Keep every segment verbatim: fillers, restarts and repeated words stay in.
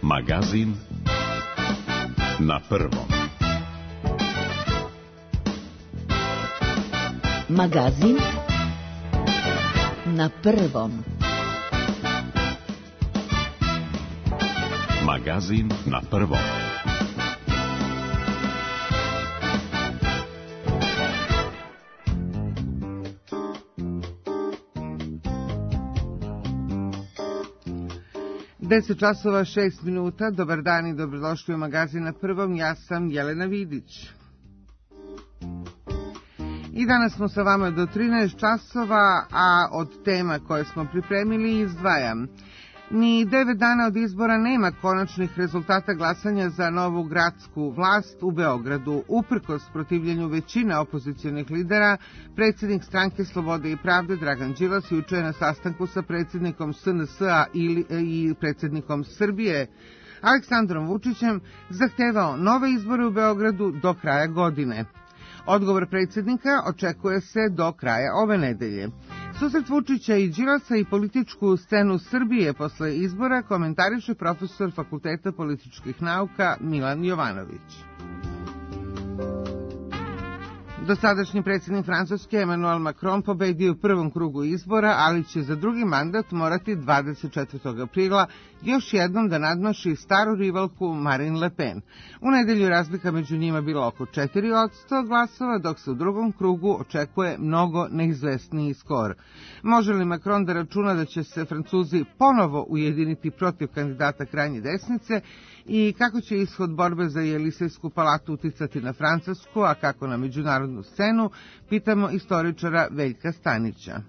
Magazin na prvom. Magazin na prvom. Magazin na prvom. deset časova šest minuta, dobar dan i dobrodošli u Magazin na prvom, ja sam Jelena Vidić. I danas smo sa vama do trinaest časova, a od tema koje smo pripremili izdvajam. Ni devet dana od izbora nema konačnih rezultata glasanja za novu gradsku vlast u Beogradu. Uprkos protivljenju većine opozicionih lidera, predsjednik Stranke Slobode i pravde Dragan Đilas juče je na sastanku sa predsjednikom S N S-a i, i predsjednikom Srbije Aleksandrom Vučićem zahtevao nove izbore u Beogradu do kraja godine. Odgovor predsjednika očekuje se do kraja ove nedelje. Susret Vučića i Đilasa i političku scenu Srbije posle izbora komentariše profesor Fakulteta političkih nauka Milan Jovanović. Dosadašnji predsjednik Francuske Emmanuel Macron pobedio u prvom krugu izbora, ali će za drugi mandat morati dvadeset četvrtog aprila još jednom da nadmaši staru rivalku Marine Le Pen. U nedelju razlika među njima bila oko četiri posto glasova, dok se u drugom krugu očekuje mnogo neizvesniji skor. Može li Macron da računa da će se Francuzi ponovo ujediniti protiv kandidata krajnje desnice i kako će ishod borbe za Jelisejsku palatu uticati na Francusku, a kako na međunarodnu scenu, pitamo istoričara Veljka Stanića.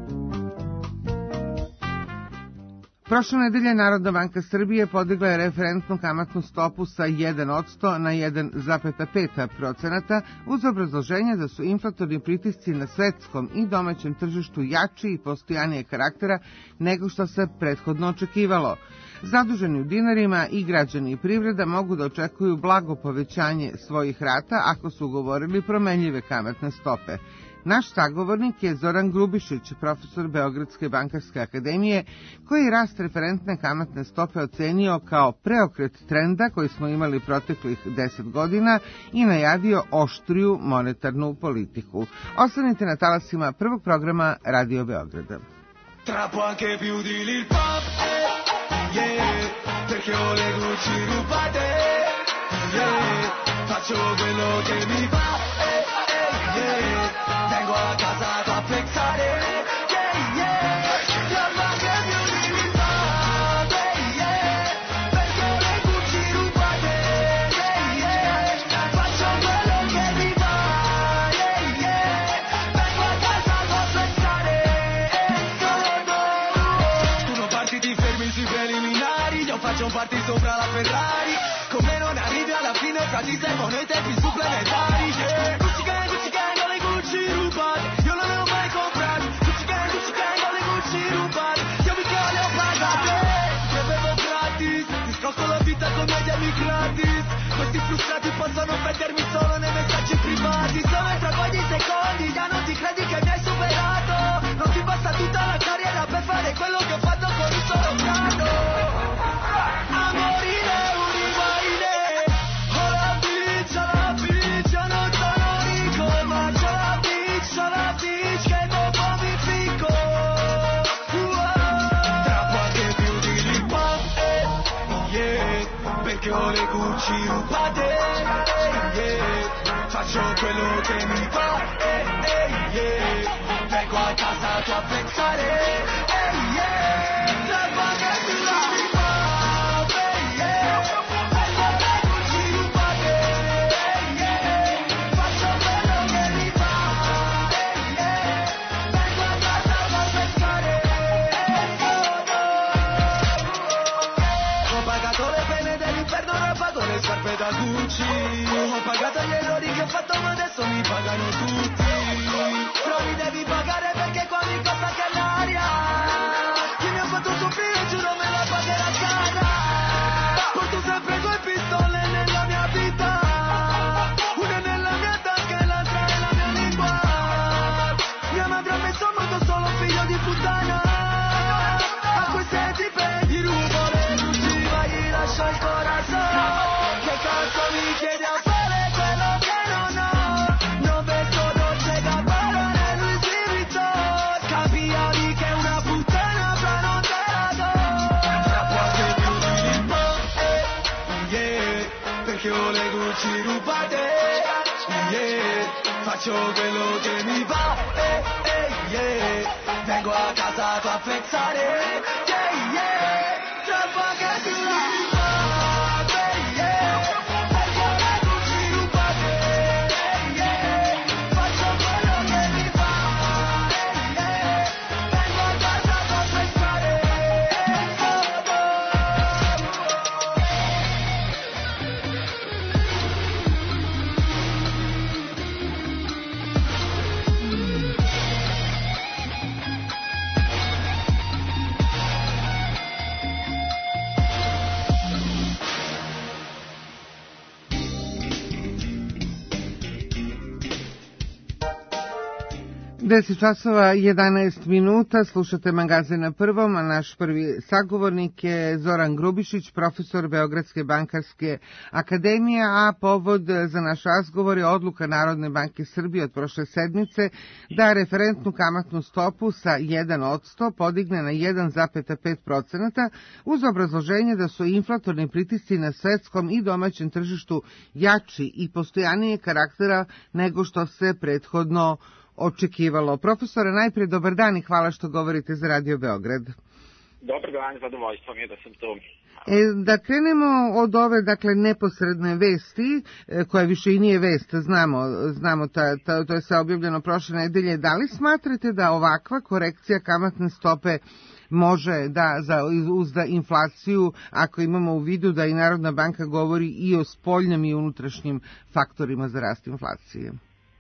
Prošle nedelje Narodna banka Srbije podigla je referentnu kamatnu stopu sa jedan posto na jedan zarez pet procenata uz obrazloženje da su inflatorni pritisci na svetskom i domaćem tržištu jači i postojanije karaktera nego što se prethodno očekivalo. Zaduženi u dinarima i građani i privreda mogu da očekuju blago povećanje svojih rata ako su ugovorili promenljive kamatne stope. Naš sagovornik je Zoran Grubišić, profesor Beogradske bankarske akademije, koji je rast referentne kamatne stope ocenio kao preokret trenda koji smo imali proteklih deset godina i najavio oštriju monetarnu politiku. Ostanite na talasima prvog programa Radio Beograda. Trappo anche più di Lil Pop, yeah, perché ho le Gucci rubate, yeah, faccio quello che mi va, eh, eh, yeah, vengo a casa a flexare, yeah, yeah, trappo anche più di Lil Pop, yeah, perché ho le Gucci rubate, yeah, yeah, faccio quello che mi va, yeah, yeah, vengo a casa a flexare. Faccio un party sopra la Ferrari, come non arrivi alla fine fra ti servono i tempi supplementari, yeah. Gucci gang, Gucci gang, ho le Gucci rubate, io non le ho mai comprate. Gucci gang, Gucci gang, ho le Gucci rubate, io mica le ho pagate. Che bevo gratis, ti scocco la vita come agli amici gratis. Questi frustrati possono mettermi solo nei messaggi privati. Solo tra quasi secondi, già non ti credi che mi hai superato. Non ti basta tutta la carriera per fare quello che ho fatto con un solo piano. Ho le Gucci rubate, yeah, faccio quello che mi fa, eh, eh, yeah, vengo a casa tua a pensare, eh, yeah, la paga più la mi fa, eh, yeah, vengo a le Gucci rubate, eh, yeah, faccio quello che mi fa, eh, yeah, vengo a casa tua a pensare, eh, oh, ho pagato le pene dell'inferno, ora pago le scarpe da Gucci, ho pagato gli errori che ho fatto ma adesso mi pagano tutti, però mi devi pagare perché qua mi costa che l'aria, chi mi ha fatto soffrire giuro me la pagherà cara, porto sempre due pistole nella mia vita, una nella mia tasca e l'altra nella mia lingua, mia madre ha messo a modo solo figlio di puttana, a queste tipe di rubo le Gucci vai lascio il corazon. Che cazzo mi chiedi a fare quello che non ho? Non vesto dolce cappello né Louis Vuitton. Capirai che è una puttana fra non te la do. Tra poco più di un po', eh, yeah. Perché ho le Gucci rubate, yeah. Faccio quello che mi va, eh, eh, yeah. Vengo a casa tua a pensare, yeah, yeah. Tra poco più di un po', yeah. Perché ho le Gucci rubate, yeah. Faccio quello che mi va, yeah. Vengo a casa tua a pensare, oh, oh. deset časova jedanaest minuta, slušate magazin na prvom, a naš prvi sagovornik je Zoran Grubišić, profesor Beogradske bankarske akademije, a povod za naš razgovor je odluka Narodne banke Srbije od prošle sedmice da referentnu kamatnu stopu sa jedan odsto podigne na jedan zarez pet procenata uz obrazloženje da su inflatorni pritisci na svetskom i domaćem tržištu jači i postojanije karaktera nego što se prethodno očekivalo. Profesore, najprije dobar dan i hvala što govorite za Radio Beograd. Dobar dan, zadovoljstvo mi je da sam tu. E, da krenemo od ove, dakle, neposredne vesti, e, koja više i nije vest, znamo, znamo ta, ta, to je sve objavljeno prošle nedelje. Da li smatrate da ovakva korekcija kamatne stope može da za, uzda inflaciju, ako imamo u vidu da i Narodna banka govori i o spoljnim i unutrašnjim faktorima za rast inflacije?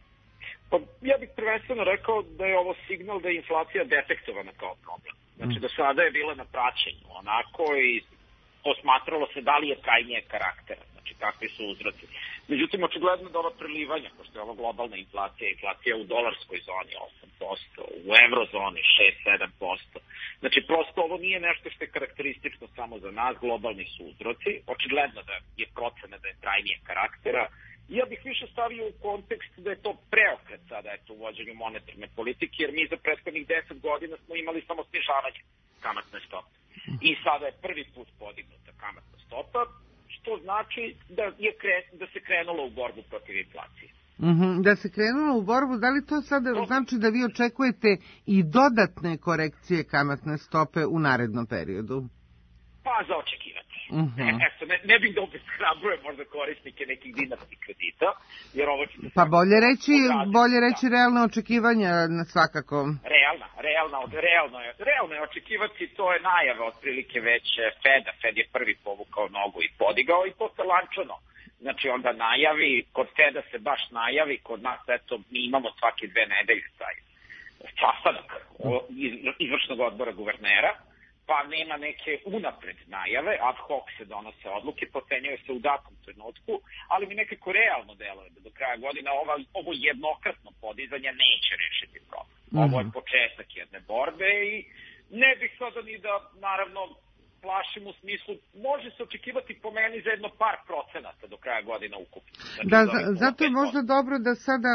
Pa ja bih prvenstveno rekao da je ovo signal da je inflacija detektovana kao problem. Znači da sada je bila na praćenju onako i posmatralo se da li je trajnije karaktera, znači kakvi su uzroci. Međutim, očigledno da ova prelivanja, pošto je ovo globalna inflacija, inflacija u dolarskoj zoni osam posto, u eurozoni šest do sedam posto. Znači prosto ovo nije nešto što je karakteristično samo za nas, globalni su uzroci. Očigledno da je procena da je trajnije karaktera. Ja bih više stavio u kontekst da je to preokret sada eto, u vođenju monetarne politike, jer mi za prethodnih deset godina smo imali samo snižavanje kamatne stope. I sada je prvi put podignuta kamatna stopa, što znači da, je kre, da se krenulo u borbu protiv inflacije. Mm-hmm. Da se krenulo u borbu, da li to sada to... znači da vi očekujete i dodatne korekcije kamatne stope u narednom periodu? Pa za očekivati. Uh-huh. Eto, ne, ne bih da obeshrabrujem možda korisnike nekih dinarskih kredita, jer ovo će se... Pa bolje reći, bolje reći da. Realne očekivanja svakako. Realna, realna, realno je, realno je očekivati, to je najava otprilike već Feda. Fed je prvi povukao nogu i podigao i posle lančano. Znači onda najavi, kod Feda se baš najavi, kod nas eto mi imamo svake dve nedelje taj sastanak izvršnog odbora guvernera, pa nema neke unapred najave, ad hoc se donose odluke, procenjuje se u datom trenutku, ali mi nekako realno deluje da do kraja godina ova, ovo jednokratno podizanje neće rešiti problem. Mm-hmm. Ovo je početak jedne borbe i ne bih sada ni da, naravno, plašim u smislu, može se očekivati po meni za jedno par procenata do kraja godina ukupno. Znači, da, za, zato je možda dobro da sada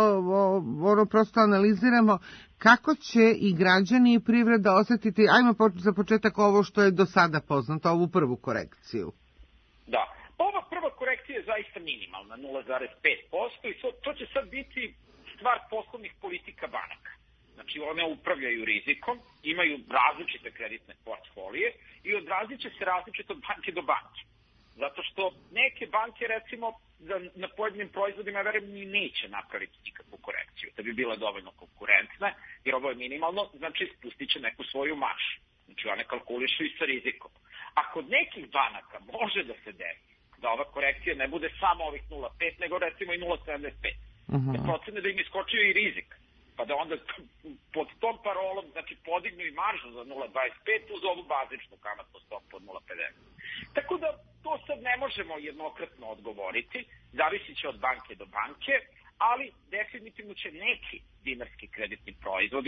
ono prosto analiziramo kako će i građani i privreda osetiti, ajmo za početak ovo što je do sada poznato, ovu prvu korekciju. Da, ova prva korekcija je zaista minimalna, nula zarez pet posto i to, to će sad biti stvar poslovnih politika banaka. Znači one upravljaju rizikom, imaju različite kreditne portfolije i odrazit će se različito od banke do banke. Zato što neke banke, recimo, na pojedinim proizvodima, verujem, ni neće napraviti nikakvu korekciju, da bi bile dovoljno konkurentne, jer ovo je minimalno, znači spustit će neku svoju maržu. Znači one kalkulišu i sa rizikom. A kod nekih banaka može da se desi da ova korekcija ne bude samo ovih nula zarez pet, nego recimo i nula zarez sedamdeset pet. Uh-huh. Da procene da im iskočio i rizik. Pa da onda pod tom parolom, znači podignu i maržu za nula zarez dvadeset pet uz ovu bazičnu kamatnu stopu od nula zarez pedeset. Tako da to sad ne možemo jednokratno odgovoriti, zavisit će od banke do banke, ali definitivno će neki dinarski kreditni proizvodi, znači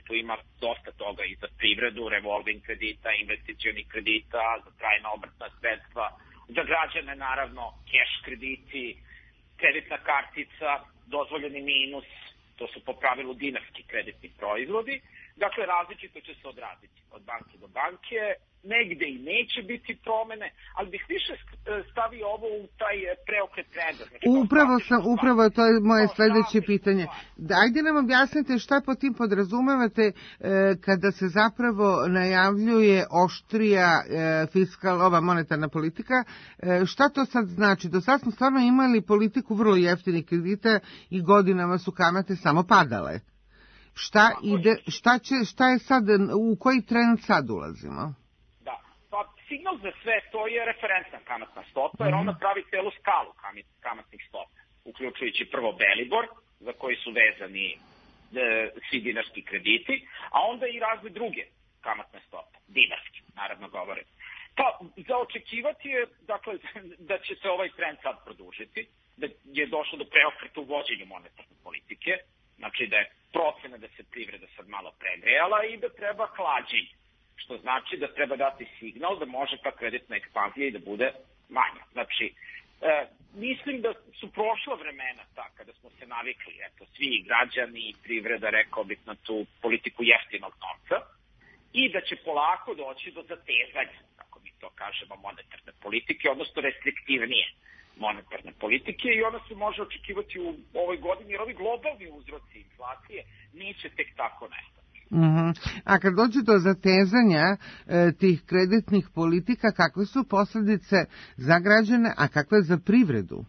tu ima dosta toga i za privredu, revolving kredita, investicionih kredita, za trajna obrtna sredstva, za građane naravno keš krediti, kreditna kartica, dozvoljeni minus, to su po pravilu dinarski kreditni proizvodi. Dakle, različito će se odraziti od banke do banke, negde i neće biti promene, ali bih više stavio ovo u taj preokret trenda. Znači, upravo sam, upravo to je moje sledeće pitanje. Ajde nam objasnite šta po tim podrazumevate e, kada se zapravo najavljuje oštrija e, fiskal, ova monetarna politika. E, šta to sad znači? Do sad smo stvarno imali politiku vrlo jeftinih kredita i godinama su kamate samo padale. Šta, ide, šta, će, šta je sad, u koji trend sad ulazimo? Da, pa signal za sve to je referentna kamatna stopa, jer ona pravi celu skalu kamatnih stopa, uključujući prvo Belibor, za koji su vezani e, svi dinarski krediti, a onda i razne druge kamatne stope, dinarski, naravno govorim. Pa, za očekivati je, dakle, da će se ovaj trend sad produžiti, da je došlo do preokreta u vođenju monetarne politike, znači da je procena da se privreda sad malo pregrejala i da treba hlađenje, što znači da treba dati signal da može ta kreditna ekspanzija i da bude manja. Znači, e, mislim da su prošla vremena ta kada smo se navikli, eto, svi građani i privreda, rekao bih, na tu politiku jeftinog novca i da će polako doći do zatezanja, kako mi to kažemo, monetarne politike, odnosno restriktivnije monetarne politike i ona se može očekivati u ovoj godini, jer ovi globalni uzroci inflacije neće tek tako nestati. Mm-hmm. A kad dođe do zatezanja e, tih kreditnih politika, kakve su posljedice za građane, a kakve za privredu?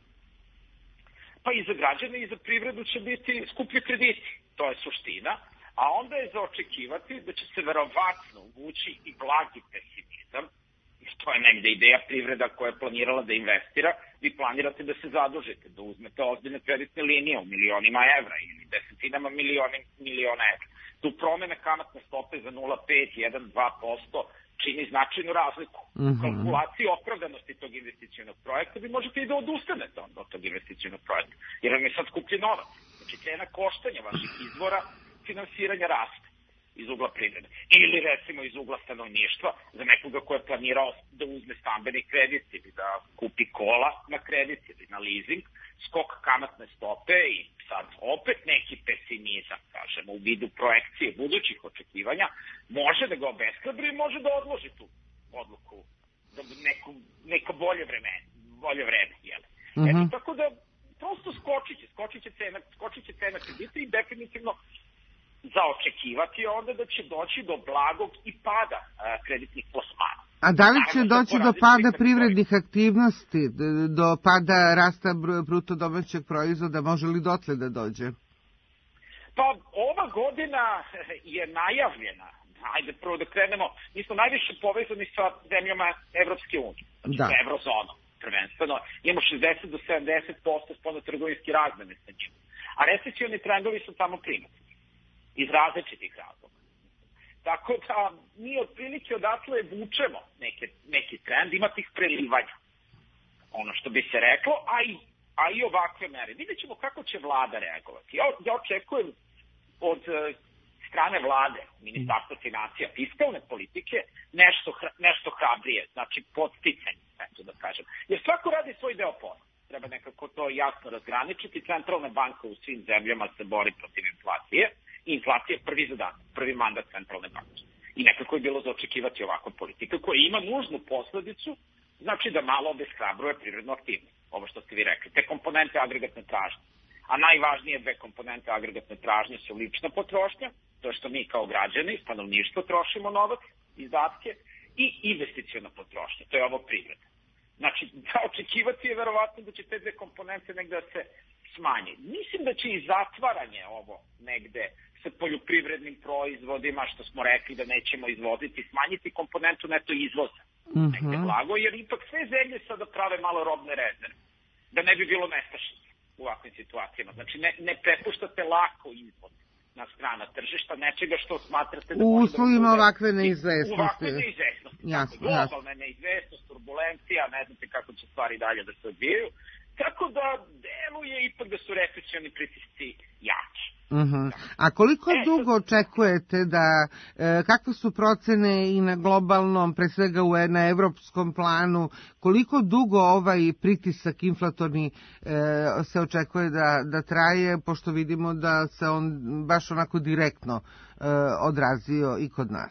Pa i za građane i za privredu će biti skuplji krediti, to je suština, a onda je za očekivati da će se verovatno uvući i blagi pesimizam. To je negde ideja, privreda koja je planirala da investira, vi planirate da se zadužite, da uzmete ozbiljne kreditne linije u milionima evra ili desetinama milioni, miliona evra. Tu promene kamatne stope za nula zarez pet, jedan, dva posto čini značajnu razliku. Mm-hmm. U kalkulaciji opravdanosti tog investicionog projekta vi možete i da odustanete od tog investicionog projekta, jer vam je sad skuplji novac. Znači, cena koštanja vaših izvora finansiranja raste iz ugla privrede. Ili recimo iz ugla stanovništva za nekoga ko je planirao da uzme stambeni kredit ili da kupi kola na kredit ili na leasing, skok kamatne stope i sad opet neki pesimizam, kažemo, u vidu projekcije budućih očekivanja, može da ga obeshrabri i može da odloži tu odluku za neku, neko bolje vreme, bolje vreme, jel? Mm-hmm. Eto, tako da prosto skočit će, skočit će cena, skočit će cena kredita i definitivno za očekivati onda da će doći do blagog i pada a, kreditnih plasmana. A da li će doći do pada privrednih aktivnosti, do pada rasta bruto domaćeg proizvoda, može li dotle da dođe? Pa ova godina je najavljena. Ajde prvo da krenemo, mi smo najviše povezani sa zemljama Evropske unije, znači sa evrozonom prvenstveno. Imamo šezdeset do sedamdeset posto spoljnotrgovinske razmene sa njima. A recesioni trendovi su tamo primetni iz različitih razloga. Tako da mi otprilike odatle vučemo neke, neki trend, ima tih prelivanja. Ono što bi se reklo, a i, a i ovakve mere. Vidjet ćemo kako će vlada reagovati. Ja, ja očekujem od uh, strane vlade, Ministarstva financija, fiskalne politike, nešto, nešto hrabrije, znači podsticanje, eto da kažem. Jer svako radi svoj deo posla. Treba nekako to jasno razgraničiti. Centralna banka u svim zemljama se bori protiv inflacije. Inflacija je prvi zadatak, prvi mandat centralne banke. I nekako je bilo za očekivati ovakva politika koja ima nužnu posledicu, znači da malo obeshrabruje privrednu aktivnost. Ovo što ste vi rekli, te komponente agregatne tražnje. A najvažnije dve komponente agregatne tražnje su lična potrošnja, to što mi kao građani, stanovništvo trošimo novac, izdatke, i investiciona potrošnja, to je ovo privreda. Znači, da očekivati je verovatno da će te dve komponente negde da se smanje. Mislim da će i zatvaranje ovo negde sa poljoprivrednim proizvodima, što smo rekli da nećemo izvoziti, smanjiti komponentu neto izvoza. Mm-hmm. Negde blago, jer ipak sve zemlje sada prave malo robne rezerve, da ne bi bilo nestašice u ovakvim situacijama. Znači, ne, ne prepuštate lako izvoz na strana tržišta, nečega što smatrate da u može uslovima da bude ovakve neizvesnosti. Ovakve neizvesnosti. Jasno, globalna neizvesnost, turbulencija, ne znate kako će stvari dalje da se odvijaju. Tako da deluje ipak da su recesioni pritisci jaki. Uh-huh. A koliko E, dugo očekujete da, e, kakve su procene i na globalnom, pre svega u, na evropskom planu, koliko dugo ovaj pritisak inflatorni e, se očekuje da, da traje, pošto vidimo da se on baš onako direktno e, odrazio i kod nas?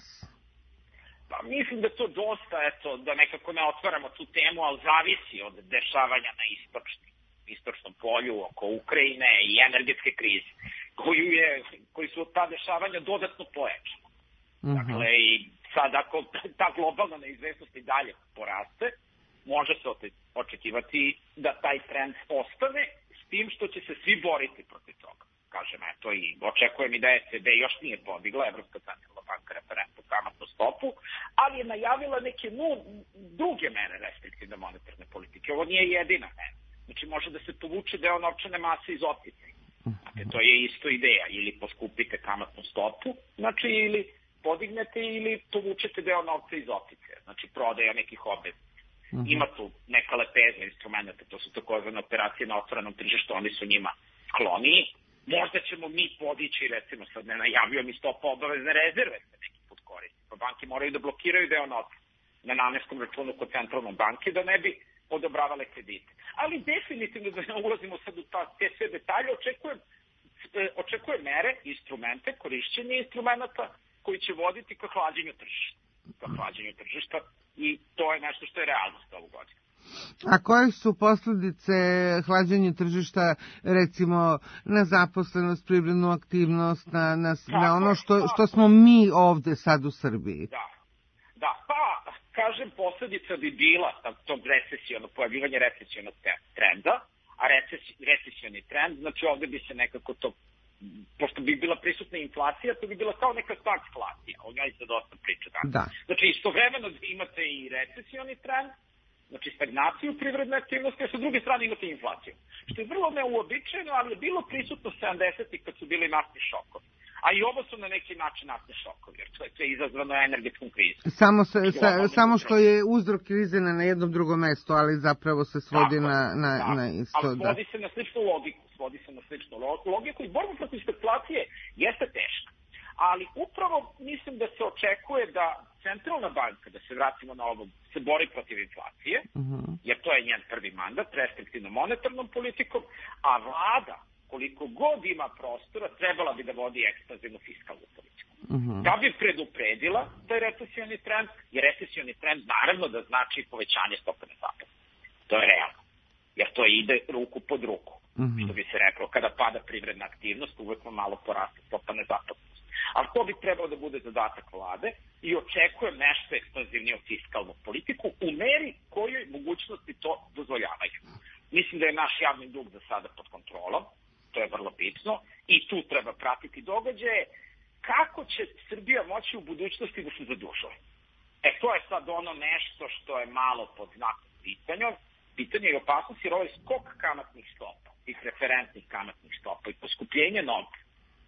Pa mislim da to dosta, eto, da nekako ne otvaramo tu temu, ali zavisi od dešavanja na istočnim, istočnom polju oko Ukrajine i energetske krize, koju je, koji su ta dešavanja dodatno pojačana. Uh-huh. Dakle, i sad ako ta globalna neizvesnost i dalje poraste, može se očekivati da taj trend ostane, s tim što će se svi boriti protiv toga. Kažem, eto, i očekujem i da E C B još nije podigla, Evropska centralna banka, referentnu kamatnu stopu, ali je najavila neke nu, druge mere restriktivne monetarne politike. Ovo nije jedina mera. Znači, može da se povuče deo novčane mase iz opticaja. Znači, to je isto ideja. Ili poskupite kamatnu stopu, znači, ili podignete ili povučete deo novca iz opticaja. Znači, prodaja nekih obveznica. Uh-huh. Ima tu neka lepeza instrumenta, to su takozvane operacije na otvorenom tržištu, oni su njima skloniji. Možda ćemo mi podići, recimo, sad ne najavljujemo i stopa obavezne rezerve se neki put koristi. Pa banke moraju da blokiraju deo novca na namenskom računu kod centralne banke da ne bi odobravale kredite. Ali definitivno da ne ulazimo sad u ta, te sve detalje, očekujem, očekujem mere, instrumente, korišćenje instrumenta koji će voditi ka hlađenju tržišta. Ka hlađenju tržišta i to je nešto što je realnost ovu godinu. A koje su posljedice hlađenja tržišta, recimo, na zaposlenost, privrednu aktivnost, na, na, na ono što, što smo mi ovde sad u Srbiji? Da, da, pa, kažem, posljedica bi bila tog recesijonog, pojavljivanja recesijonog trenda, a recesi, recesioni trend, znači ovde bi se nekako to, pošto bi bila prisutna inflacija, to bi bila kao neka stagflacija, o njoj se dosta priča danas. Da. Znači, istovremeno imate i recesioni trend, znači stagnaciju privredne aktivnosti, a sa druge strane imate inflaciju. Što je vrlo neuobičajeno, ali je bilo prisutno sedamdesetih kad su bili naftni šokovi. A i ovo su na neki način naftni šokovi, jer to je, to je izazvano energetskom krizom. Samo, se, sa, samo što je uzrok krize na jednom drugom mestu, ali zapravo se svodi tako, na, na, tako. na isto. Ali svodi da. se na sličnu logiku, svodi se na sličnu logiku i borba protiv spekulacije jeste teška. Ali upravo mislim da se očekuje da centralna banka, da se vratimo na ovo, se bori protiv inflacije, uh-huh. jer to je njen prvi mandat, restriktivnom monetarnom politikom, a vlada, koliko god ima prostora, trebala bi da vodi ekspanzivnu fiskalnu politiku. Uh-huh. Da bi predupredila taj recesioni trend, jer recesioni trend naravno da znači povećanje stope nezaposlenosti. To je realno, jer to ide ruku pod ruku. Uh-huh. Što bi se reklo, kada pada privredna aktivnost, uvek malo poraste stopa nezaposlenosti. Ali to bi trebalo da bude zadatak vlade i očekujem nešto ekspanzivniju fiskalnu politiku u meri kojoj mogućnosti to dozvoljavaju. Mislim da je naš javni dug za sada pod kontrolom, to je vrlo bitno, i tu treba pratiti događaje kako će Srbija moći u budućnosti da se zadužuje. E, to je sad ono nešto što je malo pod znakom pitanja, pitanje i opasnosti, jer ovaj skok kamatnih stopa, tih referentnih kamatnih stopa i poskupljenje novca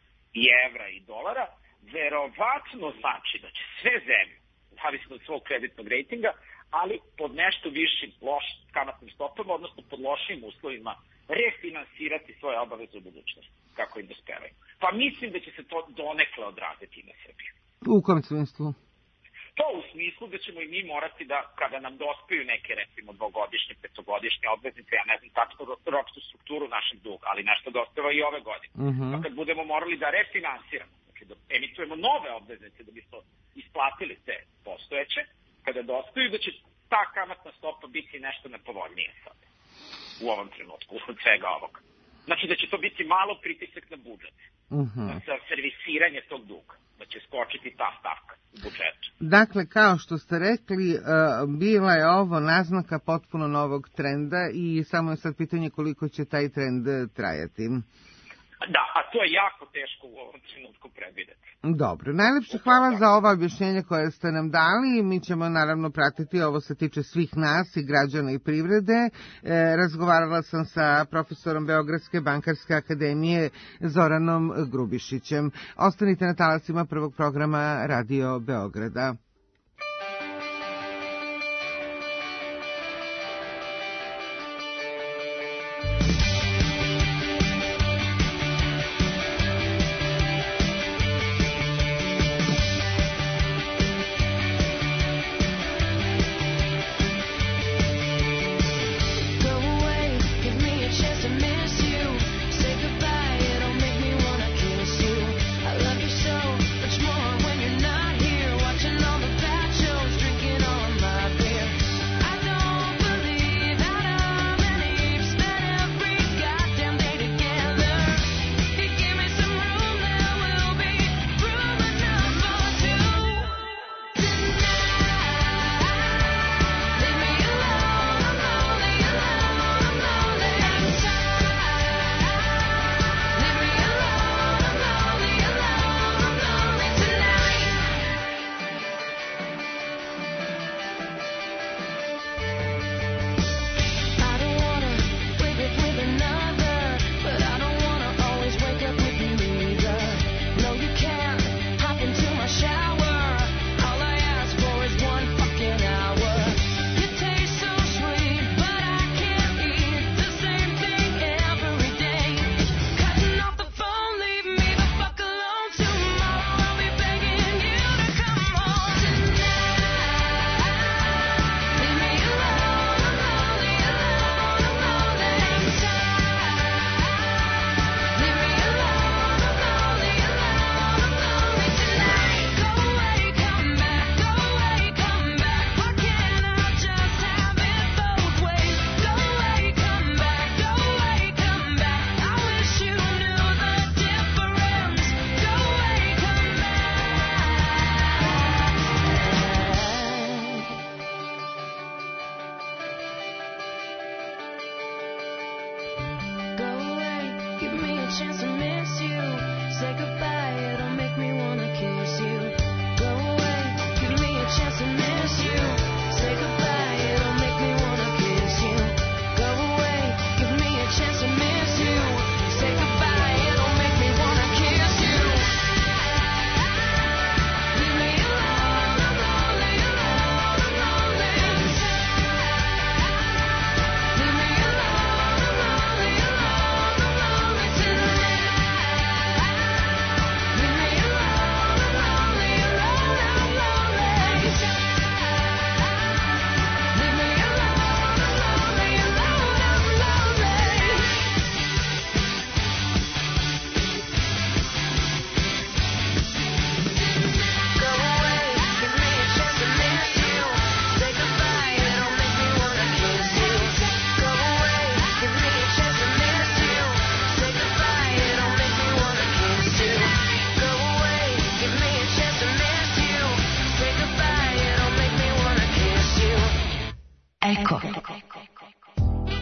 i evra i dolara, verovatno znači da će sve zemlje, zavisno od svog kreditnog rejtinga, ali pod nešto višim loš kamatnim stopama, odnosno pod lošim uslovima, refinansirati svoje obaveze u budućnosti, kako im dospevaju. Pa mislim da će se to donekle odraziti na Srbiju. U kom smislu? To u smislu da ćemo i mi morati da, kada nam dospeju neke, recimo, dvogodišnje, petogodišnje obveznice, ja ne znam tačno ročnu strukturu našeg duga, ali nešto dospeva i ove godine. Uh-huh. Pa kad budemo morali da refinansiramo, znači da emitujemo nove obveznice da bi to isplatili te postojeće, kada dospeju da će ta kamatna stopa biti nešto nepovoljnije sad u ovom trenutku, od svega ovoga. Znači da će to biti malo pritisak na budžet, uh-huh. za servisiranje tog duga, da će skočiti ta stavka u budžetu. Dakle, kao što ste rekli, bila je ovo naznaka potpuno novog trenda i samo je sad pitanje koliko će taj trend trajati. Da, a to je jako teško u ovom trenutku predvideti. Dobro, najlepše hvala za ova objašnjenja koje ste nam dali. Mi ćemo naravno pratiti, ovo se tiče svih nas i građana i privrede. E, razgovarala sam sa profesorom Beogradske bankarske akademije Zoranom Grubišićem. Ostanite na talasima prvog programa Radio Beograda.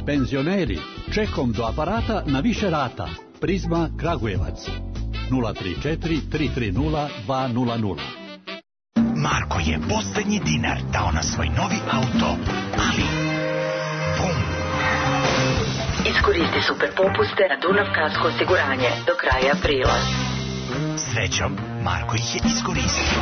Penzioneri, čekom do aparata na više rata. Prizma Kragujevac. nula tri četiri tri tri nula dva nula nula. Marko je posljednji dinar dao na svoj novi auto, ali... Bum! Iskoristi super popuste na Dunav Kasko osiguranje do kraja aprila. Srećom, Marko ih je iskoristio.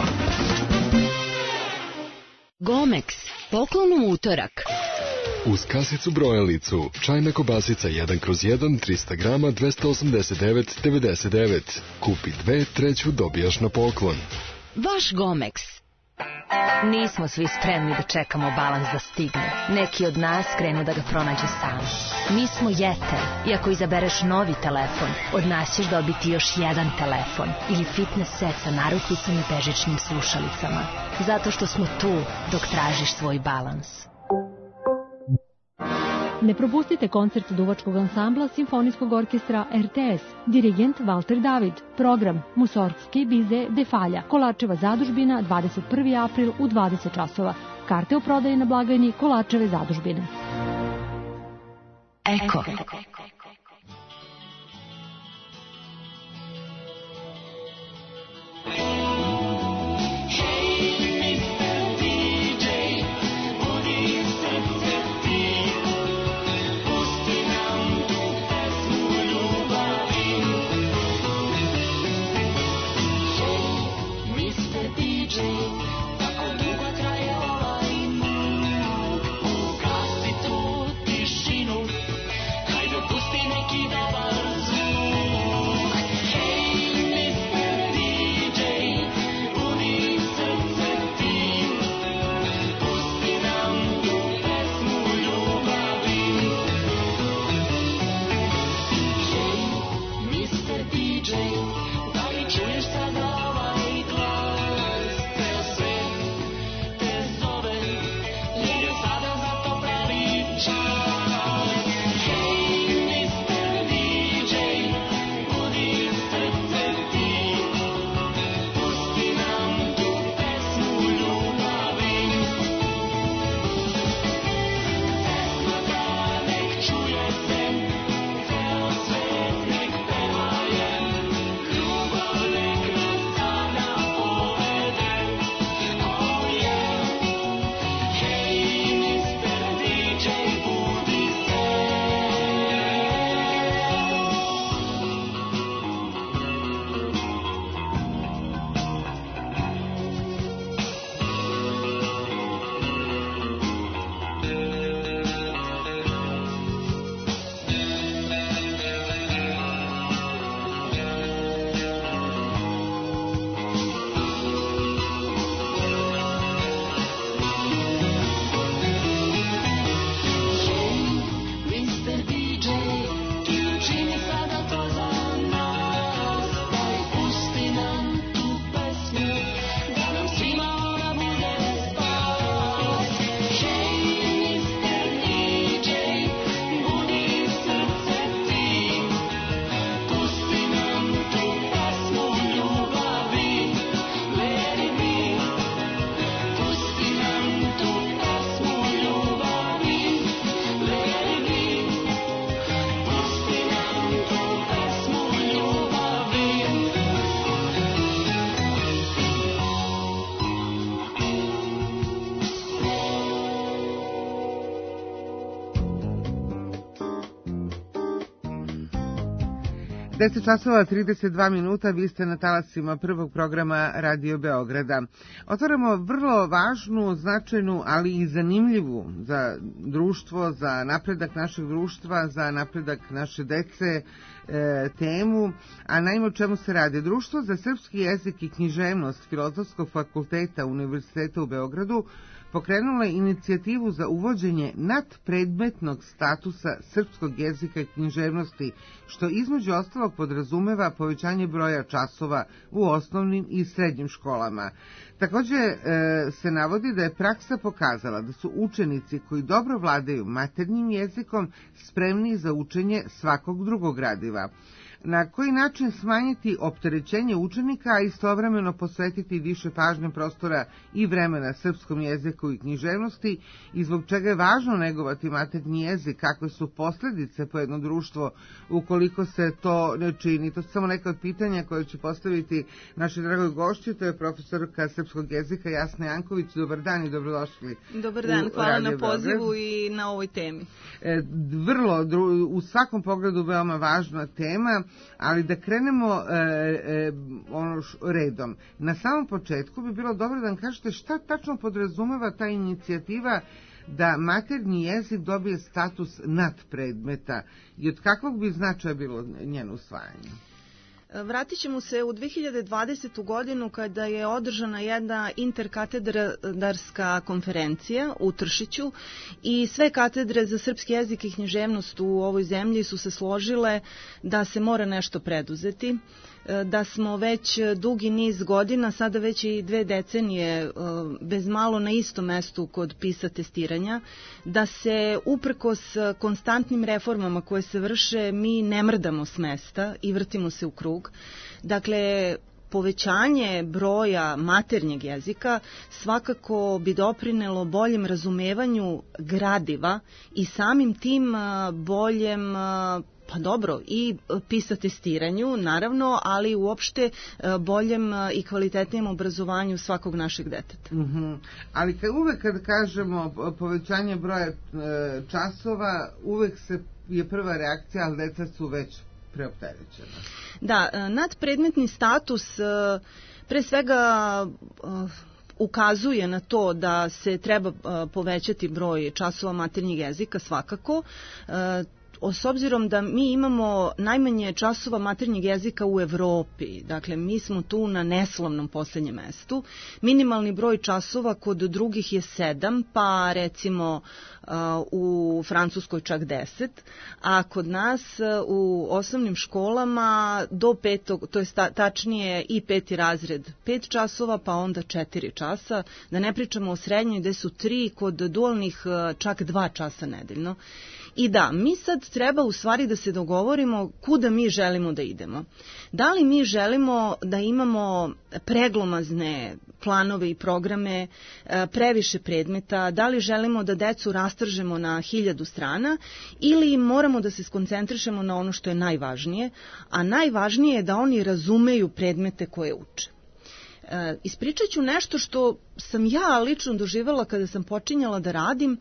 Gomex, poklon u utorak. Uz kasicu brojalicu, čajna kobasica jedan kroz jedan, trista grama, dvesta osamdeset devet devedeset devet. Kupi dve, treću dobijaš na poklon. Vaš Gomex. Nismo svi spremni da čekamo balans da stigne. Neki od nas krenu da ga pronađu sami. Mi smo Jeter i ako izabereš novi telefon, od nas ćeš dobiti još jedan telefon ili fitness set sa narukvicom i bežičnim slušalicama. Zato što smo tu dok tražiš svoj balans. Ne propustite koncert duvačkog ansambla Simfonijskog orkestra R T S, dirigent Valter David, program Musorgski bize Defalja, Kolačeva zadužbina, dvadeset prvi april u dvadeset časova. Karte o prodaji na blagajni Kolačeve zadužbine. Eko. deset časova trideset dva minuta, vi ste na talasima prvog programa Radio Beograda. Otvaramo vrlo važnu, značajnu, ali i zanimljivu za društvo, za napredak našeg društva, za napredak naše dece e, temu, a naime o čemu se radi. Društvo za srpski jezik i književnost Filozofskog fakulteta Univerziteta u Beogradu pokrenulo je inicijativu za uvođenje nadpredmetnog statusa srpskog jezika i književnosti, što između ostalog podrazumeva povećanje broja časova u osnovnim i srednjim školama. Također e, se navodi da je praksa pokazala da su učenici koji dobro vladaju maternjim jezikom spremni za učenje svakog drugog gradiva. Na koji način smanjiti opterećenje učenika, a istovremeno posvetiti više pažnje, prostora i vremena srpskom jeziku i književnosti i zbog čega je važno negovati maternji jezik, kakve su posljedice po jedno društvo ukoliko se to ne čini? To su samo neka od pitanja koje će postaviti našoj dragoj gošći, to je profesorka srpskog jezika Jasna Janković. Dobar dan i dobrodošli. Dobar dan, hvala na pozivu i na ovoj temi. E, vrlo, u svakom pogledu veoma važna tema, ali da krenemo e, e, ono š, redom. Na samom početku bi bilo dobro da nam kažete šta tačno podrazumeva ta inicijativa da maternji jezik dobije status nadpredmeta i od kakvog bi značaja bilo njeno usvajanje? Vratit ćemo se u dve hiljade dvadesete. godinu kada je održana jedna interkatedarska konferencija u Tršiću i sve katedre za srpski jezik i književnost u ovoj zemlji su se složile da se mora nešto preduzeti, da smo već dugi niz godina, sada već i dve decenije, bez malo na istom mestu kod PISA testiranja, da se uprkos konstantnim reformama koje se vrše mi ne mrdamo s mesta i vrtimo se u krug. Dakle, povećanje broja maternjeg jezika svakako bi doprinelo boljem razumevanju gradiva i samim tim boljem, pa dobro, i PISA testiranju, naravno, ali uopšte boljem i kvalitetnijem obrazovanju svakog našeg deteta. Mm-hmm. Ali kad, uvek kad kažemo povećanje broja časova, uvek se je prva reakcija, ali deca su već preopterećena. Da, nadpredmetni status pre svega ukazuje na to da se treba povećati broj časova maternjeg jezika svakako, s obzirom da mi imamo najmanje časova maternjeg jezika u Evropi. Dakle, mi smo tu na neslavnom poslednjem mestu. Minimalni broj časova kod drugih je sedam, pa recimo u Francuskoj čak deset, a kod nas u osnovnim školama do petog, to je tačnije i peti razred, pet časova, pa onda četiri časa, da ne pričamo o srednjoj gde su tri, kod dualnih čak dva časa nedeljno. I da, mi sad treba u stvari da se dogovorimo kuda mi želimo da idemo. Da li mi želimo da imamo preglomazne planove i programe, previše predmeta, da li želimo da decu rastržemo na hiljadu strana ili moramo da se skoncentrišemo na ono što je najvažnije, a najvažnije je da oni razumeju predmete koje uče. Ispričat ću nešto što sam ja lično doživjela kada sam počinjala da radim.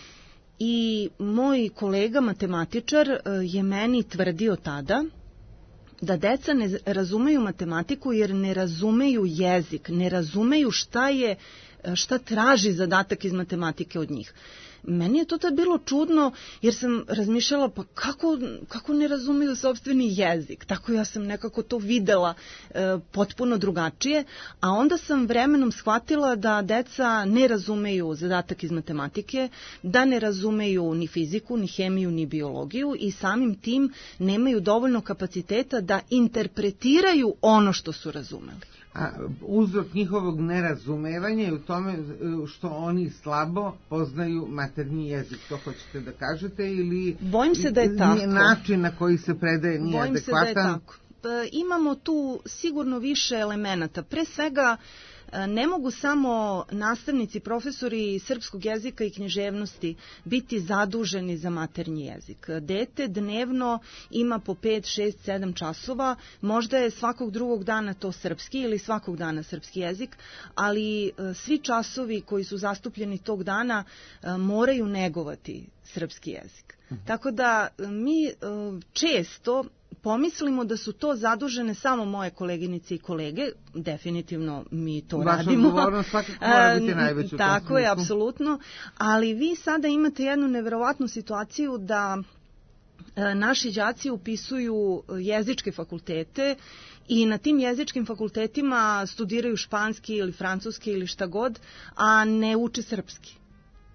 I moj kolega matematičar je meni tvrdio tada da deca ne razumeju matematiku jer ne razumeju jezik, ne razumeju šta je, šta traži zadatak iz matematike od njih. Meni je to tad bilo čudno jer sam razmišljala pa kako, kako ne razumeju sopstveni jezik. Tako ja sam nekako to videla e, potpuno drugačije, a onda sam vremenom shvatila da deca ne razumeju zadatak iz matematike, da ne razumeju ni fiziku, ni hemiju, ni biologiju i samim tim nemaju dovoljno kapaciteta da interpretiraju ono što su razumeli. A uzrok njihovog nerazumevanja je u tome što oni slabo poznaju maternji jezik. To hoćete da kažete ili bojim se da je tako. Način na koji se predaje nije bojim adekvatan? Bojim se da je tako. Imamo tu sigurno više elemenata. Pre svega, ne mogu samo nastavnici, profesori srpskog jezika i književnosti biti zaduženi za maternji jezik. Dete dnevno ima po pet, šest, sedam časova, možda je svakog drugog dana to srpski ili svakog dana srpski jezik, ali svi časovi koji su zastupljeni tog dana moraju negovati srpski jezik. Tako da mi često pomislimo da su to zadužene samo moje koleginice i kolege, definitivno mi to Vaša radimo. Vaša odgovornost svakako mora biti najveća. Tako je, apsolutno, ali vi sada imate jednu neverovatnu situaciju da naši đaci upisuju jezičke fakultete i na tim jezičkim fakultetima studiraju španski ili francuski ili šta god, a ne uče srpski.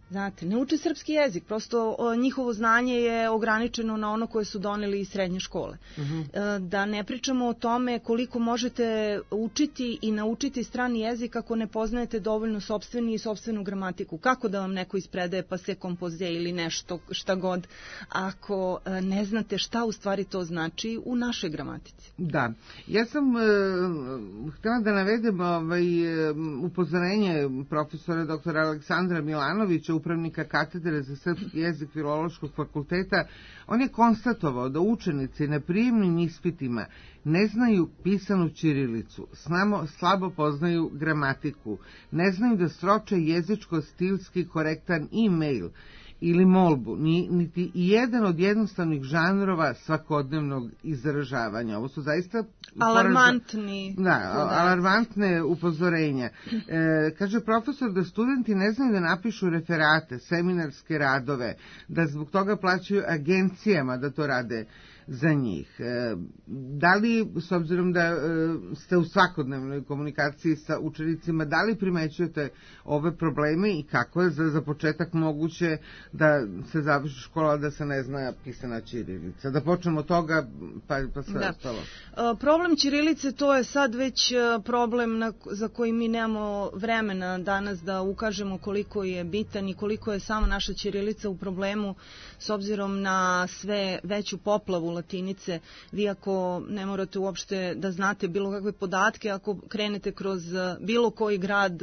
Znate, ne uče srpski jezik, prosto o, njihovo znanje je ograničeno na ono koje su doneli iz srednje škole. Uh-huh. E, da ne pričamo o tome koliko možete učiti i naučiti strani jezik ako ne poznajete dovoljno sopstveni i sopstvenu gramatiku. Kako da vam neko ispredaje pa se kompoze ili nešto šta god, ako e, ne znate šta u stvari to znači u našoj gramatici. Da, ja sam e, htjela da navedem ovaj, upozorenje profesora doktora Aleksandra Milanovića, upravnika katedre za srpski jezik Filološkog fakulteta. On je konstatovao da učenici na prijemnim ispitima ne znaju pisanu ćirilicu, snamo, slabo poznaju gramatiku, ne znaju da sroče jezičko-stilski korektan e-mail ili molbu, ni, niti jedan od jednostavnih žanrova svakodnevnog izražavanja. Ovo su zaista alarmantni da, alarmantne upozorenja. E, kaže profesor da studenti ne znaju da napišu referate, seminarske radove, da zbog toga plaćaju agencijama da to rade za njih. E, da li, s obzirom da e, ste u svakodnevnoj komunikaciji sa učenicima, da li primećujete ove probleme i kako je za, za početak moguće da se završi škola da se ne zna pisana ćirilica? Da počnemo od toga, pa, pa sve da. ostalo. E, problem ćirilice, to je sad već problem na, za koji mi nemamo vremena danas da ukažemo koliko je bitan i koliko je sama naša ćirilica u problemu s obzirom na sve veću poplavu latinice. Vi ako ne morate uopšte da znate bilo kakve podatke, ako krenete kroz bilo koji grad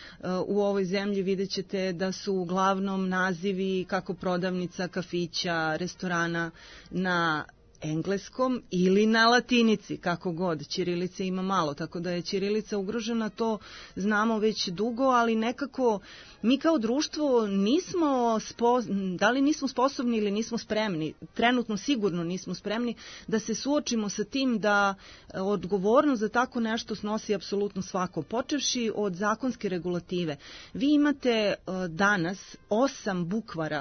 u ovoj zemlji, vidjet ćete da su uglavnom nazivi kako prodavnica, kafića, restorana na engleskom ili na latinici, kako god. Ćirilice ima malo, tako da je ćirilica ugrožena, to znamo već dugo, ali nekako mi kao društvo nismo, spo, da li nismo sposobni ili nismo spremni, trenutno sigurno nismo spremni da se suočimo sa tim da odgovornost za tako nešto snosi apsolutno svako, počevši od zakonske regulative. Vi imate danas osam bukvara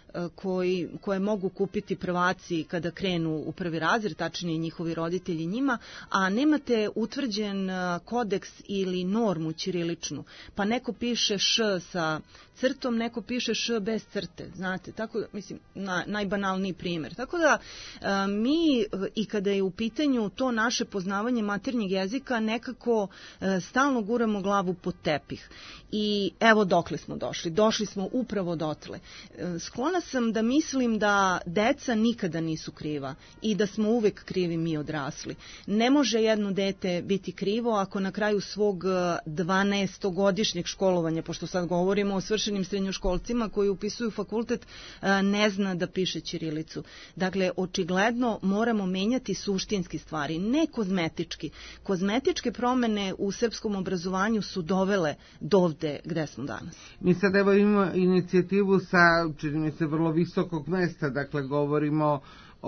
Koji, koje mogu kupiti prvaci kada krenu u prvi razred, tačnije njihovi roditelji njima, a nemate utvrđen kodeks ili normu ćiriličnu. Pa neko piše š sa crtom, neko piše š bez crte, znate, tako, mislim, na, najbanalniji primjer. Tako da a, mi i kada je u pitanju to naše poznavanje maternjeg jezika, nekako a, stalno guramo glavu pod tepih. I evo dokle smo došli. Došli smo upravo dotle. A, sklona sam da mislim da deca nikada nisu kriva i da smo uvek krivi mi odrasli. Ne može jedno dete biti krivo ako na kraju svog dvanaestogodišnjeg školovanja, pošto sad govorimo o svršenim srednjoškolcima koji upisuju fakultet, ne zna da piše ćirilicu. Dakle, očigledno moramo menjati suštinski stvari, ne kozmetički. Kozmetičke promene u srpskom obrazovanju su dovele dovde gde smo danas. Mi sad evo imamo inicijativu sa, čini mi se, vrlo visokog mesta, dakle govorimo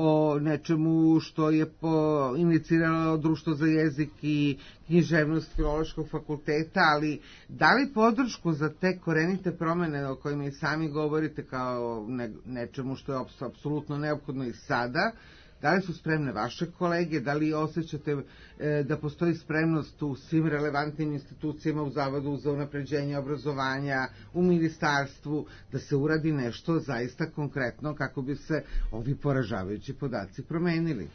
o nečemu što je po, iniciralo Društvo za jezik i književnost Filološkog fakulteta, ali da li podršku za te korenite promene o kojima i sami govorite kao ne, nečemu što je apsolutno neophodno i sada, da li su spremne vaše kolege, da li osjećate e, da postoji spremnost u svim relevantnim institucijama, u Zavodu za unapređenje obrazovanja, u ministarstvu, da se uradi nešto zaista konkretno kako bi se ovi poražavajući podaci promenili?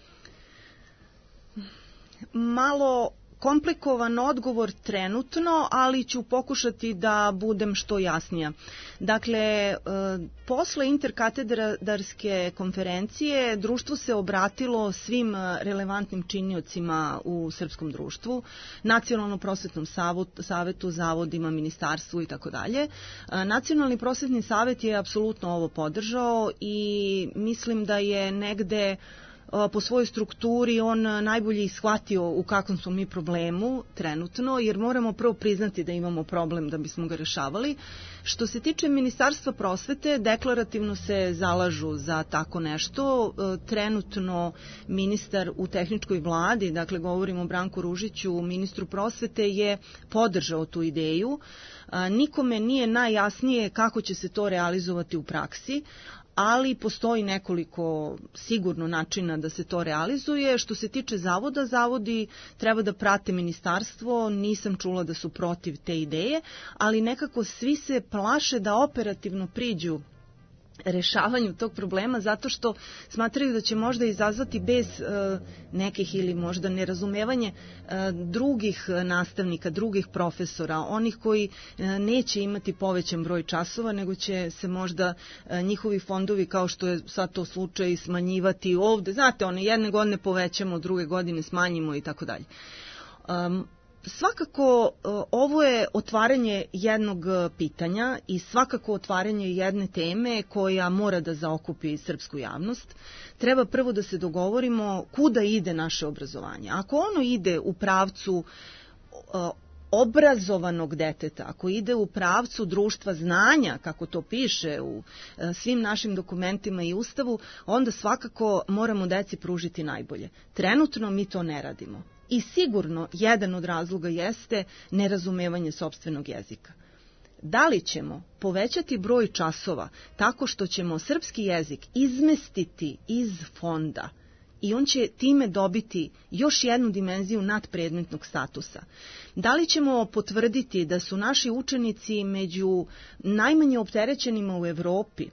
Malo komplikovan odgovor trenutno, ali ću pokušati da budem što jasnija. Dakle, posle interkatedarske konferencije društvo se obratilo svim relevantnim činiocima u srpskom društvu, Nacionalnom prosvetnom savetu, zavodima, ministarstvu i tako dalje. Nacionalni prosvetni savet je apsolutno ovo podržao i mislim da je negde po svojoj strukturi on najbolje ishvatio u kakvom smo mi problemu trenutno, jer moramo prvo priznati da imamo problem da bismo ga rešavali. Što se tiče Ministarstva prosvete, deklarativno se zalažu za tako nešto. Trenutno ministar u tehničkoj vladi, dakle govorimo o Branku Ružiću, ministru prosvete, je podržao tu ideju. Nikome nije najjasnije kako će se to realizovati u praksi, ali postoji nekoliko sigurno načina da se to realizuje. Što se tiče zavoda, zavodi treba da prate ministarstvo, nisam čula da su protiv te ideje, ali nekako svi se plaše da operativno priđu rešavanju tog problema zato što smatraju da će možda izazvati bez e, nekih ili možda nerazumevanje e, drugih nastavnika, drugih profesora, onih koji e, neće imati povećan broj časova, nego će se možda e, njihovi fondovi, kao što je sad to slučaj, smanjivati ovde. Znate, one jedne godine povećamo, druge godine smanjimo i tako dalje. Svakako ovo je otvaranje jednog pitanja i svakako otvaranje jedne teme koja mora da zaokupi srpsku javnost. Treba prvo da se dogovorimo kuda ide naše obrazovanje. Ako ono ide u pravcu obrazovanog deteta, ako ide u pravcu društva znanja, kako to piše u svim našim dokumentima i Ustavu, onda svakako moramo deci pružiti najbolje. Trenutno mi to ne radimo. I sigurno jedan od razloga jeste nerazumevanje sopstvenog jezika. Da li ćemo povećati broj časova tako što ćemo srpski jezik izmestiti iz fonda i on će time dobiti još jednu dimenziju nadpredmetnog statusa? Da li ćemo potvrditi da su naši učenici među najmanje opterećenima u Evropi?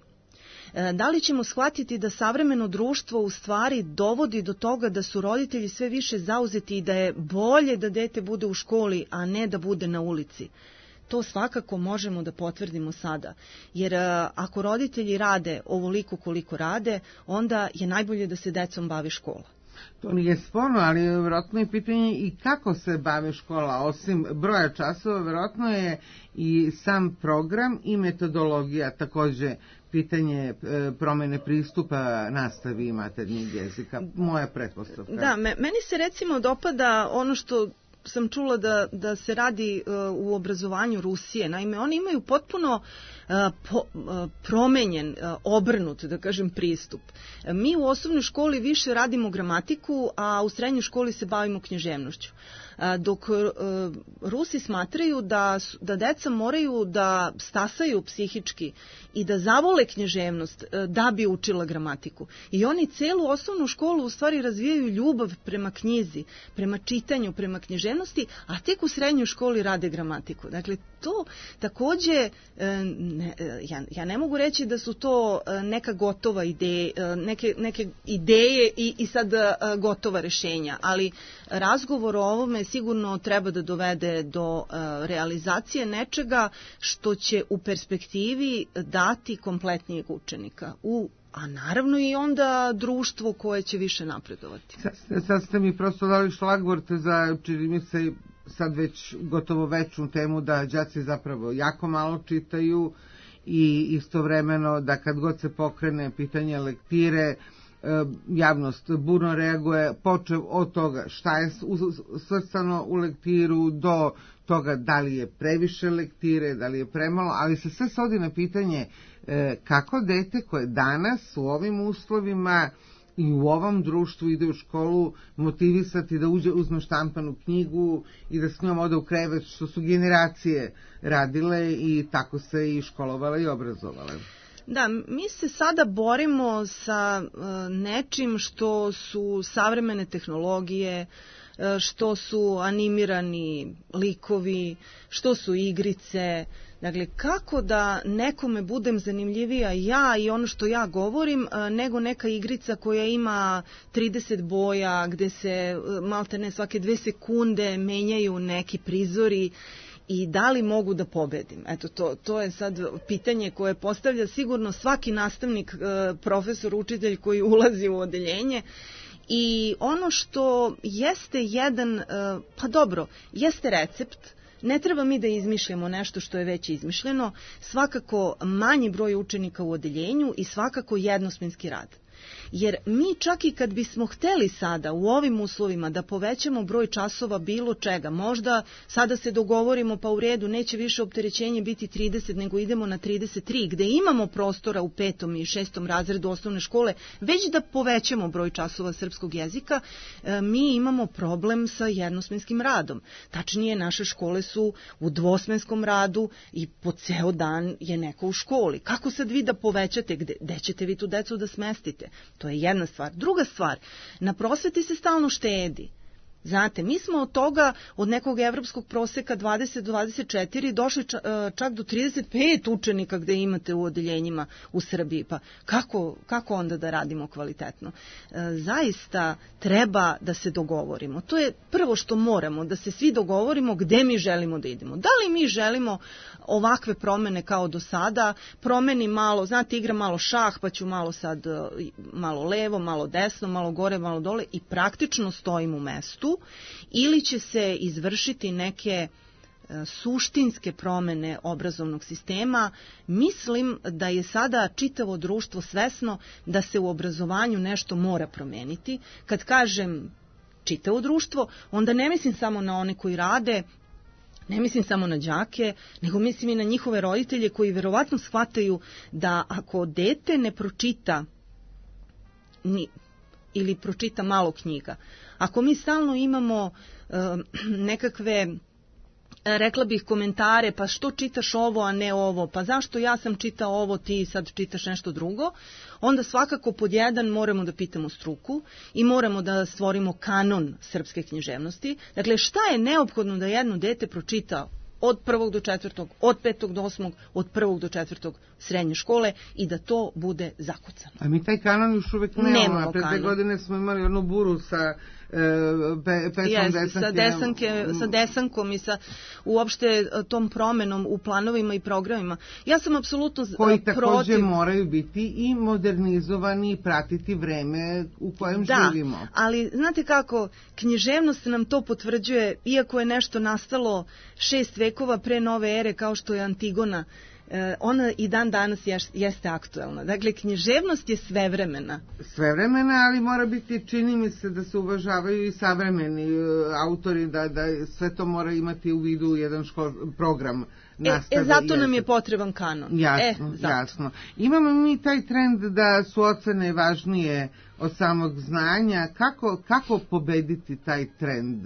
Da li ćemo shvatiti da savremeno društvo u stvari dovodi do toga da su roditelji sve više zauzeti i da je bolje da dete bude u školi, a ne da bude na ulici? To svakako možemo da potvrdimo sada, jer ako roditelji rade ovoliko koliko rade, onda je najbolje da se decom bavi škola. To nije sporno, ali vjerojatno je pitanje i kako se bave škola. Osim broja časova, vjerojatno je i sam program i metodologija takođe pitanje promene pristupa nastavi maternjeg jezika. Moja pretpostavka. Da, me, meni se recimo dopada ono što sam čula da, da se radi uh, u obrazovanju Rusije. Naime, oni imaju potpuno uh, po, uh, promenjen, uh, obrnut, da kažem, pristup. Uh, mi u osnovnoj školi više radimo gramatiku, a u srednjoj školi se bavimo književnošću. Uh, dok uh, Rusi smatraju da, da deca moraju da stasaju psihički i da zavole književnost uh, da bi učila gramatiku. I oni celu osnovnu školu u stvari razvijaju ljubav prema knjizi, prema čitanju, prema književnosti, a tek u srednjoj školi rade gramatiku. Dakle, to takođe, ne, ja, ja ne mogu reći da su to neka gotova ideje, neke, neke ideje i, i sad gotova rešenja, ali razgovor o ovome sigurno treba da dovede do realizacije nečega što će u perspektivi dati kompletnijeg učenika u a naravno i onda društvo koje će više napredovati. Sad, sad ste mi prosto dali šlagvort za, čini mi se, sad već gotovo večnu temu da đaci zapravo jako malo čitaju i istovremeno da kad god se pokrene pitanje lektire, javnost burno reaguje, počev od toga šta je svrstano u lektiru do toga da li je previše lektire, da li je premalo, ali se sve svodi na pitanje kako dete koje danas u ovim uslovima i u ovom društvu ide u školu motivisati da uđe, uzme štampanu knjigu i da s njom ode u krevet, što su generacije radile i tako se i školovale i obrazovale. Da, mi se sada borimo sa uh, nečim što su savremene tehnologije, uh, što su animirani likovi, što su igrice. Dakle, kako da nekome budem zanimljivija ja i ono što ja govorim, uh, nego neka igrica koja ima trideset boja, gde se uh, malte ne svake dve sekunde menjaju neki prizori. I da li mogu da pobedim? Eto, to, to je sad pitanje koje postavlja sigurno svaki nastavnik, profesor, učitelj koji ulazi u odeljenje. I ono što jeste jedan, pa dobro, jeste recept, ne treba mi da izmišljamo nešto što je već izmišljeno, svakako manji broj učenika u odeljenju i svakako jednosmenski rad. Jer mi čak i kad bismo hteli sada u ovim uslovima da povećamo broj časova bilo čega, možda sada se dogovorimo pa u redu neće više opterećenje biti trideset nego idemo na trideset tri gde imamo prostora u petom i šestom razredu osnovne škole, već da povećamo broj časova srpskog jezika, mi imamo problem sa jednosmenskim radom. Tačnije, naše škole su u dvosmenskom radu i po ceo dan je neko u školi. Kako sad vi da povećate, gde, gde ćete vi tu decu da smestite? To je jedna stvar. Druga stvar, na prosveti se stalno štedi. Znate, mi smo od toga, od nekog evropskog proseka dvadeset do dvadeset četiri došli čak do trideset pet učenika gde imate u odeljenjima u Srbiji. Pa kako, kako onda da radimo kvalitetno? Zaista treba da se dogovorimo. To je prvo što moramo, da se svi dogovorimo gde mi želimo da idemo. Da li mi želimo ovakve promene kao do sada, promeni malo, znate, igra malo šah, pa ću malo sad malo levo, malo desno, malo gore, malo dole i praktično stojim u mestu, ili će se izvršiti neke suštinske promene obrazovnog sistema. Mislim da je sada čitavo društvo svesno da se u obrazovanju nešto mora promeniti. Kad kažem čitavo društvo, onda ne mislim samo na one koji rade, ne mislim samo na đake, nego mislim i na njihove roditelje koji verovatno shvataju da ako dete ne pročita ni, ili pročita malo knjiga, ako mi stalno imamo uh, nekakve, rekla bih, komentare, pa što čitaš ovo, a ne ovo, pa zašto ja sam čitao ovo, ti sad čitaš nešto drugo, onda svakako pod jedan moramo da pitamo struku i moramo da stvorimo kanon srpske književnosti. Dakle, šta je neophodno da jedno dete pročita od prvog do četvrtog, od petog do osmog, od prvog do četvrtog srednje škole i da to bude zakucano. A mi taj kanon još uvek nemamo. Nemamo Pre te godine smo imali onu buru sa e, pe, petom yes, desanke. Sa, desanke, sa desankom i sa uopšte tom promenom u planovima i programima. Ja sam apsolutno protiv. Koji takođe moraju biti i modernizovani i pratiti vreme u kojem da, živimo. Da, ali znate kako, književnost nam to potvrđuje, iako je nešto nastalo šest vekova pre nove ere kao što je Antigona, ona i dan danas jeste aktuelna. Dakle, književnost je svevremena. Svevremena, ali mora biti, čini mi se, da se uvažavaju i savremeni autori, da, da sve to mora imati u vidu jedan škol, program nastave. E, e zato nam je potreban kanon. Jasno, e, jasno. Imamo mi taj trend da su ocene važnije od samog znanja. Kako, kako pobediti taj trend?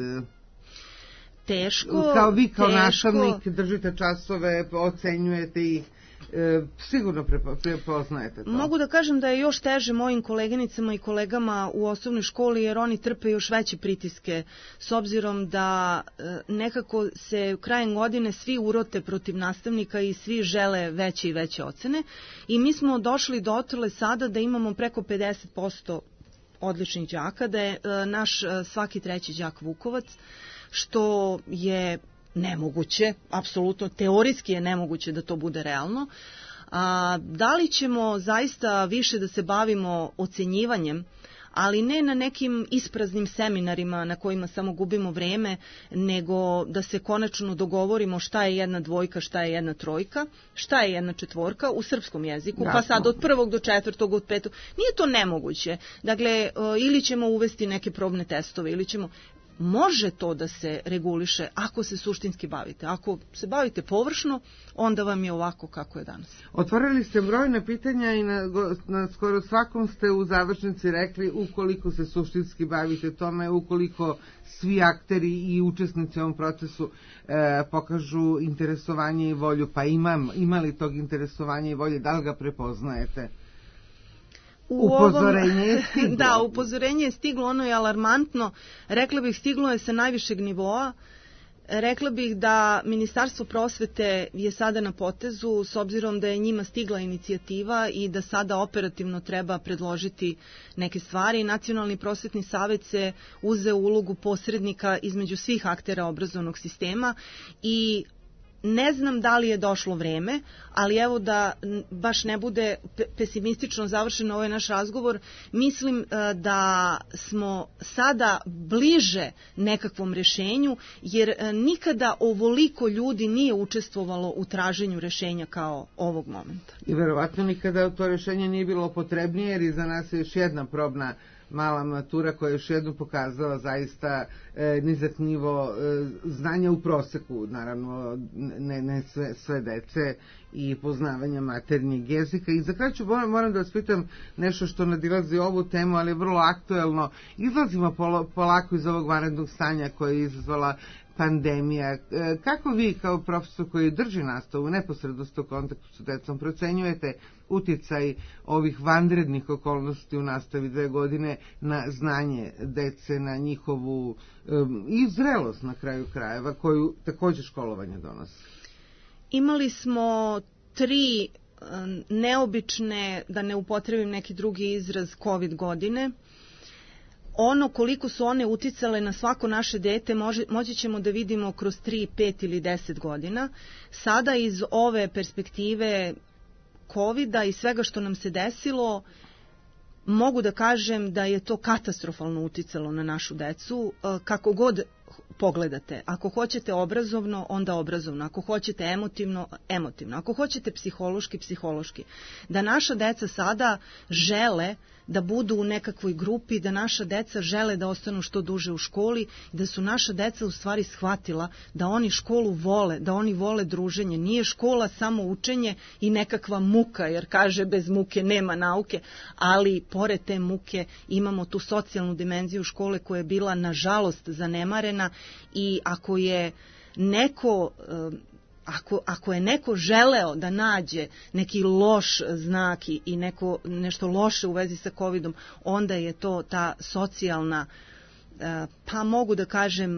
Teško, kao vi kao teško. nastavnik držite časove, ocenjujete ih, e, sigurno prepo, prepoznajete to. Mogu da kažem da je još teže mojim koleginicama i kolegama u osnovnoj školi, jer oni trpe još veće pritiske, s obzirom da e, nekako se krajem godine svi urote protiv nastavnika i svi žele veće i veće ocene. I mi smo došli do otele sada da imamo preko pedeset posto odličnih đaka, da je e, naš e, svaki treći đak Vukovac, što je nemoguće, apsolutno teorijski je nemoguće da to bude realno. A, da li ćemo zaista više da se bavimo ocenjivanjem, ali ne na nekim ispraznim seminarima na kojima samo gubimo vreme, nego da se konačno dogovorimo šta je jedna dvojka, šta je jedna trojka, šta je jedna četvorka u srpskom jeziku, Jasno. Pa sad od prvog do četvrtog, od petog. Nije to nemoguće. Dakle, ili ćemo uvesti neke probne testove, ili ćemo... Može to da se reguliše ako se suštinski bavite. Ako se bavite površno, onda vam je ovako kako je danas. Otvorili ste brojne pitanja i na, na skoro svakom ste u završnici rekli ukoliko se suštinski bavite tome, ukoliko svi akteri i učesnici u ovom procesu e, pokažu interesovanje i volju, pa imam, ima li tog interesovanja i volje, da li ga prepoznajete? U upozorenje je stiglo. Da, upozorenje je stiglo, ono je alarmantno. Rekla bih, stiglo je sa najvišeg nivoa. Rekla bih da Ministarstvo prosvete je sada na potezu, s obzirom da je njima stigla inicijativa i da sada operativno treba predložiti neke stvari. Nacionalni prosvetni savet se uzeo ulogu posrednika između svih aktera obrazovnog sistema i ne znam da li je došlo vreme, ali evo da baš ne bude pesimistično završen ovaj naš razgovor, mislim da smo sada bliže nekakvom rešenju, jer nikada ovoliko ljudi nije učestvovalo u traženju rešenja kao ovog momenta. I verovatno nikada to rešenje nije bilo potrebnije, jer iza nas je još jedna probna mala matura koja je još jednom pokazala zaista e, nizak nivo e, znanja u proseku, naravno ne, ne sve, sve dece i poznavanja maternjeg jezika. I za kraj ću moram, moram da vas pitam nešto što nadilazi ovu temu, ali je vrlo aktuelno. Izlazimo polo, polako iz ovog vanrednog stanja koje je izazvala pandemija. Kako vi kao profesor koji drži nastavu u neposrednosti u kontaktu sa decom procenjujete uticaj ovih vanrednih okolnosti u nastavi dve godine na znanje dece, na njihovu um, i zrelost na kraju krajeva koju također školovanje donosi? Imali smo tri um, neobične, da ne upotrebim neki drugi izraz, COVID godine. Ono koliko su one uticale na svako naše dete može, moći ćemo da vidimo kroz tri, pet ili deset godina. Sada iz ove perspektive kovida i svega što nam se desilo, mogu da kažem da je to katastrofalno uticalo na našu decu, kako god pogledate. Ako hoćete obrazovno, onda obrazovno. Ako hoćete emotivno, emotivno. Ako hoćete psihološki, psihološki. Da naša deca sada žele da budu u nekakvoj grupi, da naša deca žele da ostanu što duže u školi, da su naša deca u stvari shvatila da oni školu vole, da oni vole druženje. Nije škola samo učenje i nekakva muka, jer kaže bez muke nema nauke, ali pored te muke imamo tu socijalnu dimenziju škole koja je bila nažalost zanemarena i ako je neko... Ako, ako je neko želeo da nađe neki loš znak i, i neko, nešto loše u vezi sa covidom, onda je to ta socijalna, pa mogu da kažem,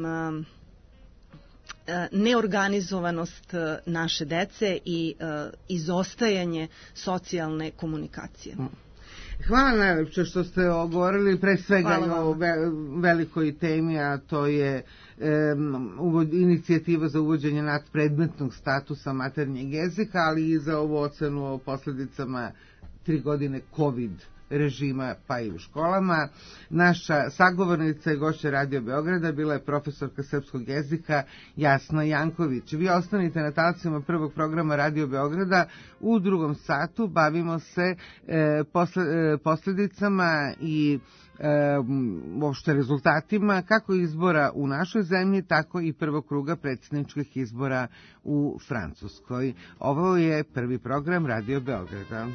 neorganizovanost naše dece i izostajanje socijalne komunikacije. Hvala najlepše što ste govorili pre svega i o velikoj temi, a to je um, inicijativa za uvođenje nadpredmetnog statusa maternjeg jezika, ali i za ovu ocenu o posljedicama tri godine COVID režima pa i u školama. Naša sagovornica i gošća Radio Beograda bila je profesorka srpskog jezika Jasna Janković. Vi ostanite na talasima prvog programa Radio Beograda. U drugom satu bavimo se e, posle, e, posljedicama i e, uopšte rezultatima kako izbora u našoj zemlji, tako i prvog kruga predsjedničkih izbora u Francuskoj. Ovo je prvi program Radio Beograda.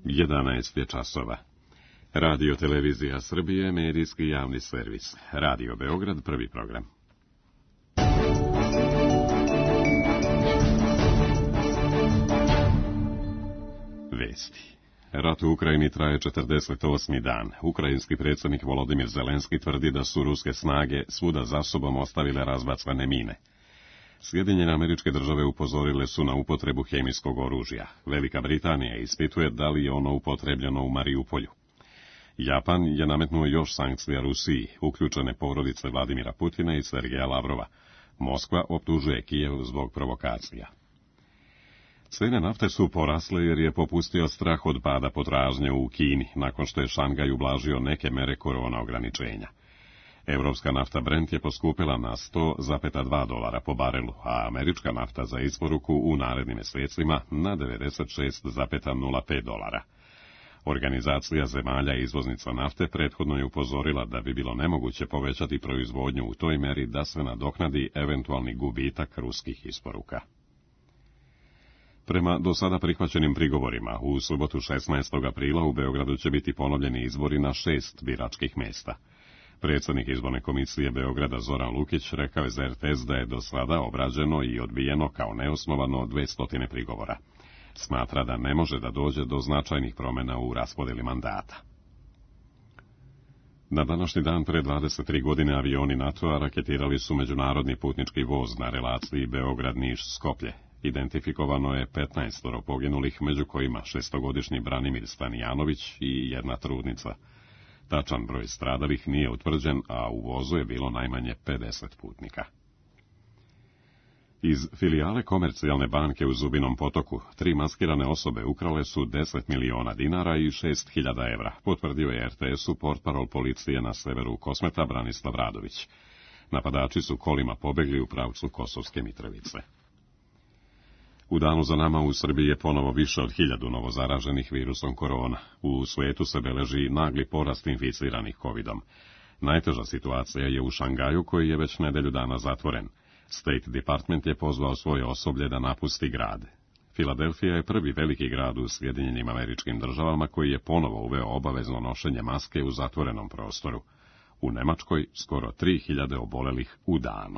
jedanaest je časova. Radio Televizija Srbije, medijski javni servis. Radio Beograd, prvi program. Vesti. Rat u Ukrajini traje četrdeset osmi dan. Ukrajinski predsjednik Volodimir Zelenski tvrdi da su ruske snage svuda za sobom ostavile razbacane mine. Sjedinjene Američke Države upozorile su na upotrebu hemijskog oružja. Velika Britanija ispituje da li je ono upotrebljeno u Mariupolju. Japan je nametnuo još sankcija Rusiji, uključene porodice Vladimira Putina i Sergeja Lavrova. Moskva optužuje Kijev zbog provokacija. Cene nafte su porasle jer je popustio strah od pada potražnje u Kini, nakon što je Šangaj ublažio neke mere korona ograničenja. Evropska nafta Brent je poskupila na sto zarez dva dolara po barelu, a američka nafta za isporuku u narednim mjesecima na devedeset šest zarez nula pet dolara. Organizacija zemalja izvoznica nafte prethodno je upozorila da bi bilo nemoguće povećati proizvodnju u toj meri da se nadoknadi eventualni gubitak ruskih isporuka. Prema do sada prihvaćenim prigovorima, u subotu šesnaestog aprila u Beogradu će biti ponovljeni izbori na šest biračkih mjesta. Predsjednik izborne komisije Beograda Zoran Lukić rekao je za er te es da je do sada obrađeno i odbijeno kao neosnovano dvesta prigovora. Smatra da ne može da dođe do značajnih promjena u raspodjeli mandata. Na današnji dan pre dvadeset tri godine avioni NATO-a raketirali su međunarodni putnički voz na relaciji Beograd-Niš-Skoplje. Identifikovano je petnaest poginulih, među kojima šestogodišnji Branimir Stanijanović i jedna trudnica. Tačan broj stradalih nije utvrđen, a u vozu je bilo najmanje pedeset putnika. Iz filijale Komercijalne banke u Zubinom Potoku tri maskirane osobe ukrale su deset miliona dinara i šest hiljada evra, potvrdio je er te es-u portparol policije na severu Kosmeta Branislav Radović. Napadači su kolima pobegli u pravcu Kosovske Mitrovice. U danu za nama u Srbiji je ponovo više od hiljadu novozaraženih virusom korona. U svijetu se beleži nagli porast inficiranih kovidom. Najteža situacija je u Šangaju, koji je već nedelju dana zatvoren. State Department je pozvao svoje osoblje da napusti grad. Filadelfija je prvi veliki grad u Sjedinjenim Američkim Državama koji je ponovo uveo obavezno nošenje maske u zatvorenom prostoru. U Nemačkoj skoro tri hiljade obolelih u danu.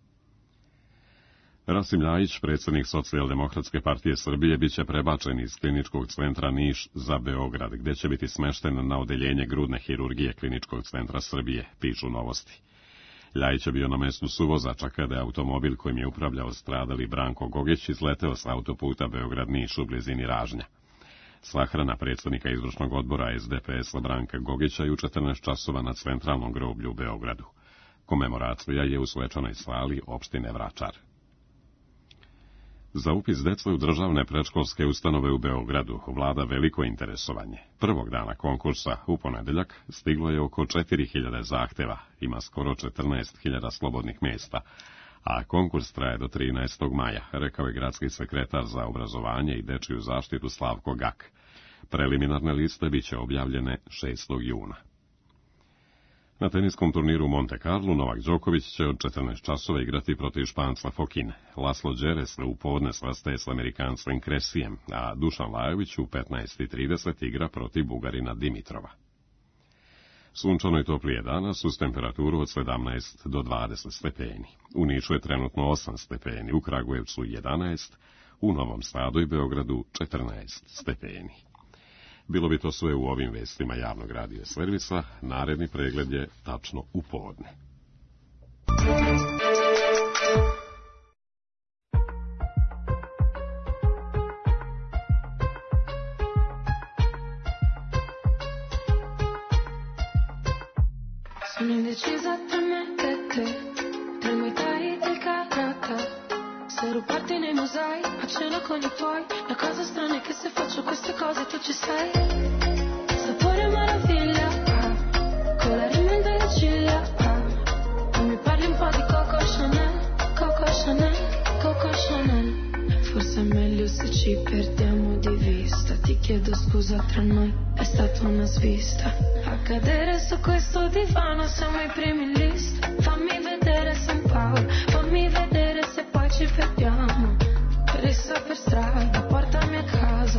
Rasim Ljajić, predsjednik Socijaldemokratske partije Srbije, bit će prebačen iz kliničkog centra Niš za Beograd, gdje će biti smešten na odeljenje grudne hirurgije kliničkog centra Srbije, pišu Novosti. Ljajić je bio na mjestu suvozača kada je automobil kojim je upravljao stradali Branko Gogić izleteo s autoputa Beograd-Niš u blizini Ražnja. Sahrana predsjednika izvršnog odbora es de pe es-a Branka Gogića je u četrnaest časova na centralnom groblju u Beogradu. Komemoracija je u svečanoj sali opštine Vračar. Za upis dece u državne predškolske ustanove u Beogradu vlada veliko interesovanje. Prvog dana konkursa, u ponedeljak, stiglo je oko četiri hiljade zahteva, ima skoro četrnaest hiljada slobodnih mjesta, a konkurs traje do trinaestog maja, rekao je gradski sekretar za obrazovanje i dečiju zaštitu Slavko Gak. Preliminarne liste bit će objavljene šestog juna. Na teniskom turniru u Monte Carlo Novak Đoković će od četrnaest časova igrati protiv Španca Fokine. Laslo Đeres u podne svastaje s Amerikancem Kresijem, a Dušan Lajović u petnaest i trideset igra protiv Bugarina Dimitrova. Sunčano i toplije danas uz temperaturu od sedamnaest do dvadeset stepeni. U Nišu je trenutno osam stepeni, u Kragujevcu jedanaest, u Novom Sadu i Beogradu četrnaest stepeni. Bilo bi to sve u ovim vestima javnog radija servisa, naredni pregled je tačno u podne. Sono indecisa tra me e te, tra i muay thai e il karate. Se rubarti nei musei, a cena con i tuoi. La cosa strana è che se faccio queste cose tu ci sei. Sapore meraviglia, ah, con la rimenda alle ciglia, ah. E mi parli un po' di Coco Chanel, Coco Chanel, Coco Chanel. Forse è meglio se ci perdiamo di vista. Ti chiedo scusa, tra noi è stata una svista. A cadere su questo divano siamo i primi in lista. Fammi vedere San Paolo, fammi vedere se poi ci perdiamo. Per essa per strada, portami a casa. Per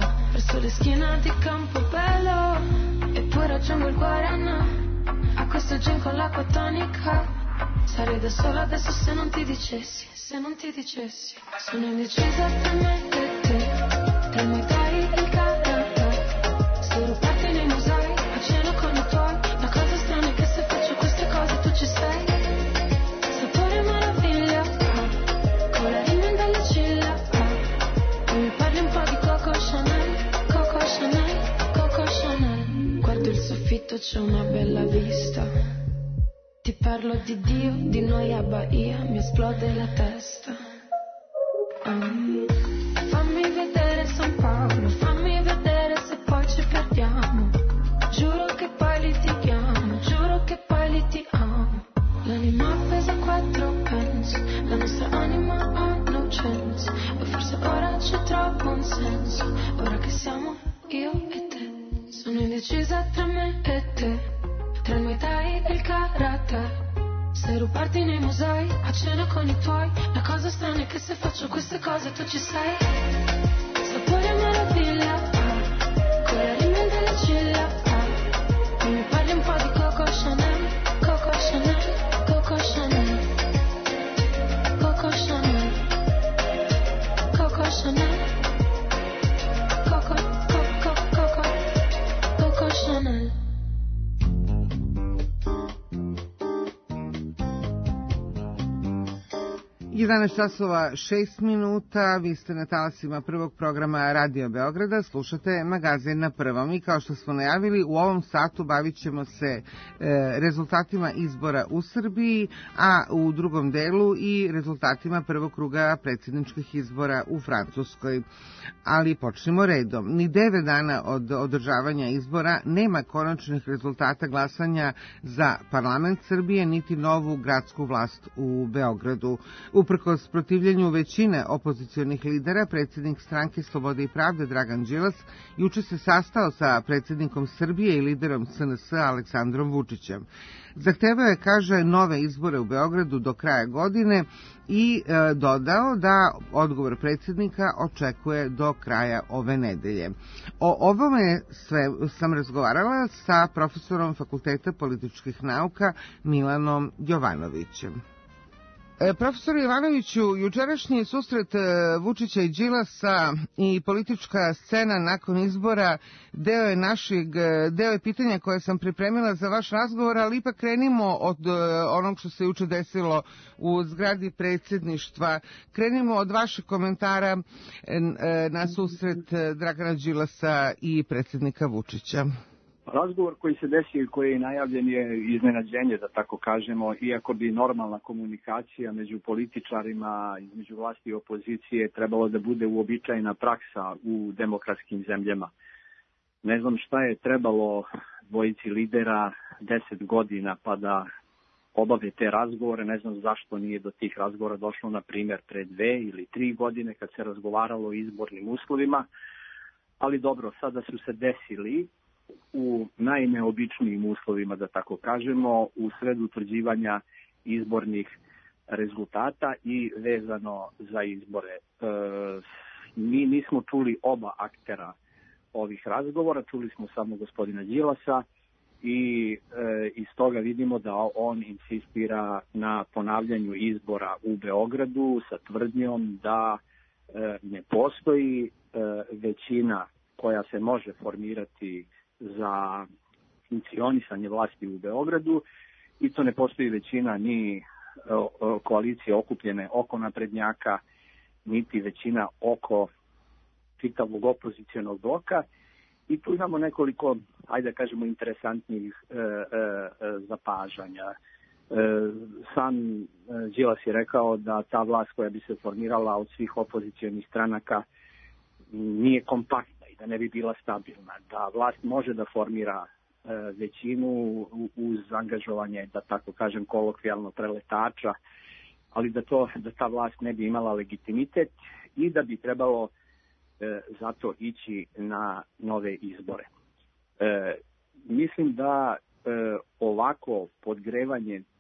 verso le schiene di Campobello e poi raggiungo il Guarana. A questo gin con l'acqua tonica sarei da sola adesso se non ti dicessi, se non ti dicessi. Sono indecisa tra me e te, tra i Muay Thai e il karate. Se rubarti nei musei, a cena con i tuoi. La cosa strana è che se faccio queste cose tu ci sei. Sapore meraviglia, ah, con la rima dalle ciglia, ah. E mi parli un po' di Coco Chanel, Coco Chanel, Coco Chanel. Guardo il soffitto, c'è una bella vista. Ti parlo di Dio, di noi a Bahia, mi esplode la testa. Um, fammi vedere San Paolo, fammi vedere se poi ci perdiamo. Giuro che poi litighiamo, giuro che poi litighiamo. L'anima pesa quattro pence, la nostra anima ha no chance. E forse ora ci trovo un senso, ora che siamo io e te. Sono indecisa tra me e te, tra il Muay Thai e il karate. Se rubarti nei musei, a cena con i tuoi. La cosa strana è che se faccio queste cose tu ci sei. Sapore meraviglia, ah, con la rima delle ciglia, ah. E mi parli un po' di Coco Chanel, Coco Chanel, Coco Chanel, Coco Chanel, Coco Chanel, Coco, Coco, Coco, Coco Chanel. jedanaest časova šest minuta, vi ste na talasima prvog programa Radio Beograda, slušate magazin na prvom i kao što smo najavili u ovom satu bavit ćemo se e, rezultatima izbora u Srbiji, a u drugom delu i rezultatima prvog kruga predsjedničkih izbora u Francuskoj. Ali počnemo redom. Ni devet dana od održavanja izbora nema konačnih rezultata glasanja za parlament Srbije niti novu gradsku vlast u Beogradu. Uprkos protivljenju većine opozicionih lidera, predsjednik stranke Slobode i pravde Dragan Đilas juče se sastao sa predsjednikom Srbije i liderom S N S Aleksandrom Vučićem. Zahtevao je, kaže, nove izbore u Beogradu do kraja godine i e, dodao da odgovor predsjednika očekuje do kraja ove nedelje. O ovome sve sam razgovarala sa profesorom Fakulteta političkih nauka Milanom Jovanovićem. Profesor Jovanoviću, jučerašnji susret Vučića i Đilasa i politička scena nakon izbora deo je našeg, deo je pitanja koje sam pripremila za vaš razgovor, ali ipak krenimo od onog što se juče desilo u zgradi predsjedništva. Krenimo od vašeg komentara na susret Dragana Đilasa i predsjednika Vučića. Razgovor koji se desio i koji je najavljen je iznenađenje, da tako kažemo, iako bi normalna komunikacija među političarima, između vlasti i opozicije trebalo da bude uobičajena praksa u demokratskim zemljama. Ne znam šta je trebalo dvojici lidera deset godina pa da obave te razgovore, ne znam zašto nije do tih razgovora došlo, na primjer, pre dve ili tri godine kad se razgovaralo o izbornim uslovima, ali dobro, sada su se desili u najneobičnijim uslovima, da tako kažemo, u sred utvrđivanja izbornih rezultata i vezano za izbore. E, mi nismo čuli oba aktera ovih razgovora, čuli smo samo gospodina Đilasa i e, iz toga vidimo da on insistira na ponavljanju izbora u Beogradu sa tvrdnjom da e, ne postoji e, većina koja se može formirati za funkcionisanje vlasti u Beogradu i to ne postoji većina ni koalicije okupljene oko naprednjaka, niti većina oko čitavog opozicionog bloka. I tu imamo nekoliko, ajde da kažemo, interesantnih e, e, zapažanja. E, sam Đilas je rekao da ta vlast koja bi se formirala od svih opozicionih stranaka nije kompaktna i da ne bi bila stabilna, da vlast može da formira e, većinu uz angažovanje, da tako kažem kolokvijalno, preletača, ali da, to, da ta vlast ne bi imala legitimitet i da bi trebalo e, zato ići na nove izbore. E, mislim da e, ovako podgrevanje e,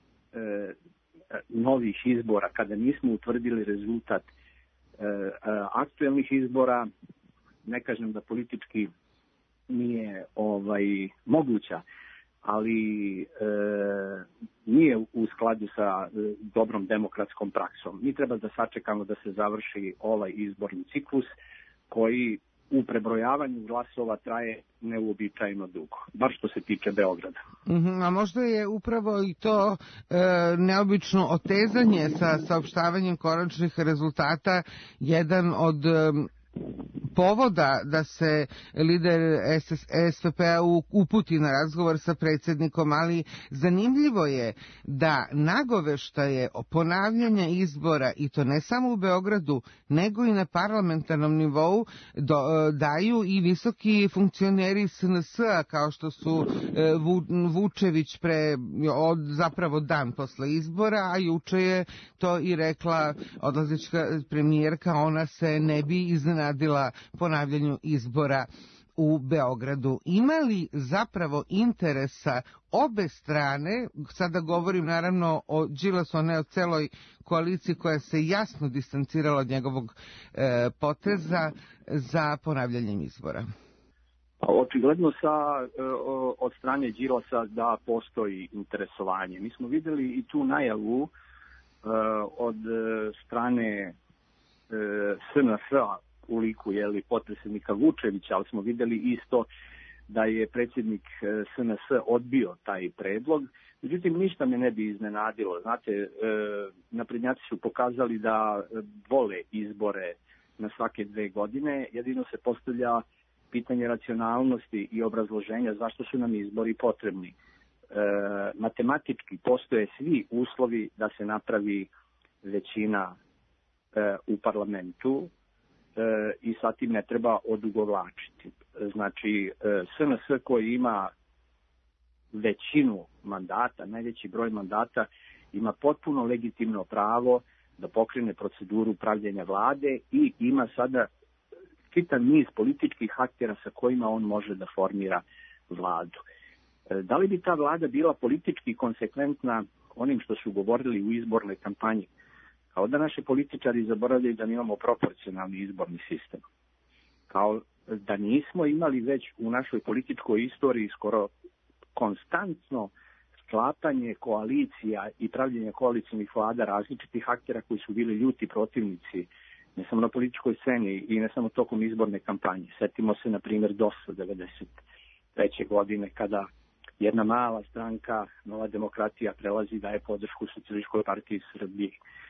novih izbora, kada nismo utvrdili rezultat e, aktuelnih izbora, ne kažem da politički nije ovaj moguća, ali e, nije u skladu sa e, dobrom demokratskom praksom. Mi treba da sačekamo da se završi ovaj izborni ciklus koji u prebrojavanju glasova traje neuobičajeno dugo, bar što se tiče Beograda. Uh-huh, a možda je upravo i to e, neobično otezanje sa saopštavanjem konačnih rezultata jedan od e, povoda da se lider S V P-a uputi na razgovor sa predsjednikom, ali zanimljivo je da nagoveštaje o ponavljanja izbora, i to ne samo u Beogradu, nego i na parlamentarnom nivou, do, daju i visoki funkcioneri S N S-a, kao što su Vučević pre, od, zapravo dan posle izbora, a juče je to i rekla odlazička premijerka, ona se ne bi iznenadila ponavljanju izbora u Beogradu. Ima li zapravo interesa obe strane, sada govorim naravno o Đilasu, a ne o celoj koaliciji koja se jasno distancirala od njegovog e, poteza za ponavljanjem izbora? Očigledno sa, od strane Đilasa da postoji interesovanje. Mi smo videli i tu najavu od strane S N S-a u liku jeli, potpredsjednika Vučevića, ali smo videli isto da je predsjednik S N S odbio taj predlog. Međutim, ništa me ne bi iznenadilo. Znate, e, naprednjaci su pokazali da vole izbore na svake dve godine. Jedino se postavlja pitanje racionalnosti i obrazloženja zašto su nam izbori potrebni. E, matematički postoje svi uslovi da se napravi većina e, u parlamentu, E, i sa tim ne treba odugovlačiti. Znači, e, S N S koji ima većinu mandata, najveći broj mandata, ima potpuno legitimno pravo da pokrene proceduru pravljenja vlade i ima sada čitav niz političkih aktera sa kojima on može da formira vladu. E, da li bi ta vlada bila politički konsekventna onim što su govorili u izbornoj kampanji? Kao da naši političari zaboravljaju da mi imamo proporcionalni izborni sistem. Kao da nismo imali već u našoj političkoj istoriji skoro konstantno sklapanje koalicija i pravljenje koalicijnih vlada različitih aktera koji su bili ljuti protivnici, ne samo na političkoj sceni i ne samo tokom izborne kampanje. Setimo se, na primjer, D O S-a devedeset treće godine, kada jedna mala stranka, Nova demokratija, prelazi da je podršku Socijalističkoj partiji Srbije.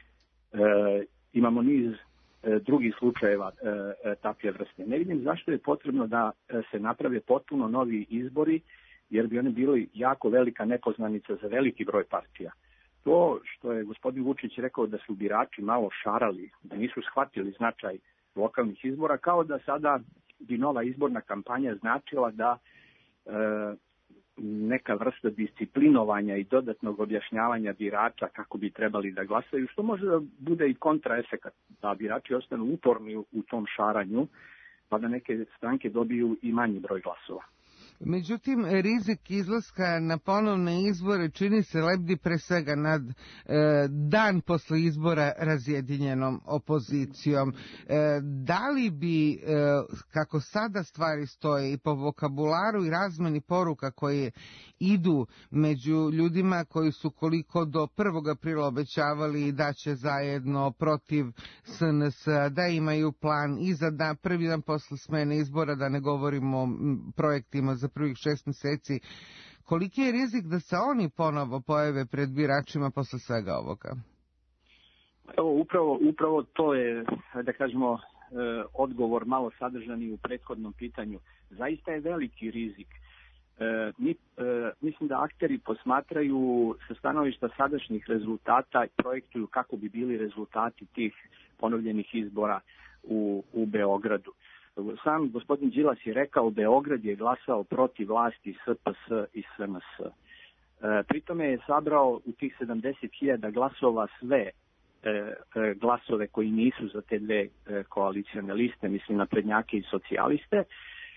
E, imamo niz e, drugih slučajeva e, e, takve vrste. Ne vidim zašto je potrebno da e, se naprave potpuno novi izbori, jer bi oni bili jako velika nepoznanica za veliki broj partija. To što je gospodin Vučić rekao da su birači malo šarali, da nisu shvatili značaj lokalnih izbora, kao da sada bi nova izborna kampanja značila da e, neka vrsta disciplinovanja i dodatnog objašnjavanja birača kako bi trebali da glasaju, što može da bude i kontraefekat, da birači ostanu uporni u tom šaranju, pa da neke stranke dobiju i manji broj glasova. Međutim, rizik izlaska na ponovne izbore čini se lebdi pre svega nad e, dan posle izbora razjedinjenom opozicijom. E, da li bi, e, kako sada stvari stoje, i po vokabularu i razmeni poruka koje idu među ljudima koji su koliko do prvog aprila obećavali da će zajedno protiv S N S, da imaju plan i za dan, prvi dan posle smene izbora, da ne govorimo o projektima za prvih šest mjeseci, koliki je rizik da se oni ponovo pojave pred biračima posle svega ovoga? Evo, upravo, upravo to je, da kažemo, odgovor malo sadržani u prethodnom pitanju. Zaista je veliki rizik. Mi, mislim da akteri posmatraju sa stanovišta sadašnjih rezultata i projektuju kako bi bili rezultati tih ponovljenih izbora u, u Beogradu. Sam gospodin Đilas je rekao Beograd je glasao protiv vlasti S P S i S N S. E, pritome je sabrao u tih sedamdeset hiljada glasova sve e, e, glasove koji nisu za te dve e, koalicione liste, mislim naprednjake i socijaliste, e,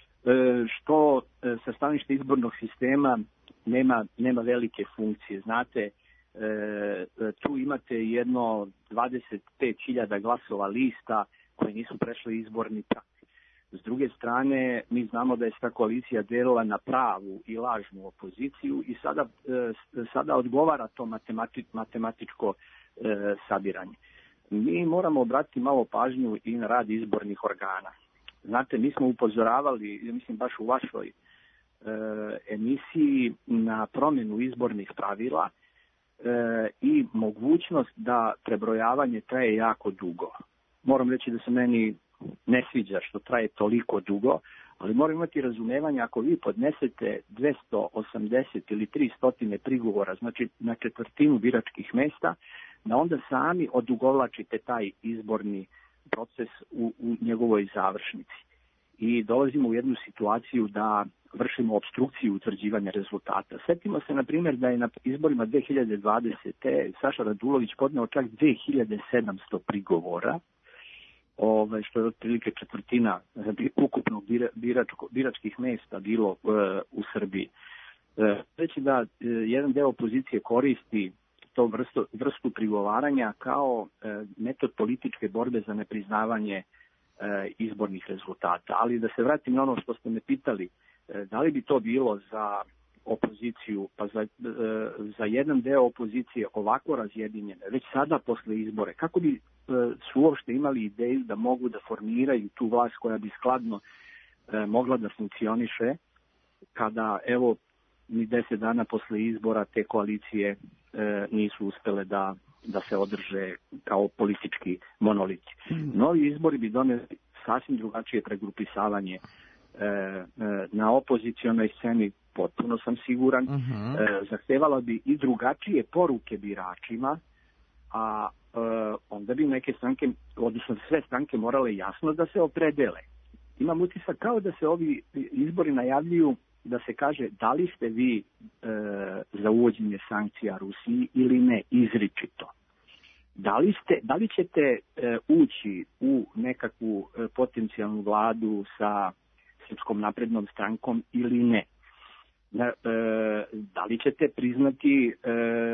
što e, sa stanovišta izbornog sistema nema, nema velike funkcije. Znate, e, tu imate jedno dvadeset pet hiljada glasova lista koji nisu prešli izborni prag. S druge strane, mi znamo da je ta koalicija delila na pravu i lažnu opoziciju i sada, sada odgovara to matemati, matematičko e, sabiranje. Mi moramo obratiti malo pažnju i na rad izbornih organa. Znate, mi smo upozoravali, mislim baš u vašoj e, emisiji, na promjenu izbornih pravila e, i mogućnost da prebrojavanje traje jako dugo. Moram reći da se meni ne sviđa što traje toliko dugo, ali moram imati razumevanja ako vi podnesete dvesta osamdeset ili tristo prigovora, znači na četvrtinu biračkih mesta, da onda sami odugovlačite taj izborni proces u, u njegovoj završnici. I dolazimo u jednu situaciju da vršimo opstrukciju utvrđivanja rezultata. Sjetimo se, na primjer, da je na izborima dve hiljade dvadesete. Saša Radulović podneo čak dve hiljade sedamsto prigovora, Ove, što je otprilike četvrtina ukupnog biračko, biračkih mesta bilo e, u Srbiji. E, reći da e, jedan deo opozicije koristi to vrstu, vrstu prigovaranja kao e, metod političke borbe za nepriznavanje e, izbornih rezultata. Ali da se vratim na ono što ste me pitali, e, da li bi to bilo za opoziciju, pa za, e, za jedan deo opozicije ovako razjedinjene, već sada posle izbore, kako bi e, su uopšte imali ideju da mogu da formiraju tu vlast koja bi skladno e, mogla da funkcioniše, kada, evo, ni deset dana posle izbora te koalicije e, nisu uspele da, da se održe kao politički monoliti. Novi izbori bi doneli sasvim drugačije pregrupisavanje e, e, na opozicionoj sceni, potpuno sam siguran, uh-huh. e, zahtevala bi i drugačije poruke biračima, a e, onda bi neke stranke, odnosno sve stranke, morale jasno da se opredele. Imam utisak kao da se ovi izbori najavljuju da se kaže da li ste vi e, za uvođenje sankcija Rusiji ili ne, izričito. Da li, ste, da li ćete e, ući u nekakvu e, potencijalnu vladu sa Srpskom naprednom strankom ili ne? Da, e, da li ćete priznati e,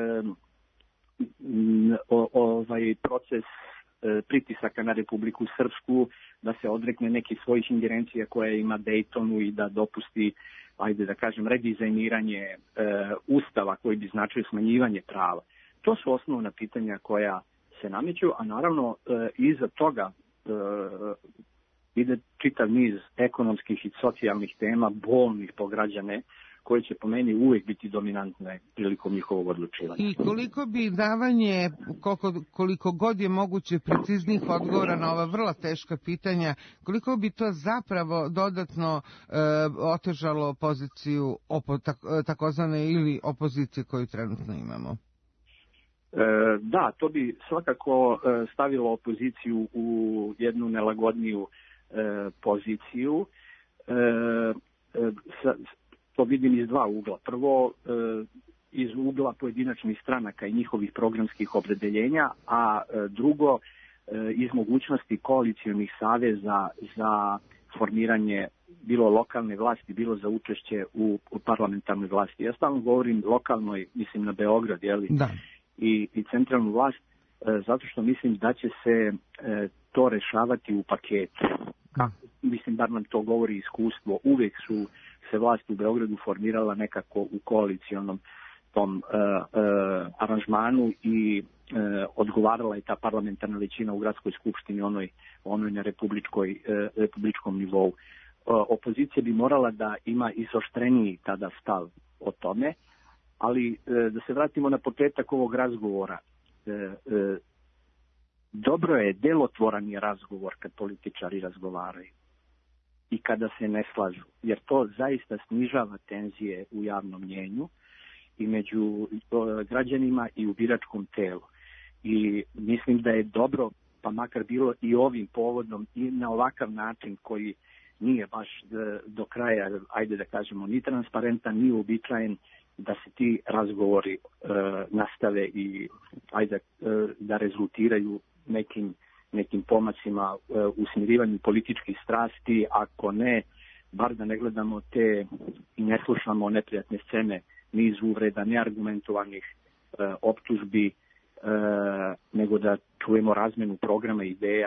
o, ovaj proces e, pritisaka na Republiku Srpsku, da se odrekne nekih svojih ingerencija koje ima Daytonu i da dopusti, ajde da kažem, redizajniranje e, ustava koji bi značio smanjivanje prava? To su osnovna pitanja koja se nameću, a naravno e, iza toga e, ide čitav niz ekonomskih i socijalnih tema, bolnih po građane, koje će po meni uvijek biti dominantne prilikom njihovog odlučivanja. I koliko bi davanje, koliko, koliko god je moguće preciznih odgovora na ova vrlo teška pitanja, koliko bi to zapravo dodatno e, otežalo poziciju opo, tak, takozvane ili opozicije koju trenutno imamo? E, da, to bi svakako e, stavilo opoziciju u jednu nelagodniju e, poziciju. E, e, sa, To vidim iz dva ugla. Prvo, e, iz ugla pojedinačnih stranaka i njihovih programskih opredeljenja, a e, drugo, e, iz mogućnosti koalicionih saveza za formiranje bilo lokalne vlasti, bilo za učešće u, u parlamentarnoj vlasti. Ja stalno govorim lokalnoj, mislim na Beograd, jeli? Da. I, i centralnu vlast, e, zato što mislim da će se e, to rešavati u paketu. Kako? Mislim, bar nam to govori iskustvo. Uvijek su se vlast u Beogradu formirala nekako u koalicionom tom uh, uh, aranžmanu i uh, odgovarala je ta parlamentarna većina u gradskoj skupštini onoj, onoj na republičkoj, uh, republičkom nivou. Uh, opozicija bi morala da ima izoštreniji tada stav o tome, ali uh, da se vratimo na početak ovog razgovora. Uh, uh, dobro je, delotvoran je razgovor kad političari razgovaraju i kada se ne slažu, jer to zaista snižava tenzije u javnom mnjenju i među građanima i u biračkom telu. I mislim da je dobro, pa makar bilo i ovim povodom i na ovakav način koji nije baš do kraja, ajde da kažemo, ni transparentan, ni uobičajen, da se ti razgovori e, nastave i ajde e, da rezultiraju nekim nekim pomacima e, u smirivanju političkih strasti, ako ne, bar da ne gledamo te i ne slušamo neprijatne scene, niz uvreda, neargumentovanih e, optužbi, e, nego da čujemo razmenu programa, ideja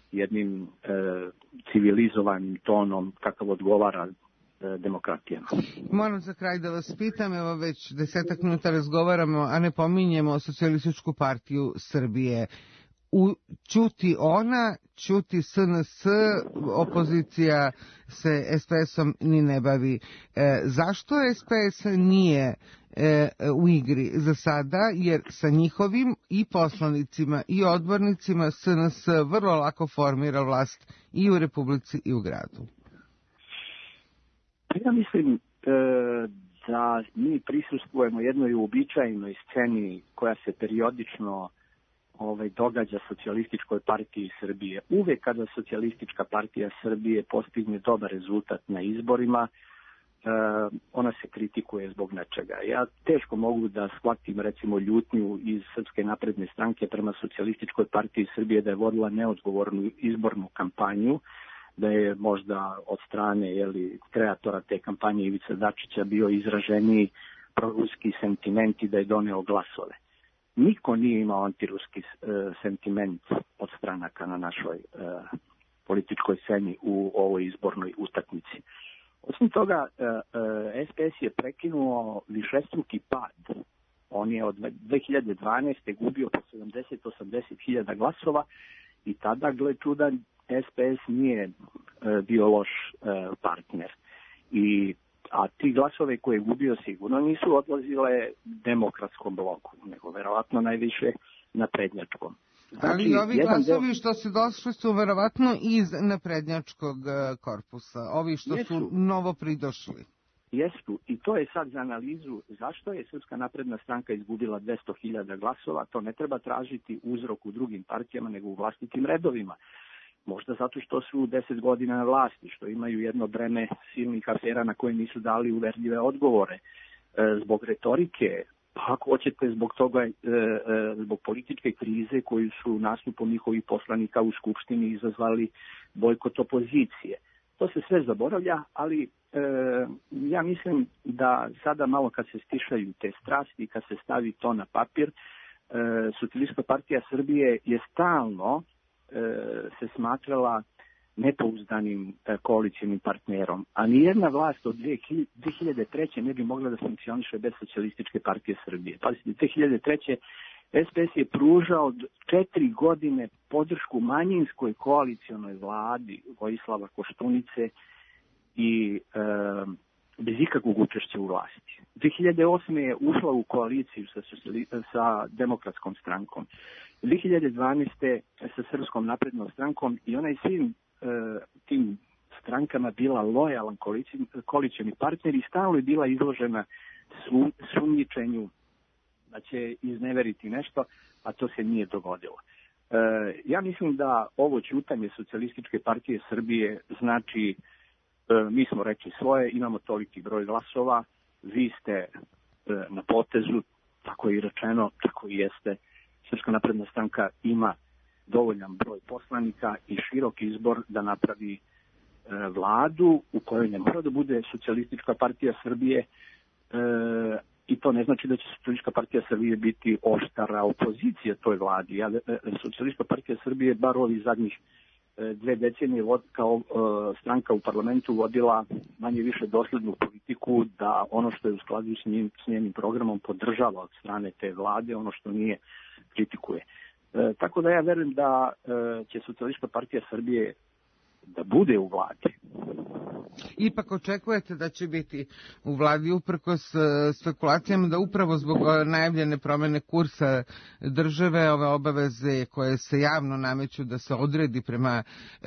jednim e, civilizovanim tonom kakav odgovara e, demokratijama. Moram za kraj da vas pitam, evo već desetak minuta razgovaramo, a ne pominjemo Socijalističku partiju Srbije. U, čuti ona, čuti S N S, opozicija se S P S-om ni ne bavi. E, zašto S P S nije e, u igri za sada? Jer sa njihovim i poslanicima i odbornicima S N S vrlo lako formira vlast i u Republici i u gradu. Ja mislim e, da mi prisustvujemo jednoj uobičajenoj sceni koja se periodično ovaj, događa Socijalističkoj partiji Srbije. Uvek kada Socijalistička partija Srbije postigne dobar rezultat na izborima, e, ona se kritikuje zbog nečega. Ja teško mogu da shvatim recimo ljutnju iz Srpske napredne stranke prema Socijalističkoj partiji Srbije da je vodila neodgovornu izbornu kampanju, da je možda od strane jeli, kreatora te kampanje Ivica Dačića bio izraženiji proruski sentiment i da je doneo glasove. Niko nije imao antiruski e, sentiment od stranaka na našoj e, političkoj sceni u ovoj izbornoj utakmici. Osim toga, e, e, S P S je prekinuo višestruki pad. On je od dve hiljade dvanaeste. gubio po sedamdeset do osamdeset hiljada glasova i tada, gle čuda, S P S nije e, bio loš e, partner. I a ti glasove koje je gubio sigurno nisu odlazile demokratskom bloku, nego verovatno najviše naprednjačkom. Znači, ali ovi glasovi deo... što se došli su verovatno iz naprednjačkog korpusa, ovi što jesu. Su novo pridošli. Jesu, i to je sad za analizu zašto je Srpska napredna stranka izgubila dvesta hiljada glasova, to ne treba tražiti uzrok u drugim partijama, nego u vlastitim redovima. Možda zato što su deset godina na vlasti, što imaju jedno breme silnih afera na koje nisu dali uverljive odgovore. E, zbog retorike, pa ako hoćete zbog toga, e, e, zbog političke krize koju su nastupom njihovih poslanika u Skupštini izazvali bojkot opozicije. To se sve zaboravlja, ali e, ja mislim da sada malo kad se stišaju te strasti, kad se stavi to na papir, e, Socijalistička partija Srbije je stalno se smatrala nepouzdanim koalicijnim partnerom, a nijedna vlast od dve hiljade treće. ne bi mogla da funkcioniše bez Socijalističke partije Srbije. Pazite, dve hiljade treće. S P S je pružao četiri godine podršku manjinskoj koalicionoj vladi Vojislava Koštunice i e, bez ikakvog učešća u vlasti. dve hiljade osme. je ušla u koaliciju sa, sa Demokratskom strankom. dve hiljade dvanaeste. sa Srpskom naprednom strankom i ona je svim e, tim strankama bila lojalan koalicioni partner i stalno je bila izložena sum, sumnjičenju da će izneveriti nešto, a to se nije dogodilo. E, ja mislim da ovo ćutanje Socijalističke partije Srbije znači e, mi smo rekli svoje, imamo toliki broj glasova, vi ste e, na potezu, tako je i rečeno, tako i jeste. Srpska napredna stranka ima dovoljan broj poslanika i širok izbor da napravi e, vladu u kojoj ne mora da bude Socijalistička partija Srbije, e, i to ne znači da će Socijalistička partija Srbije biti oštara opozicija toj vladi. Ja, e, Socijalistička partija Srbije bar ovih zadnjih e, dve decenije vod, kao e, stranka u parlamentu vodila manje više doslednu politiku da ono što je u skladu s, njim, s njenim programom podržava od strane te vlade, ono što nije kritikuje. E, tako da ja verujem da e, će Socijalistička partija Srbije da bude u vladi. Ipak očekujete da će biti u vladi uprkos spekulacijama da upravo zbog najavljene promene kursa države, ove obaveze koje se javno nameću da se odredi prema e,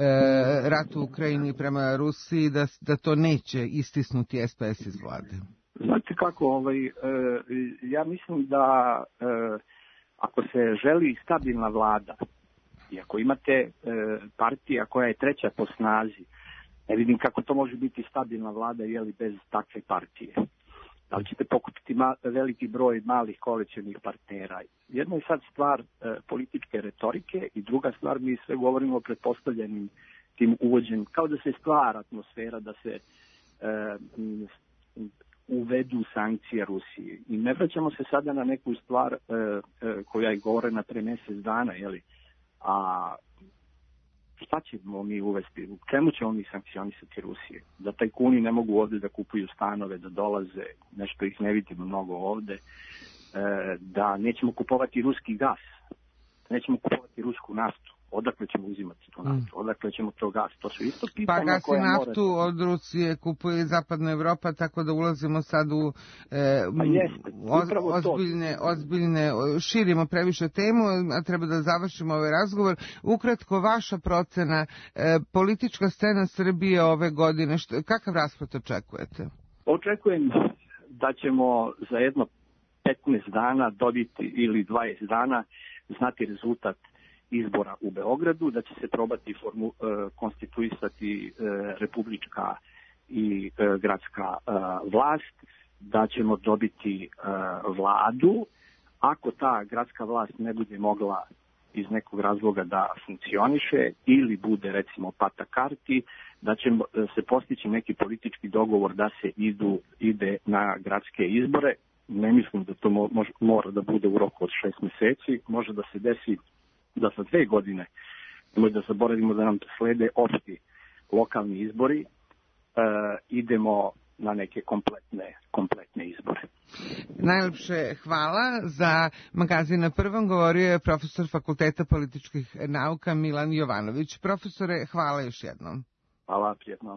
ratu u Ukrajini, prema Rusiji, da, da to neće istisnuti S P S iz vlade? Znate kako, ovaj, e, ja mislim da e, ako se želi stabilna vlada i ako imate e, partija koja je treća po snazi, ne vidim kako to može biti stabilna vlada jeli bez takve partije. Da li ćete pokupiti ma, veliki broj malih koalicionih partnera? Jedna je sad stvar e, političke retorike i druga stvar, mi sve govorimo o pretpostavljenim tim uvođenjem, kao da se stvara atmosfera da se e, uvedu sankcije Rusiji. I ne vraćamo se sada na neku stvar e, e, koja je govorena pre mjesec dana, jeli? A šta ćemo mi uvesti, u čemu ćemo mi sankcionisati Rusije? Da tajkuni ne mogu ovde da kupuju stanove, da dolaze, nešto ih ne vidimo mnogo ovde, da nećemo kupovati ruski gas, da nećemo kupovati rusku naftu. Odakle ćemo uzimati to naftu? Odakle ćemo to gas? To su isto pitanja pa gas i koja naftu morate... od Rusije kupuje Zapadna Evropa, tako da ulazimo sad u e, pa jeste, oz, ozbiljne, ozbiljne, širimo previše temu, a treba da završimo ovaj razgovor. Ukratko, vaša procena, e, politička scena Srbije ove godine, što, kakav rasplet očekujete? Očekujem da ćemo za jedno petnaest dana dobiti ili dvadeset dana znati rezultat izbora u Beogradu, da će se probati formu, e, konstituisati e, republička i e, gradska e, vlast, da ćemo dobiti e, vladu. Ako ta gradska vlast ne bude mogla iz nekog razloga da funkcioniše ili bude recimo pata karti, da će se postići neki politički dogovor da se idu, ide na gradske izbore. Ne mislim da to mo, mora da bude u roku od šest meseci, može da se desi da za dve godine, nemoj da zaboravimo da nam slede opšti lokalni izbori, e, idemo na neke kompletne, kompletne izbore. Najlepše hvala. Za magazin Na prvom govorio je profesor Fakulteta političkih nauka Milan Jovanović. Profesore, hvala još jednom. Hvala, prijetno.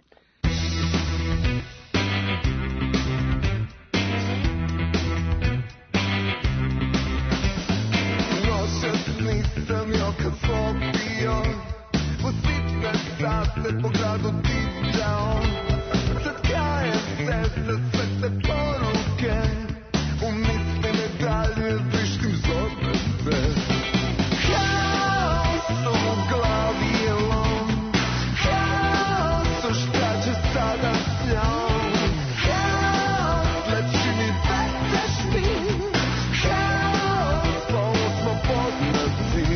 Nisam joj kad popio, u sitne sate po gradu tičao. Sad krajem sese sve te poruke, u misli ne dalje vrištim zove sve. Haos u glavi je lom, haos u šta će sada s njom. Haos leči mi veteš mi, haos polu smo poznati.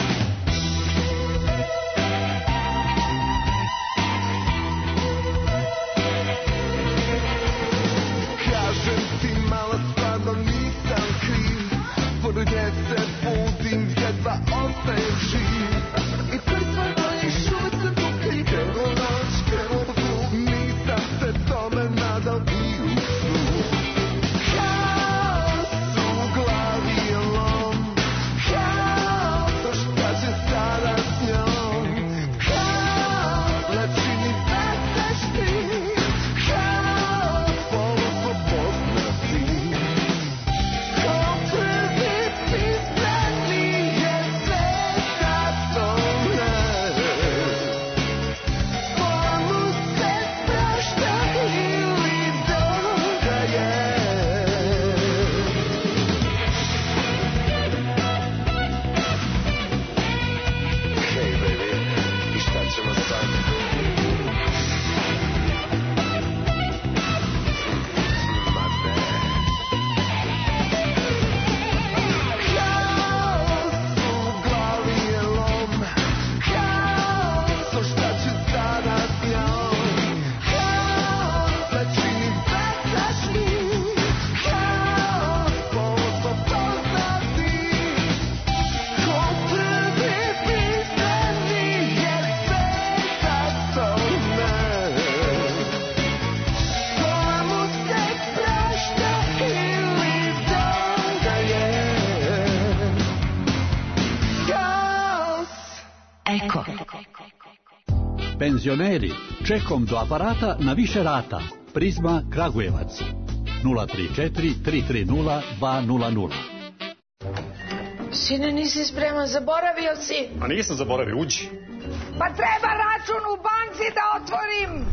Kažem ti mala stvarno nisam kriv, pored nje se budim, jedva ostajem živ. I prisvarno još uvijek sam tu kriv, krenuo noć, krenuo zvuk, nisam se tome nadal i u snu. Haos u glavi je lom, haos, o šta će sada s njom. Haos, leči mi veteš ti, haos, polu smo poznati. Ko prvi pismeni je sveta tome, pola mu se prašta ili dodaje. Hej, baby, i šta ćemo sad? Ma ne. Haos u glavi je lom, haos, o šta će sada s njom. Haos, leči mi veteš mi, haos, polu smo poznati. Ko prvi pismeni je sveta tome, pola mu se prašta ili dodaje. Haos. Eko. Penzioneri, čekom do aparata na više rata. Prizma Kragujevac. nula tri četiri tri tri nula dva nula nula. Sine, nisi spreman, zaboravio si. A nisam zaboravio, uđi. Pa treba račun u banci da otvorim.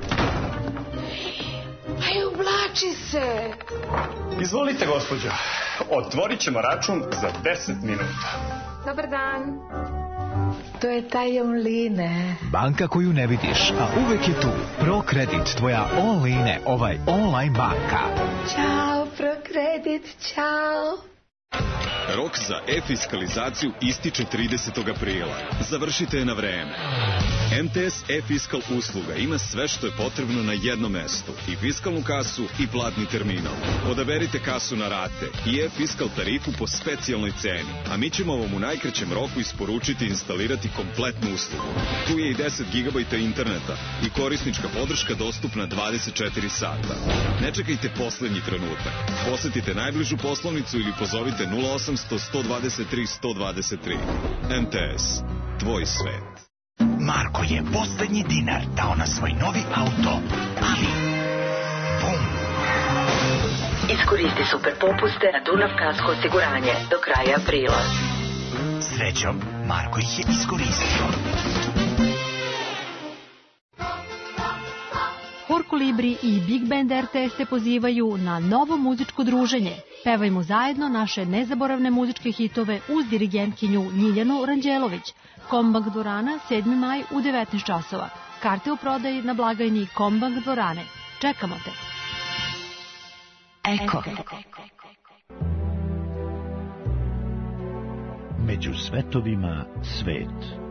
Aj, oblači se. Izvolite, gospođo. Otvorit ćemo račun za deset minuta. Dobar dan. To je taj online. Banka koju ne vidiš, a uvek je tu. ProKredit, tvoja online, ovaj online banka. Ćao, ProKredit, ćao. Rok za e-fiskalizaciju ističe tridesetog aprila. Završite je na vreme. M T S e-fiskal usluga ima sve što je potrebno na jednom mestu. I fiskalnu kasu i platni terminal. Odaberite kasu na rate i e-fiskal tarifu po specijalnoj ceni. A mi ćemo vam u najkraćem roku isporučiti i instalirati kompletnu uslugu. Tu je i deset gigabajta interneta i korisnička podrška dostupna dvadeset četiri sata. Ne čekajte poslednji trenutak. Posetite najbližu poslovnicu ili pozovite nula osamsto, sto dvadeset tri, sto dvadeset tri. M T S. Tvoj svet. Marko je poslednji dinar dao na svoj novi auto, ali... Bum! Iskoristi super popuste na Dunav kasko osiguranje do kraja aprila. Srećom, Marko ih je iskoristio. Hor Kolibri i Big Band R T S te pozivaju na novo muzičko druženje. Pevajmo zajedno naše nezaboravne muzičke hitove uz dirigentkinju Ljiljanu Ranđelović. Kombank dvorana, sedmi maj u devetnaest časova. Karte u prodaji na blagajni Kombank dvorane. Čekamo te. Eko. Među svetovima svet.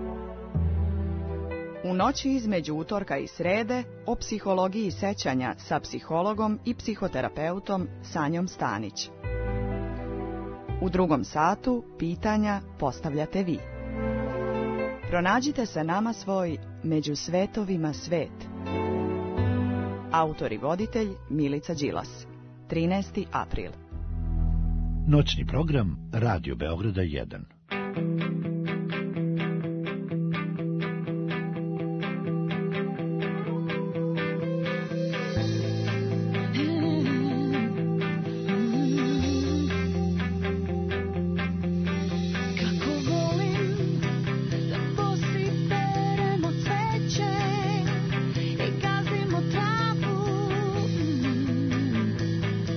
U noći između utorka i srede o psihologiji sećanja sa psihologom i psihoterapeutom Sanjom Stanić. U drugom satu pitanja postavljate vi. Pronađite sa nama svoj Među svetovima svet. Autor i voditelj Milica Đilas. trinaesti april. Noćni program Radio Beograda jedan.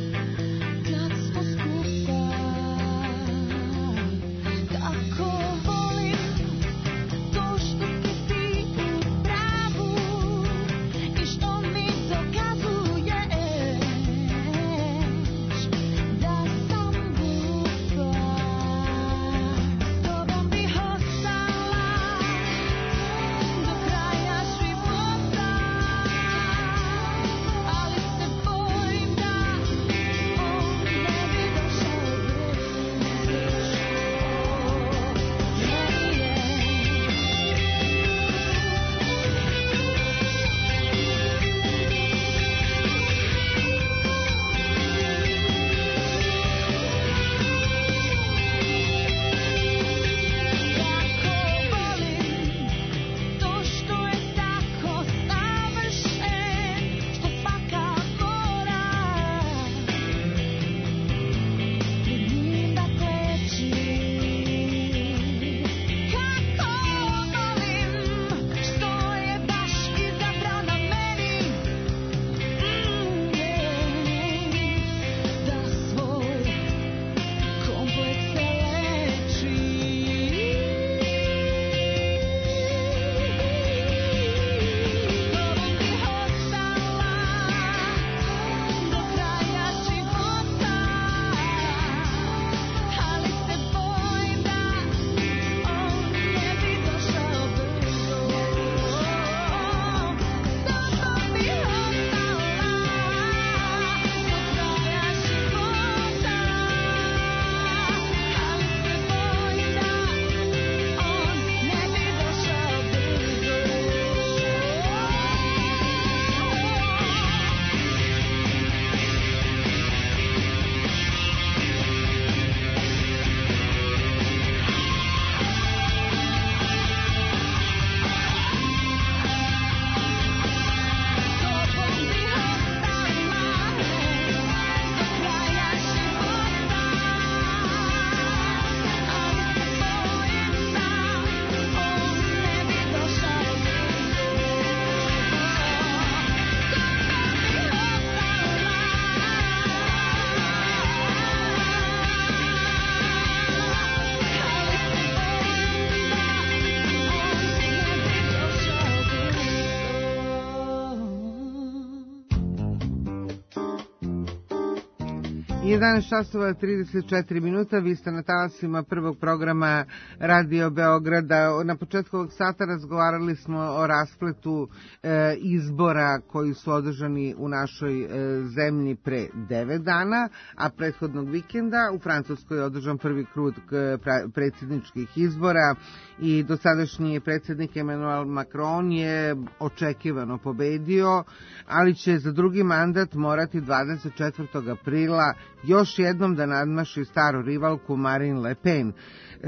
Kako jedanaest časova trideset četiri minuta, vi ste na talasima prvog programa Radio Beograda. Na početku ovog sata razgovarali smo o raspletu e, izbora koji su održani u našoj e, zemlji pre devet dana, a prethodnog vikenda u Francuskoj je održan prvi krug predsjedničkih izbora i dosadašnji predsjednik Emmanuel Macron je očekivano pobedio, ali će za drugi mandat morati dvadeset četvrtog aprila još jednom da nadmaši staru rivalku Marine Le Pen. E,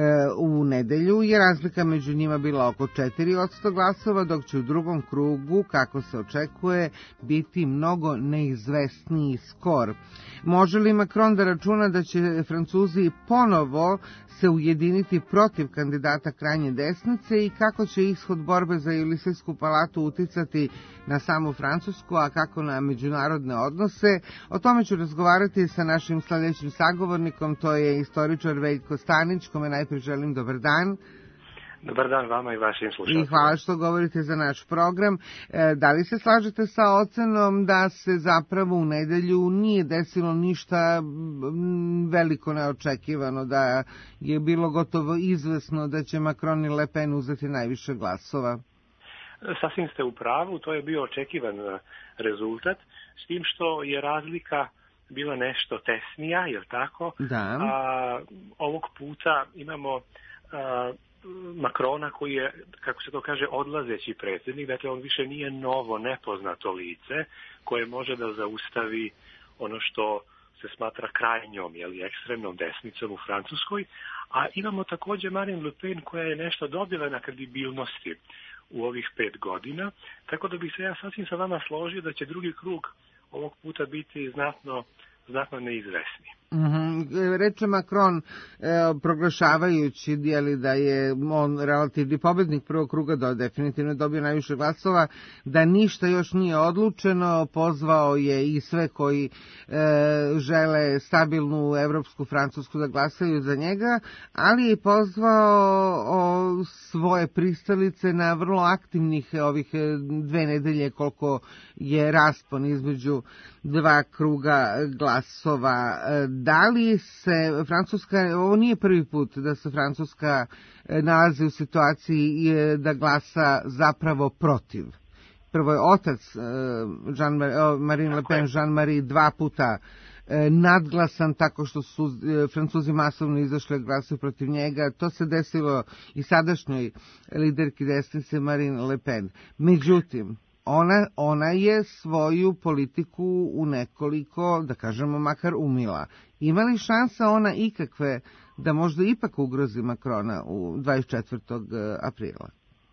u nedelju je razlika među njima bila oko četiri posto glasova, dok će u drugom krugu, kako se očekuje, biti mnogo neizvesniji skor. Može li Macron da računa da će Francuzi ponovo se ujediniti protiv kandidata krajnje desnice i kako će ishod borbe za Jelisejsku palatu uticati na samu Francusku, a kako na međunarodne odnose? O tome ću razgovarati sa našim sljedećim sagovornikom, to je istoričar Veljko Stanić, kome najprije želim dobar dan. Dobar dan vama i vašim slušateljima. I hvala što govorite za naš program. E, da li se slažete sa ocenom da se zapravo u nedelju nije desilo ništa veliko neočekivano, da je bilo gotovo izvesno da će Macron i Le Pen uzeti najviše glasova? Sasvim ste u pravu, to je bio očekivan rezultat, s tim što je razlika bila nešto tesnija, je li tako? Da. A, ovog puta imamo a, Macrona koji je, kako se to kaže, odlazeći predsjednik, dakle on više nije novo, nepoznato lice koje može da zaustavi ono što se smatra krajnjom ili ekstremnom desnicom u Francuskoj, a imamo također Marine Le Pen koja je nešto dobila na kredibilnosti u ovih pet godina, tako da bih se ja sasvim sa vama složio da će drugi krug ovog puta biti znatno, znatno neizvesni. Mm-hmm. Reče Macron, e, proglašavajući dijeli da je on relativni pobednik prvog kruga, da definitivno dobio najviše glasova, da ništa još nije odlučeno, pozvao je i sve koji e, žele stabilnu evropsku Francusku da glasaju za njega, ali je pozvao o, svoje pristalice na vrlo aktivnih ovih dve nedelje koliko je raspon između dva kruga glasova. Da li se Francuska, ovo nije prvi put da se Francuska nalazi u situaciji da glasa zapravo protiv. Prvo je otac Jean, Marine Le Pen, Jean-Marie, dva puta nadglasan tako što su Francuzi masovno izašli glasaju protiv njega. To se desilo i sadašnjoj liderki desnice Marine Le Pen. Međutim, Ona, ona je svoju politiku u nekoliko, da kažemo, makar umila. Ima li šansa ona ikakve da možda ipak ugrozi Macrona u dvadeset četvrtog aprila?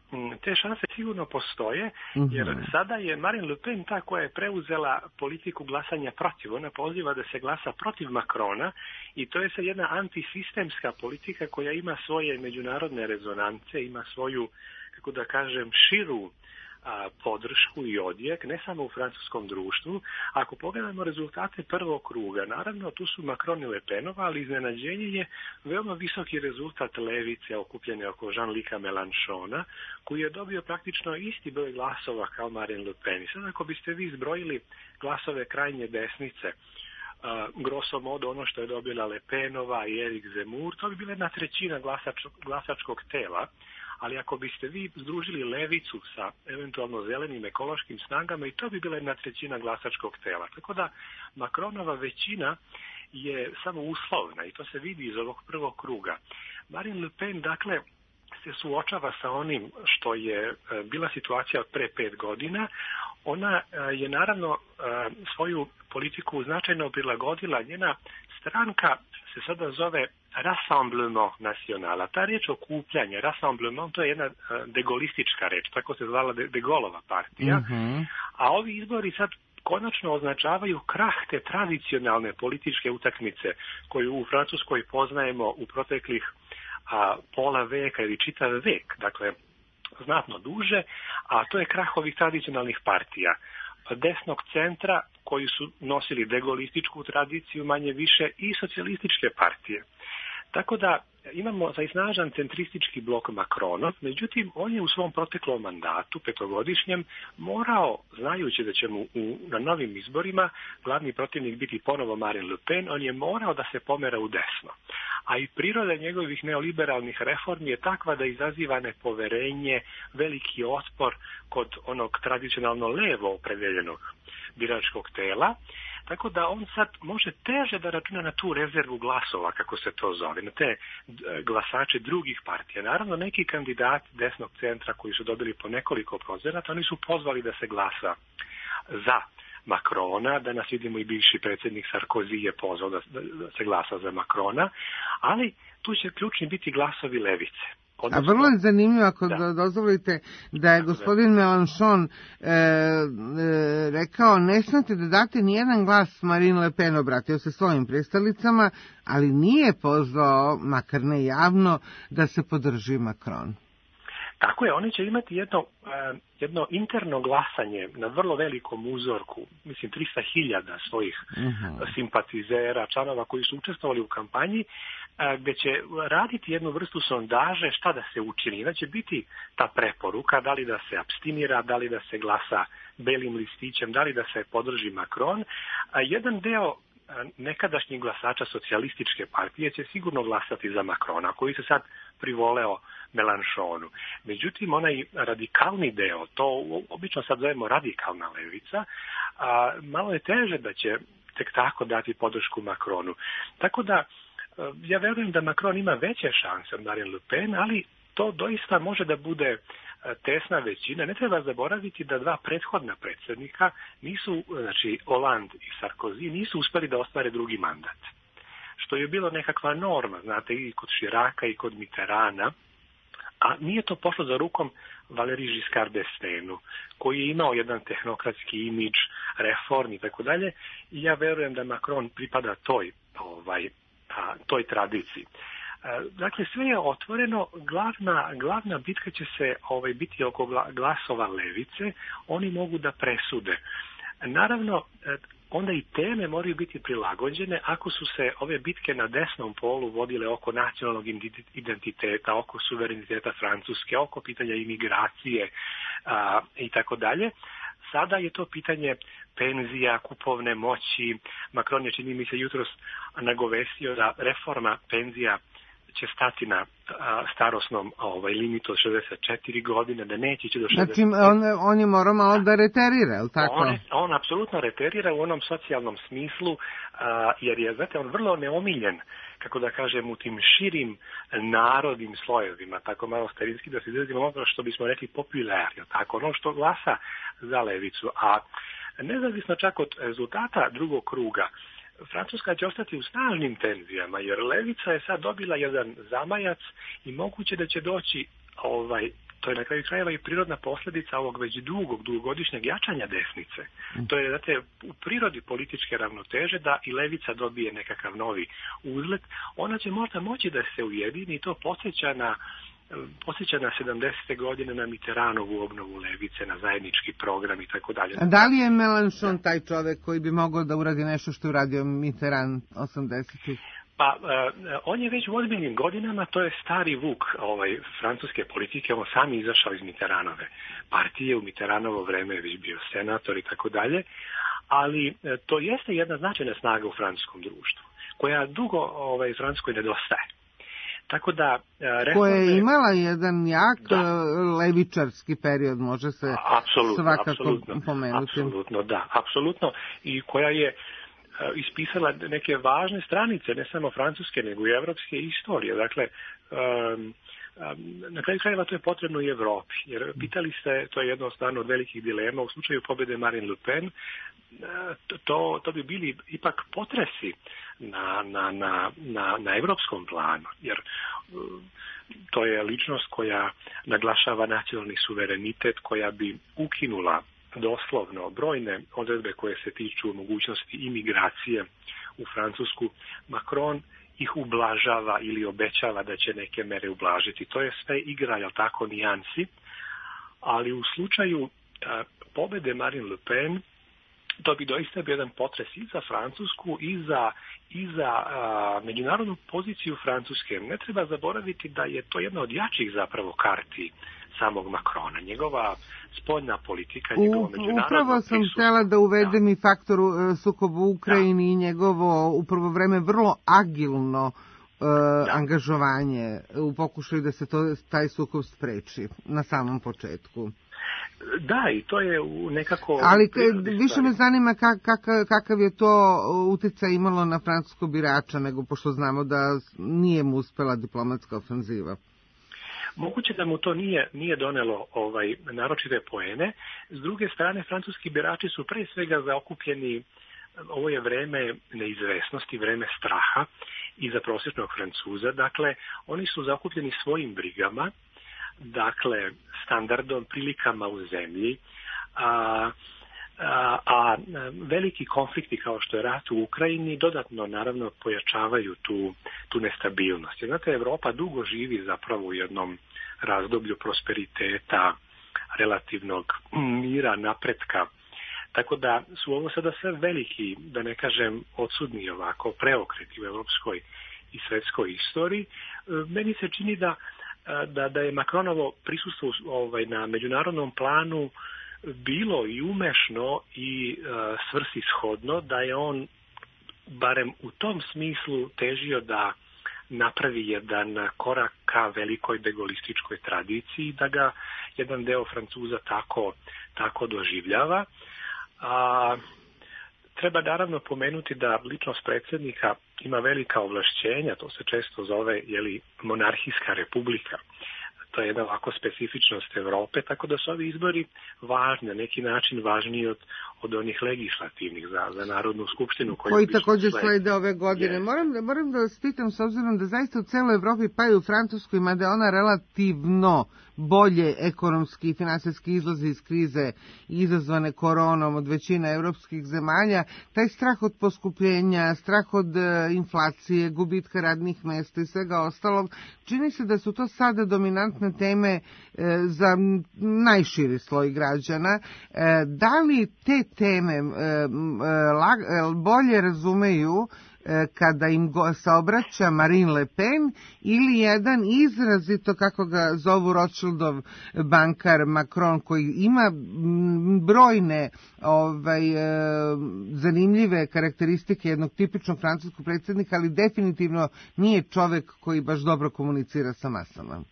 Te šanse sigurno postoje, jer Mhm. sada je Marine Le Pen ta koja je preuzela politiku glasanja protiv. Ona poziva da se glasa protiv Macrona i to je sad jedna antisistemska politika koja ima svoje međunarodne rezonance, ima svoju, kako da kažem, širu A, podršku i odjek, ne samo u francuskom društvu. Ako pogledamo rezultate prvog kruga, naravno tu su Macron i Le Penova, ali iznenađenje je veoma visoki rezultat levice okupljene oko Jean-Luca Mélenchona, koji je dobio praktično isti broj glasova kao Marine Le Pen. I sad ako biste vi zbrojili glasove krajnje desnice, Uh, grosso modo ono što je dobila Le Penova i Eric Zemmour, to bi bila jedna trećina glasač, glasačkog tela, ali ako biste vi združili levicu sa eventualno zelenim ekološkim snagama, i to bi bila jedna trećina glasačkog tela. Tako da Macronova većina je samo uslovna i to se vidi iz ovog prvog kruga. Marine Le Pen, dakle, se suočava sa onim što je bila situacija od pre pet godina. Ona je naravno svoju politiku značajno prilagodila. Njena stranka se sada zove Rassemblement National. Ta riječ okupljanje, Rassemblement, to je jedna degolistička reč, tako se zvala de, de Gaulleova partija. Mm-hmm. A ovi izbori sad konačno označavaju krah te tradicionalne političke utakmice koju u Francuskoj poznajemo u proteklih a, pola veka ili čitav vek, dakle znatno duže, a to je krah ovih tradicionalnih partija desnog centra koji su nosili degolističku tradiciju manje više i socijalističke partije. Tako da imamo za snažan centristički blok Macronov, međutim, on je u svom proteklom mandatu, petogodišnjem, morao, znajući da će mu u, na novim izborima glavni protivnik biti ponovo Marine Le Pen, on je morao da se pomera u desno. A i priroda njegovih neoliberalnih reformi je takva da izaziva nepoverenje, veliki otpor kod onog tradicionalno levo opredeljenog biračkog tela, tako da on sad može teže da računa na tu rezervu glasova, kako se to zove, na te glasače drugih partija. Naravno, neki kandidati desnog centra koji su dobili po nekoliko procenata, oni su pozvali da se glasa za Macrona, danas vidimo i bivši predsjednik Sarkozy je pozvao da, da se glasa za Macrona, ali tu će ključni biti glasovi levice. Odnosno, a vrlo je zanimljivo, ako da. dozvolite, da je gospodin Mélenchon e, e, rekao, ne smete da date nijedan glas Marine Le Pen, obratio se svojim prestalicama, ali nije pozvao, makar ne javno, da se podrži Macron. Tako je, oni će imati jedno, jedno interno glasanje na vrlo velikom uzorku, mislim trista hiljada svojih uh-huh. simpatizera, članova koji su učestvovali u kampanji, gdje će raditi jednu vrstu sondaže šta da se učini. Da će biti ta preporuka, da li da se abstinira, da li da se glasa belim listićem, da li da se podrži Macron. Jedan deo nekadašnjih glasača socijalističke partije će sigurno glasati za Macrona, koji se sad privoleo Mélenchonu. Međutim, onaj radikalni deo, to obično sad zovemo radikalna levica, a, malo je teže da će tek tako dati podršku Macronu. Tako da, ja verujem da Macron ima veće šanse od Marine Le Pen, ali to doista može da bude tesna većina. Ne treba zaboraviti da dva prethodna predsjednika nisu, znači Hollande i Sarkozy, nisu uspeli da ostvare drugi mandat. Što je bilo nekakva norma, znate, i kod Chiraca i kod Mitterranda, a nije to pošlo za rukom Valéry Giscard d'Estaingu, koji je imao jedan tehnokratski imidž, reform i tako dalje, i ja verujem da Macron pripada toj, ovaj, a, toj tradiciji. Dakle, sve je otvoreno, glavna, glavna bitka će se ovaj, biti oko glasova levice, oni mogu da presude. Naravno, onda i teme moraju biti prilagođene ako su se ove bitke na desnom polu vodile oko nacionalnog identiteta, oko suvereniteta Francuske, oko pitanja imigracije a, i tako dalje. Sada je to pitanje penzija, kupovne moći. Macron je, čini mi se, jutros nagovestio da reforma penzija će stati na a, starosnom ovaj, limitu od šezdeset četiri godine, da neće ići do šezdeset četiri. Znači, on, on je morao malo da reterira, je li tako? On, on apsolutno reterira u onom socijalnom smislu, a, jer je, znate, on vrlo neomiljen, kako da kažem, u tim širim narodnim slojevima, tako malo starinski da se izrazimo ono što bismo rekli popularno, tako, ono što glasa za levicu. A nezavisno čak od rezultata drugog kruga, Francuska će ostati u snažnim tenzijama, jer levica je sad dobila jedan zamajac i moguće da će doći, ovaj, to je na kraju krajeva i prirodna posljedica ovog već dugog, dugogodišnjeg jačanja desnice. To je, znate, u prirodi političke ravnoteže da i levica dobije nekakav novi uzlet. Ona će možda moći da se ujedini i to podsjeća na posjeća na sedamdesete godine na Mitterrandovu obnovu levice, na zajednički program i tako dalje. A da li je Mélenchon taj čovjek koji bi mogao da uradi nešto što je uradio Mitterrand osamdesetih? Pa, uh, on je već u ozbiljnim godinama, to je stari vuk ovaj, francuske politike, on sam izašao iz Mitterrandove partije, u Mitterrandovo vreme je već bio senator i tako dalje, ali uh, to jeste jedna značajna snaga u francuskom društvu, koja dugo ovaj, Francuskoj nedostaje. Tako da, reforme... Koja je imala jedan jak da. levičarski period, može se apsolutno, svakako apsolutno, pomenuti. Apsolutno, da, apsolutno. I koja je ispisala neke važne stranice, ne samo francuske, nego i evropske istorije. Dakle, um, na kraju krajeva to je potrebno i Evropi. Jer pitali ste, to je jednostavno od velikih dilema, u slučaju pobjede Marine Le Pen, to, to bi bili ipak potresi na, na, na, na, na evropskom planu. Jer to je ličnost koja naglašava nacionalni suverenitet, koja bi ukinula doslovno brojne odredbe koje se tiču mogućnosti imigracije u Francusku. Macron ih ublažava ili obećava da će neke mere ublažiti. To je sve igra, jel tako, nijansi, ali u slučaju a, pobede Marine Le Pen to bi doista bio jedan potres i za Francusku i za, i za a, međunarodnu poziciju Francuske. Ne treba zaboraviti da je to jedna od jačih zapravo karti samog Macrona. Njegova spoljna politika, njegovo međunarodno Upravo sam prisustvo. htjela da uvedem da. i faktor sukoba u Ukrajini da. i njegovo u prvo vreme vrlo agilno uh, da. angažovanje u pokušaju da se to, taj sukob spreči na samom početku. Da, i to je nekako... Ali više me zanima kak, kak, kakav je to utjecaj imalo na francuskog birača, nego pošto znamo da nije mu uspela diplomatska ofenziva. Moguće da mu to nije, nije donelo ovaj, naročite poene. S druge strane, francuski birači su pre svega zaokupljeni, ovo je vreme neizvesnosti, vreme straha i za prosječnog Francuza. Dakle, oni su zaokupljeni svojim brigama, dakle, standardom, prilikama u zemlji, a, a, a veliki konflikti kao što je rat u Ukrajini dodatno, naravno, pojačavaju tu, tu nestabilnost. Znate, Evropa dugo živi zapravo u jednom razdoblju prosperiteta, relativnog mira, napretka, tako da su ovo sada sve veliki, da ne kažem odsudni ovako, preokreti u evropskoj i svetskoj istoriji. Meni se čini da Da, da je Macronovo prisustvo ovaj, na međunarodnom planu bilo i umešno i uh, svrsishodno, da je on barem u tom smislu težio da napravi jedan korak ka velikoj degolističkoj tradiciji, da ga jedan deo Francuza tako, tako doživljava. A, treba naravno pomenuti da ličnost predsjednika ima velika ovlašćenja, to se često zove jeli, monarhijska republika. To je jedna ovako specifičnost Evrope, tako da su ovi izbori važni, na neki način važniji od, od onih legislativnih za, za Narodnu skupštinu. Koji, koji također slede ove godine. Yes. Moram, da, moram da vas pitam, s obzirom da zaista u celoj Evropi, pa i u Francuskoj, mada je ona relativno bolje ekonomski i finansijski izlazi iz krize izazvane koronom od većine evropskih zemalja, taj strah od poskupljenja, strah od uh, inflacije, gubitka radnih mjesta i svega ostalog, čini se da su to sada dominantne teme uh, za najširi sloj građana. Uh, da li te teme uh, uh, bolje razumeju kada im saobraća Marine Le Pen ili jedan izrazito, kako ga zovu Rothschildov bankar Macron, koji ima brojne ovaj, zanimljive karakteristike jednog tipičnog francuskog predsjednika, ali definitivno nije čovjek koji baš dobro komunicira sa masama.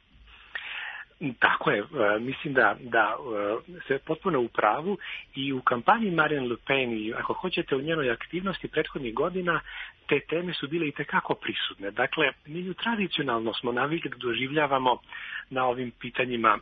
Tako je, mislim da, da se potpuno u pravu i u kampanji Marine Le Pen i ako hoćete u njenoj aktivnosti prethodnih godina te teme su bile i tekako prisutne. Dakle, mi ju tradicionalno smo navikli da doživljavamo na ovim pitanjima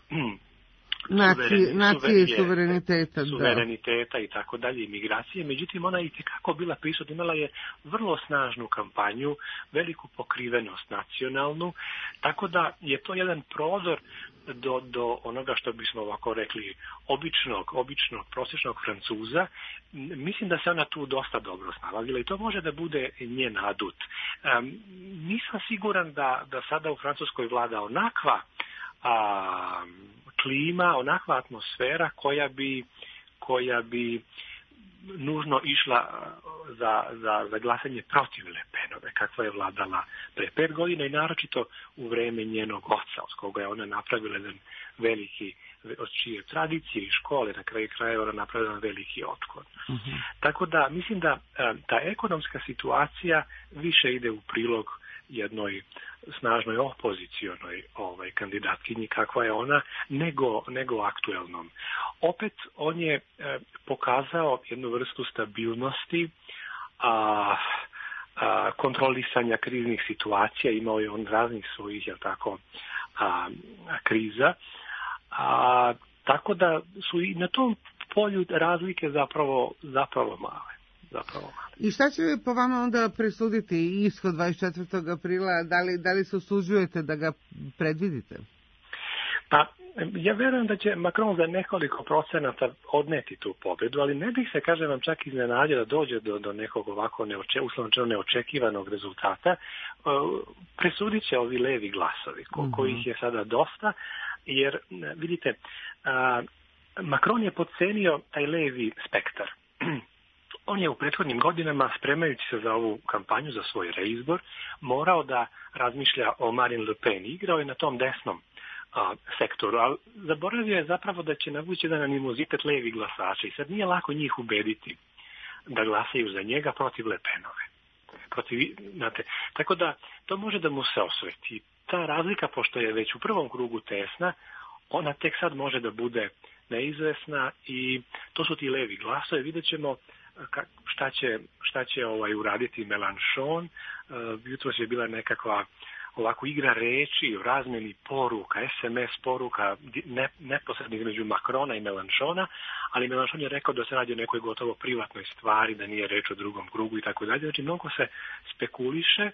nacije, nacije i suvereniteta, suvereniteta i tako dalje, imigracije. Međutim, ona je i tekako bila prisutna, imala je vrlo snažnu kampanju, veliku pokrivenost nacionalnu, tako da je to jedan prozor do, do onoga što bismo ovako rekli običnog, običnog, prosječnog Francuza. Mislim da se ona tu dosta dobro snalazila i to može da bude njen adut. Um, nisam siguran da, da sada u Francuskoj vlada onakva a, klima, onakva atmosfera koja bi, koja bi nužno išla za, za, za glasanje protiv Le Penove, kakva je vladala pre pet godina i naročito u vreme njenog oca, od koga je ona napravila jedan veliki, od čije tradicije i škole, na kraju krajeva ona napravila jedan veliki otklon. Uh-huh. Tako da mislim da ta ekonomska situacija više ide u prilog jednoj snažnoj opozicionoj ovaj, kandidatkinji kakva je ona, nego, nego aktuelnom. Opet on je e, pokazao jednu vrstu stabilnosti, a, a, kontrolisanja kriznih situacija, imao je on raznih svojih, jel tako, a, a, kriza, a, tako da su i na tom polju razlike zapravo, zapravo male. Zapravo. I šta će po vama onda presuditi ishod dvadeset četvrtog aprila? Da li, da li se usuđujete da ga predvidite? Pa, ja verujem da će Macron za nekoliko procenata odneti tu pobedu, ali ne bih se, kažem vam, čak iznenadio da dođe do, do nekog ovako neoče, uslovno neočekivanog rezultata. Presudit će ovi levi glasovi, ko, mm-hmm. kojih je sada dosta, jer, vidite, a, Macron je podcenio taj levi spektar. on je u prethodnim godinama, spremajući se za ovu kampanju, za svoj reizbor, morao da razmišlja o Marine Le Pen. Igrao je na tom desnom a, sektoru, ali zaboravio je zapravo da će navući jedan animozitet levi glasača i sad nije lako njih ubediti da glasaju za njega protiv Le Penove. Protiv, znate, tako da to može da mu se osveti. Ta razlika, pošto je već u prvom krugu tesna, ona tek sad može da bude neizvesna i to su ti levi glasovi. Vidjet ćemo šta će, šta će ovaj uraditi Mélenchon. Uh, jutro je bila nekakva ovako igra reči o razmeni poruka, es em es poruka ne, neposredno između Macrona i Mélenchona, ali Mélenchon je rekao da se radi o nekoj gotovo privatnoj stvari, da nije reč o drugom krugu i tako dalje. Znači mnogo se spekuliše,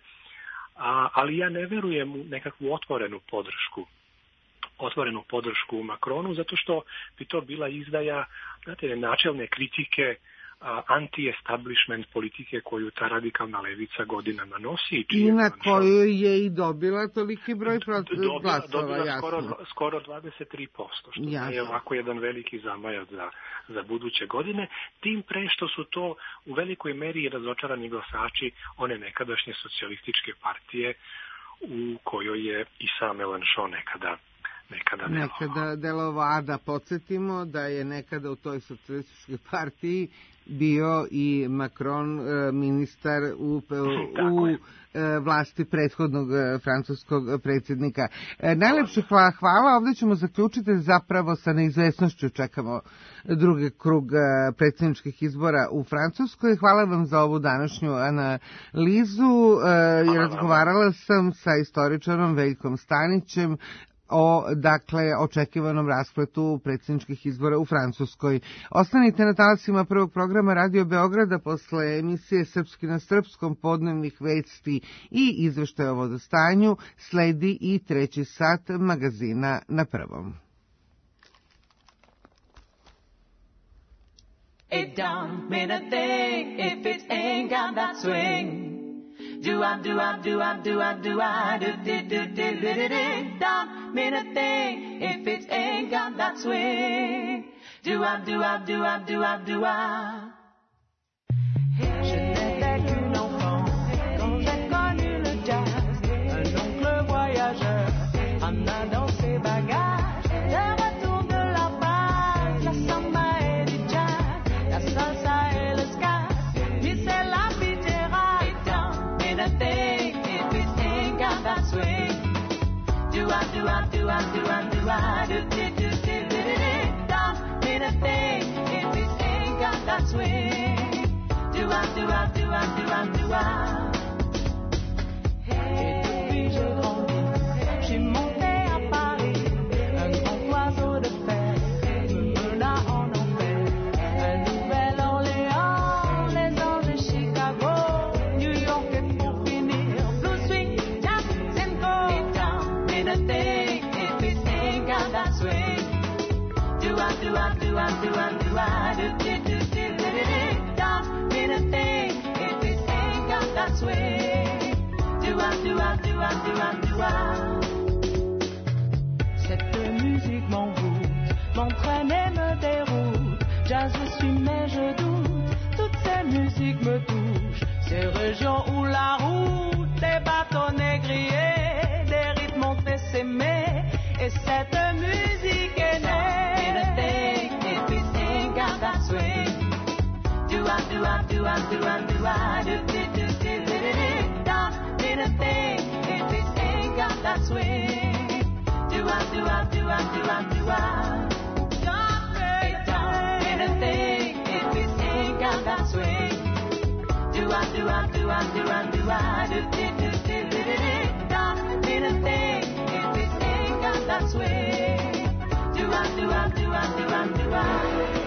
a, ali ja ne verujem u nekakvu otvorenu podršku otvorenu podršku Macronu, zato što bi to bila izdaja, znate, načelne kritike anti-establishment politike koju ta radikalna levica godinama nosi. I na koju je i dobila toliki broj dobila, glasova, dobila jasno. Skoro, skoro dvadeset tri posto, što jasno. je ovako jedan veliki zamajac za, za buduće godine, tim pre što su to u velikoj meri razočarani glasači one nekadašnje socijalističke partije u kojoj je i sam Mélenchon nekada nekada delovao. Nekada delovao, a da podsjetimo da je nekada u toj socijalističkoj partiji bio i Macron ministar u, u vlasti prethodnog francuskog predsjednika. Najlepše hvala, hvala, ovdje ćemo zaključiti zapravo sa neizvesnošću, čekamo drugi krug predsjedničkih izbora u Francuskoj. Hvala vam za ovu današnju analizu. Razgovarala sam sa istoričarom Veljkom Stanićem o, dakle, očekivanom raspletu predsjedničkih izbora u Francuskoj. Ostanite na talasima prvog programa Radio Beograda posle emisije Srpski na srpskom, podnevnih vesti i izveštaja o vodostanju. Sledi i treći sat magazina Na prvom. It don't mean a thing if it ain't got that swing. Do I, do I, do I, do I, do I, do, do, do, do, do, do, do, don't mean a thing if it ain't got that swing. Do I, do I, do I, do I, do I. Je n'étais qu'une enfant quand j'ai connu le jazz, un oncle voyageur amenant dans ses bagages le retour de la base, la samba et du jazz, la salsa et le ska, puis c'est la pitera. A thing if it ain't got that swing. Do I, do I, do I, do I, do I, do, do, do, do, do, do, do. Don't mean a thing if it ain't got that swing. Do I, do I, do I, do I, do I. Et depuis je grandis, j'ai monté à Paris, un grand oiseau de fer me mena en enfer. La Nouvelle-Orléans, les Anges de Chicago, New York et a thing if it ain't got that swing. Do I, do I, do I, do I, do I, do, do, do, do, do, do. Don't mean a thing if it ain't got that swing. Do I, do I, do I, do I, do I. Cette musique m'envoûte, m'entraîne et me déroute. Jazz je suis mais je doute, toutes ces musiques me touchent. Ces régions où la route, les bateaux négriers, des rythmes montés s'aimer, et cette musique est née. In a thing, if it ain't got that swing. Do I, do I, do I, do I, do I, do, do, do, do, do, do. Don't mean a thing if it ain't got that swing. Do I, do I, do I, do I, do I. It don't mean a thing if it ain't got that swing. Do I, do I, do I, do I, do I, do, do, do, do, do, do. Don't mean a thing if it ain't got that swing. Do I, do I, do I, do I, do I.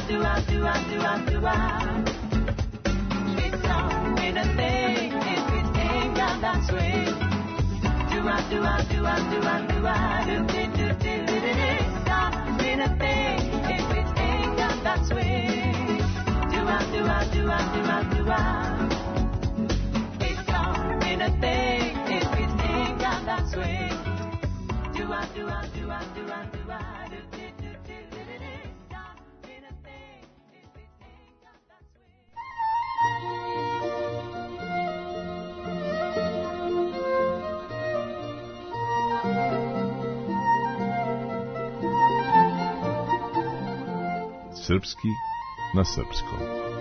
Srpski na srpskom.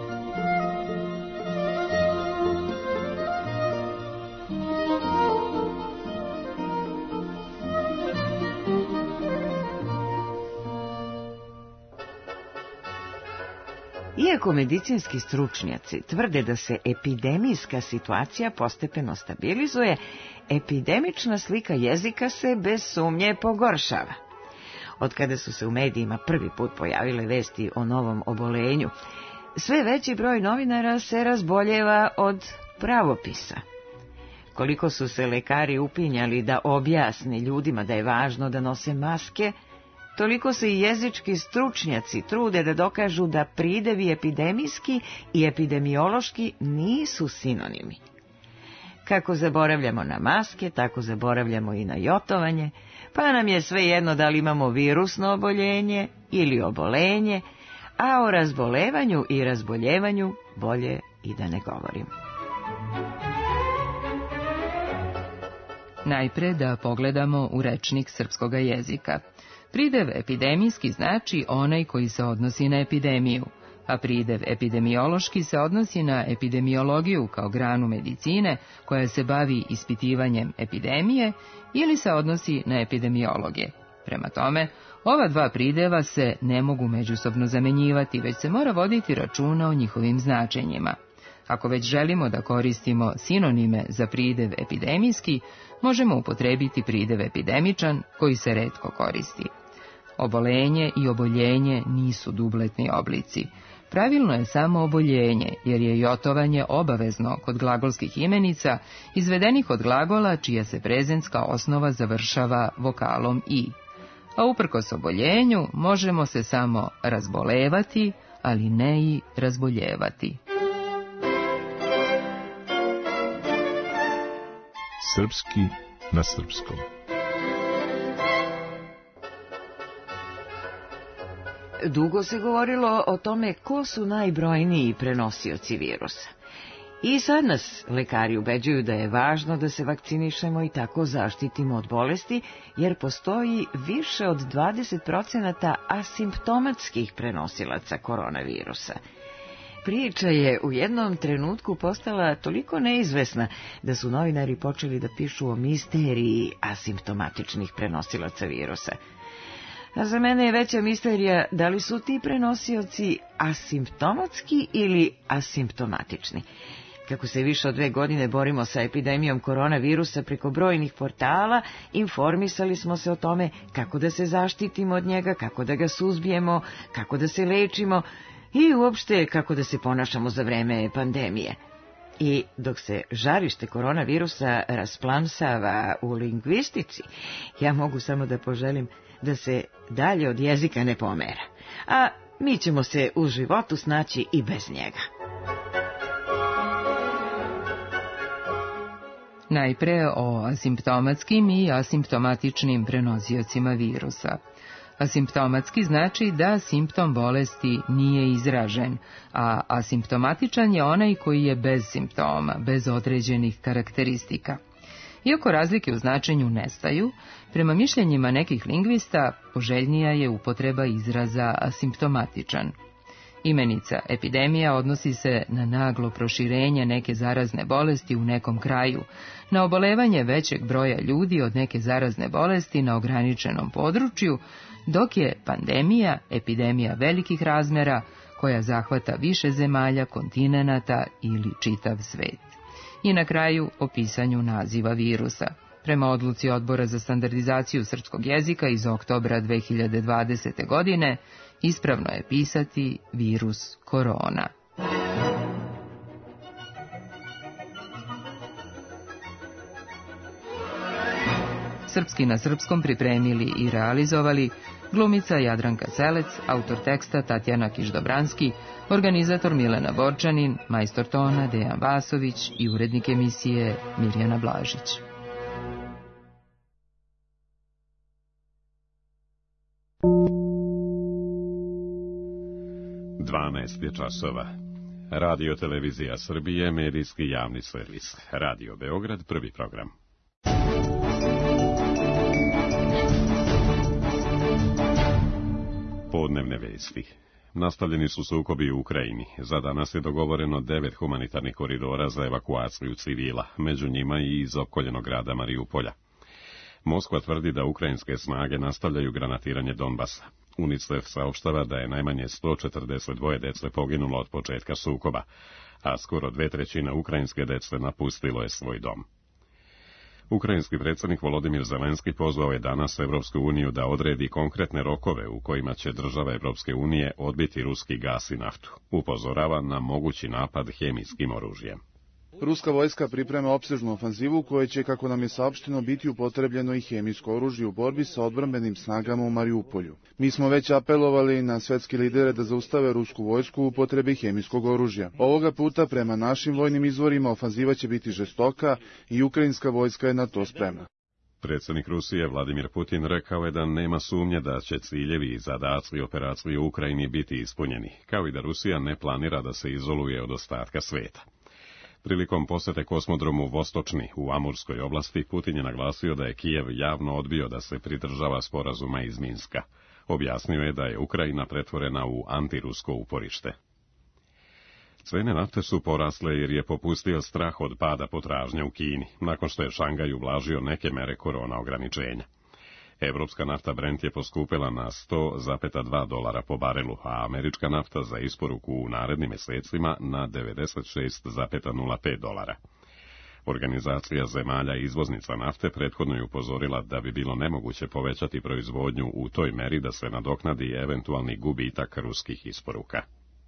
Iako medicinski stručnjaci tvrde da se epidemijska situacija postepeno stabilizuje, epidemična slika jezika se bez sumnje pogoršava. Od kada su se u medijima prvi put pojavile vesti o novom obolenju, sve veći broj novinara se razboljeva od pravopisa. Koliko su se lekari upinjali da objasne ljudima da je važno da nose maske, toliko se i jezički stručnjaci trude da dokažu da pridevi epidemijski i epidemiološki nisu sinonimi. Kako zaboravljamo na maske, tako zaboravljamo i na jotovanje, pa nam je svejedno da li imamo virusno oboljenje ili obolenje, a o razbolevanju i razboljevanju bolje i da ne govorim. Najpre da pogledamo u rečnik srpskoga jezika. Pridev epidemijski znači onaj koji se odnosi na epidemiju, a pridev epidemiološki se odnosi na epidemiologiju kao granu medicine koja se bavi ispitivanjem epidemije ili se odnosi na epidemiologe. Prema tome, ova dva prideva se ne mogu međusobno zamenjivati, već se mora voditi računa o njihovim značenjima. Ako već želimo da koristimo sinonime za pridev epidemijski, možemo upotrebiti pridev epidemičan koji se retko koristi. Obolenje i oboljenje nisu dubletni oblici. Pravilno je samo oboljenje, jer je jotovanje obavezno kod glagolskih imenica izvedenih od glagola čija se prezentska osnova završava vokalom i. A uprkos oboljenju možemo se samo razbolevati, ali ne i razboljevati. Srpski na srpskom. Dugo se govorilo o tome ko su najbrojniji prenosioci virusa. I sad nas lekari ubeđuju da je važno da se vakcinišemo i tako zaštitimo od bolesti, jer postoji više od dvadeset procenata asimptomatskih prenosilaca koronavirusa. Priča je u jednom trenutku postala toliko neizvesna da su novinari počeli da pišu o misteriji asimptomatičnih prenosilaca virusa. A za mene je veća misterija da li su ti prenosioci asimptomatski ili asimptomatični. Kako se više od dve godine borimo sa epidemijom koronavirusa preko brojnih portala, informisali smo se o tome kako da se zaštitimo od njega, kako da ga suzbijemo, kako da se lečimo i uopšte kako da se ponašamo za vreme pandemije. I dok se žarište koronavirusa rasplamsava u lingvistici, ja mogu samo da poželim da se dalje od jezika ne pomera, a mi ćemo se u životu snaći i bez njega. Najpre o asimptomatskim i asimptomatičnim prenosiocima virusa. Asimptomatski znači da simptom bolesti nije izražen, a asimptomatičan je onaj koji je bez simptoma, bez određenih karakteristika. Iako razlike u značenju nestaju, prema mišljenjima nekih lingvista poželjnija je upotreba izraza asimptomatičan. Imenica epidemija odnosi se na naglo proširenje neke zarazne bolesti u nekom kraju, na obolevanje većeg broja ljudi od neke zarazne bolesti na ograničenom području, dok je pandemija epidemija velikih razmera koja zahvata više zemalja, kontinenata ili čitav svet. I na kraju o pisanju naziva virusa. Prema odluci Odbora za standardizaciju srpskog jezika iz oktobra dve hiljade dvadesete godine, Ispravno je pisati virus korona. Srpski na srpskom pripremili i realizovali glumica Jadranka Selec, autor teksta Tatjana Kiš-Dobranski, organizator Milena Borčanin, majstor tona Dejan Vasović i urednik emisije Mirjana Blažić. dvanaest je časova. Radio Televizija Srbije, medijski javni servis. Radio Beograd, prvi program. Podnevne vesti. Nastavljeni su sukobi u Ukrajini. Za danas je dogovoreno devet humanitarnih koridora za evakuaciju civila, među njima i iz opkoljenog grada Mariupolja. Moskva tvrdi da ukrajinske snage nastavljaju granatiranje Donbasa. UNICEF saopštava da je najmanje sto četrdeset dvoje dece poginulo od početka sukoba, a skoro dve trećine ukrajinske dece napustilo je svoj dom. Ukrajinski predsjednik Volodimir Zelenski pozvao je danas Evropsku uniju da odredi konkretne rokove u kojima će države Evropske unije odbiti ruski gas i naftu. Upozorava na mogući napad hemijskim oružjem. Ruska vojska priprema opsežnu ofanzivu u kojoj će, kako nam je saopšteno, biti upotrebljeno i hemijsko oružje u borbi sa odbrambenim snagama u Mariupolju. Mi smo već apelovali na svetske lidere da zaustave rusku vojsku u upotrebi hemijskog oružja. Ovoga puta, prema našim vojnim izvorima, ofanziva će biti žestoka i ukrajinska vojska je na to spremna. Predsjednik Rusije Vladimir Putin rekao je da nema sumnje da će ciljevi i zadaci operacije u Ukrajini biti ispunjeni, kao i da Rusija ne planira da se izoluje od ostatka sveta. Prilikom posete kosmodromu Vostočni u Amurskoj oblasti, Putin je naglasio da je Kijev javno odbio da se pridržava sporazuma iz Minska. Objasnio je da je Ukrajina pretvorena u antirusko uporište. Cene nafte su porasle jer je popustio strah od pada potražnje u Kini, nakon što je Šangaj ublažio neke mere korona ograničenja. Evropska nafta Brent je poskupila na sto zarez dva dolara po barelu, a američka nafta za isporuku u narednim mjesecima na devedeset šest zarez nula pet dolara. Organizacija zemalja izvoznica nafte prethodno je upozorila da bi bilo nemoguće povećati proizvodnju u toj meri da se nadoknadi eventualni gubitak ruskih isporuka.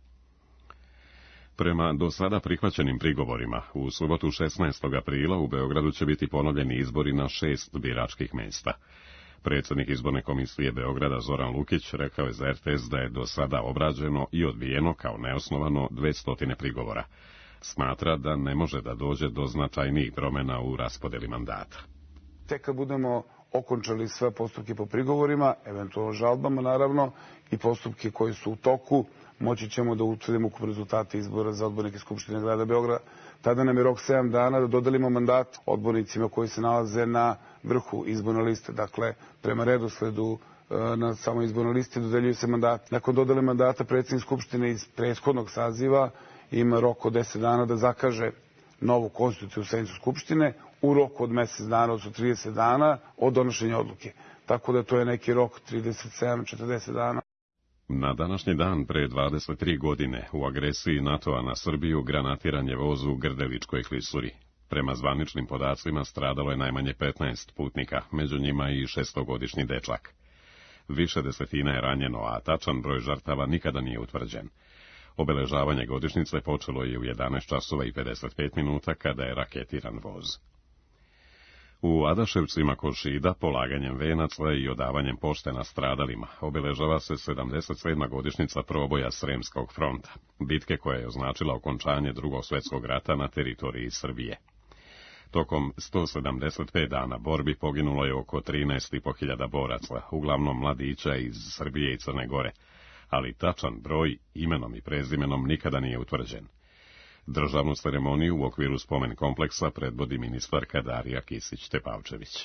Prema do sada prihvaćenim prigovorima, u subotu šesnaestog aprila u Beogradu će biti ponovljeni izbori na šest biračkih mjesta. Predsjednik izborne komisije Beograda Zoran Lukić rekao je za er te es da je do sada obrađeno i odbijeno kao neosnovano dvesta prigovora. Smatra da ne može da dođe do značajnijih promjena u raspodeli mandata. Tek kad budemo okončali sve postupke po prigovorima, eventualno žalbama naravno, i postupke koji su u toku, moći ćemo da utvrdimo ukupne rezultate izbora za odbornike Skupštine grada Beograda. Tada nam je rok sedam dana da dodelimo mandat odbornicima koji se nalaze na vrhu izborne liste. Dakle, prema redosledu na samoj izbornoj listi dodeljuju se mandat. Nakon dodele mandata predsjednik Skupštine iz prethodnog saziva ima rok od deset dana da zakaže novu konstitutivnu sednicu Skupštine u roku od mjesec dana, odnosno trideset dana od donošenja odluke. Tako da to je neki rok trideset sedam do četrdeset dana. Na današnji dan pre dvadeset tri godine u agresiji NATO-a na Srbiju granatiran je voz u Grdeličkoj klisuri. Prema zvaničnim podacima stradalo je najmanje petnaest putnika, među njima i šestogodišnji dečak. Više desetina je ranjeno, a tačan broj žrtava nikada nije utvrđen. Obeležavanje godišnjice počelo je u jedanaest časova i pedeset pet minuta kada je raketiran voz. U Adaševcima kod Šida polaganjem venaca i odavanjem pošte nastradalima obeležava se sedamdeset sedma godišnjica proboja Sremskog fronta, bitke koja je označila okončanje Drugog svjetskog rata na teritoriji Srbije. Tokom sto sedamdeset pet dana borbi poginulo je oko trinaest i po hiljada boraca, uglavnom mladića iz Srbije i Crne Gore, ali tačan broj imenom i prezimenom nikada nije utvrđen. Državnu ceremoniju u okviru spomen kompleksa predvodi ministarka Darija Kisić-Tepavčević.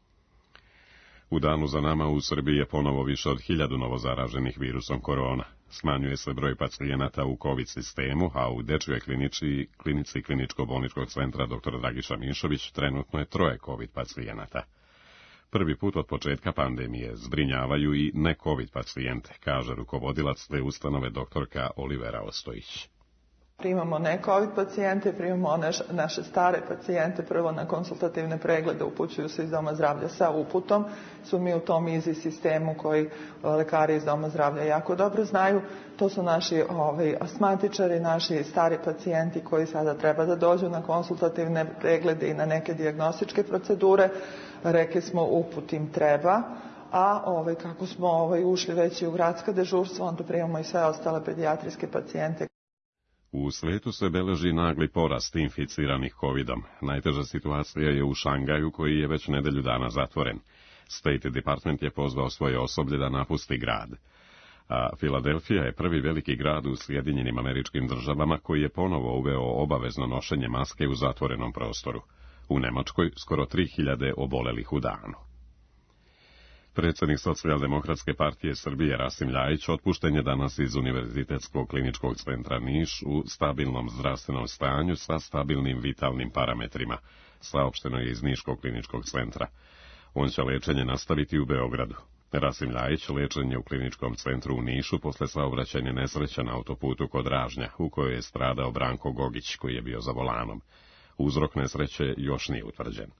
U danu za nama u Srbiji je ponovo više od hiljadu novozaraženih virusom korona. Smanjuje se broj pacijenata u COVID sistemu, a u dečjoj klinici, klinici Kliničko-bolničkog centra dr. Dragiša Mišović trenutno je troje COVID pacijenata. Prvi put od početka pandemije zbrinjavaju i ne COVID pacijente, kaže rukovodilac te ustanove doktorka Olivera Ostojić. Primamo ne COVID pacijente, primamo naš, naše stare pacijente prvo na konsultativne preglede, upućuju se iz doma zdravlja sa uputom. Su mi u tom izi sistemu koji lekari iz doma zdravlja jako dobro znaju. To su naši ovaj, astmatičari, naši stari pacijenti koji sada treba da dođu na konsultativne preglede i na neke dijagnostičke procedure. Rekli smo uput im treba. A ovaj, kako smo ovaj, ušli već i u gradska dežurstva, onda primamo i sve ostale pedijatrijske pacijente. U svetu se beleži nagli porast inficiranih kovidom. Najteža situacija je u Šangaju, koji je već nedelju dana zatvoren. State Department je pozvao svoje osoblje da napusti grad. A Filadelfija je prvi veliki grad u Sjedinjenim Američkim Državama koji je ponovo uveo obavezno nošenje maske u zatvorenom prostoru. U Nemačkoj skoro tri hiljade obolelih u danu. Predsjednik Socijaldemokratske partije Srbije Rasim Ljajić otpušten je danas iz Univerzitetskog kliničkog centra Niš u stabilnom zdravstvenom stanju sa stabilnim vitalnim parametrima, saopšteno je iz Niškog kliničkog centra. On će lečenje nastaviti u Beogradu. Rasim Ljajić lečen je u kliničkom centru u Nišu posle saobraćajne nesreće na autoputu kod Ražnja, u kojoj je stradao Branko Gogić, koji je bio za volanom. Uzrok nesreće još nije utvrđen.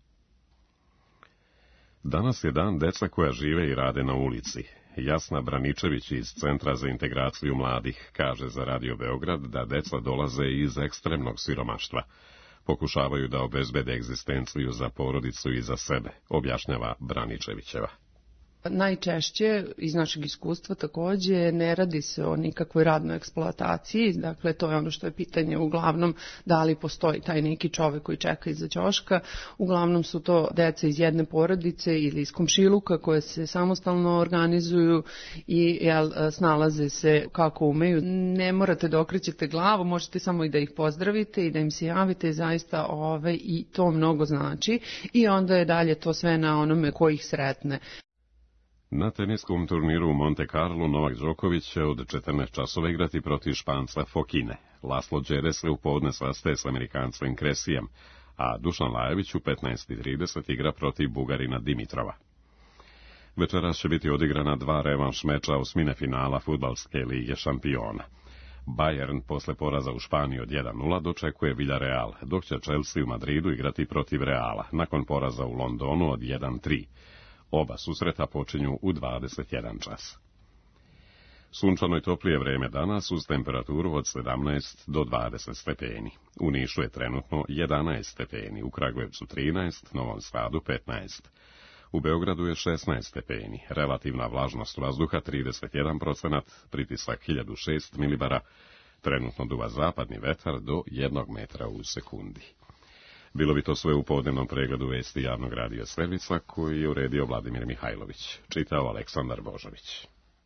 Danas je dan deca koja žive i rade na ulici. Jasna Braničević iz Centra za integraciju mladih kaže za Radio Beograd da deca dolaze iz ekstremnog siromaštva. Pokušavaju da obezbede egzistenciju za porodicu i za sebe, objašnjava Braničevićeva. Najčešće, iz našeg iskustva takođe, ne radi se o nikakvoj radnoj eksploataciji, dakle to je ono što je pitanje uglavnom da li postoji taj neki čovek koji čeka iza ćoška, uglavnom su to deca iz jedne porodice ili iz komšiluka koje se samostalno organizuju i jel, snalaze se kako umeju. Ne morate da okrećete glavu, možete samo i da ih pozdravite i da im se javite, zaista ove, i to mnogo znači i onda je dalje to sve na onome ko ih sretne. Na teniskom turniru u Monte Carlo Novak Đoković će od četrnaest časova igrati protiv Španca Fokine. Laslo Đere se u podne sastaje s Amerikancem Kresijem, a Dušan Lajević u petnaest i trideset igra protiv Bugarina Dimitrova. Večeras će biti odigrana dva revanš meča osmine finala Fudbalske lige šampiona. Bayern posle poraza u Španiji od jedan nula dočekuje Villarreal, dok će Chelsea u Madridu igrati protiv Reala, nakon poraza u Londonu od jedan tri. Oba susreta počinju u dvadeset jedan čas. Sunčano i toplije vreme danas uz temperaturu od sedamnaest do dvadeset stepeni. U Nišu je trenutno jedanaest stepeni, u Kragujevcu trinaest, Novom Sadu petnaest. U Beogradu je šesnaest stepeni, relativna vlažnost vazduha trideset jedan procenat, pritisak hiljadu šest milibara, trenutno duva zapadni vetar do jednog metra u sekundi. Bilo bi to sve u podnevnom pregledu vesti javnog radija servisa koji je uredio Vladimir Mihajlović. Čitao Aleksandar Božović.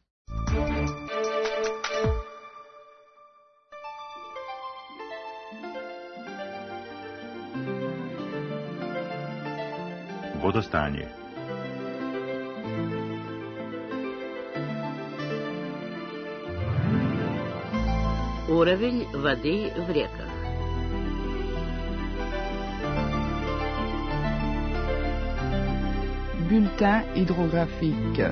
Vodostanje. Уровень воды в реках. Bulletin hydrographique.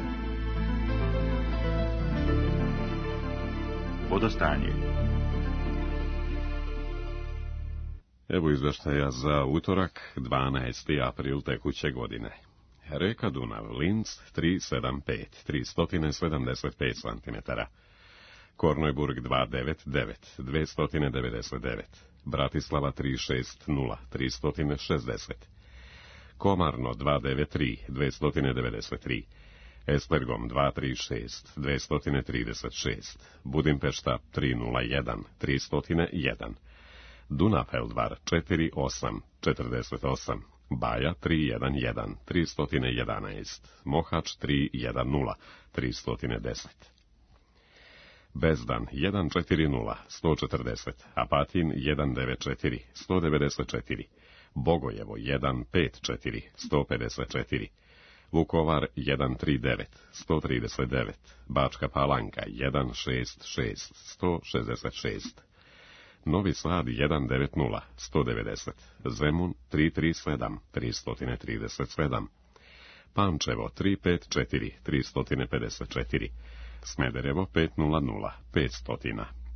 Vodostanje. Evo izveštaja za utorak, dvanaesti april tekuće godine. Reka Dunav, Linz, tri sedam pet, tristo sedamdeset pet centimetara. Kornojburg dva devet devet, dvesta devedeset devet. Bratislava tri šest nula, tristo šezdeset. Komarno dva devet tri, dvesta devedeset tri. Eslergom dva tri šest, dvesta trideset šest. Budimpešta tri nula jedan, tristo jedan. Dunafeldvar četiri osam, četrdeset osam. Baja tri jedan jedan, tristo jedanaest. Mohač tri jedan nula, tristo deset. Bezdan jedan četiri nula, sto četrdeset. Apatin jedan devet četiri, sto devedeset četiri. Bogojevo jedan pet četiri, sto pedeset četiri. Vukovar jedan tri devet, sto trideset devet. Bačka Palanka jedan šest šest, sto šezdeset šest. Novi Sad jedan devet nula, sto devedeset. Zemun tri tri sedam, tristo trideset sedam. Pančevo tri pet četiri, tristo pedeset četiri. Smederevo pet nula nula, petsto.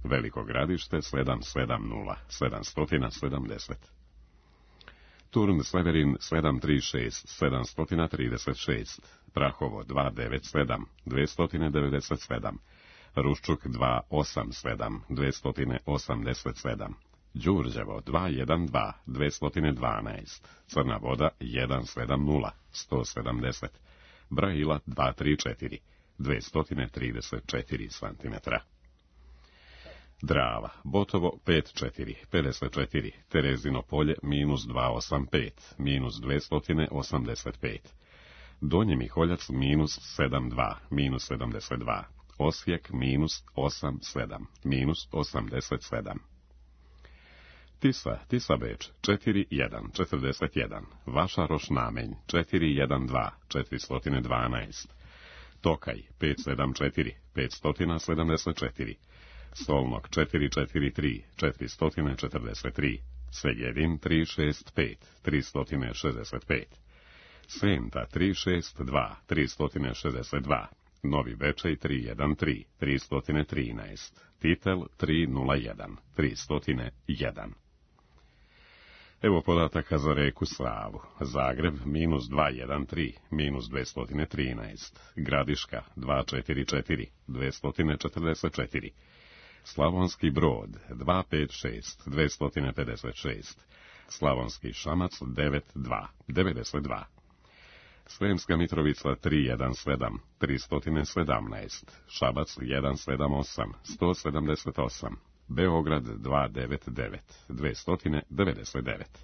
Veliko Gradište sedam sedam nula sedam sedamdeset. Turn Severin sedam tri šest sedam trideset šest, Prahovo dva devet sedam dvesta devedeset sedam, Ruščuk dva osam sedam dvesta osamdeset sedam, Đurđevo dva jedan dva dvesta dvanaest, Crna Voda jedan sedam nula sto sedamdeset, Brajila dva tri četiri dvesta trideset četiri centimetra. Drava, Botovo pet četiri pedeset četiri, Terezino polje minus dva osam pet, minus dvesta osamdeset pet, Donji Miholjac minus sedam dva, minus sedamdeset dva, Osijek minus osam sedam, minus osamdeset sedam. Tisa, Tisa Beč četiri jedan četrdeset jedan, Vašaroš Namenj četiri jedan dva četiristo dvanaest, Tokaj pet sedam četiri petsto sedamdeset četiri, Solnog četiri četiri tri četiristo četrdeset tri, Segedin tri šest pet tristo šezdeset pet, Senta tri šest dva tristo šezdeset dva, Novi Bečej tri jedan tri tristo trinaest, Titel tri nula jedan tristo jedan. Evo podataka za reku Savu. Zagreb minus dva jedan tri minus dvesta trinaest, Gradiška dva četiri četiri dvesta četrdeset četiri, Slavonski Brod dva pet šest dvesta pedeset šest, Slavonski Šamac devet dva devedeset dva, Sremska Mitrovica tri jedan sedam tristo sedamnaest, Šabac jedan sedam osam sto sedamdeset osam, Beograd dva devet devet dvesta devedeset devet.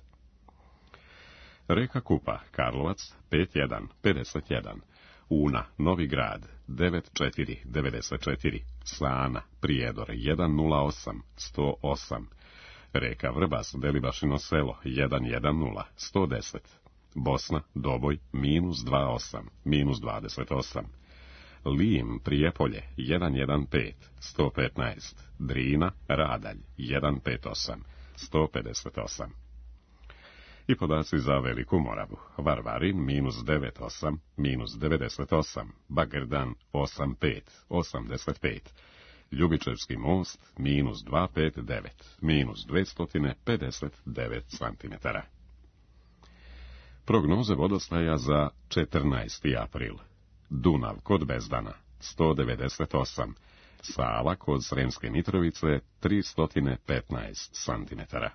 Reka Kupa, Karlovac pet jedan pedeset jedan, Una, Novi Grad devet četiri devedeset četiri, Sana, Prijedor jedan nula osam sto osam, Reka Vrbas, Delibašino selo jedan jedan nula sto deset, Bosna, Doboj minus dva osam minus dvadeset osam, Lim, Prijepolje jedan jedan pet sto petnaest, Drina, Radalj jedan pet osam sto pedeset osam. I podaci za Veliku Moravu. Varvarin minus devet osam minus devedeset osam, Bagrdan osam pet osamdeset pet, Ljubičevski most minus dva pet devet minus dvesta pedeset devet centimetara. Prognoze vodostaja za četrnaesti april. Dunav kod Bezdana sto devedeset osam, Sava kod Sremske Mitrovice tristo petnaest centimetara.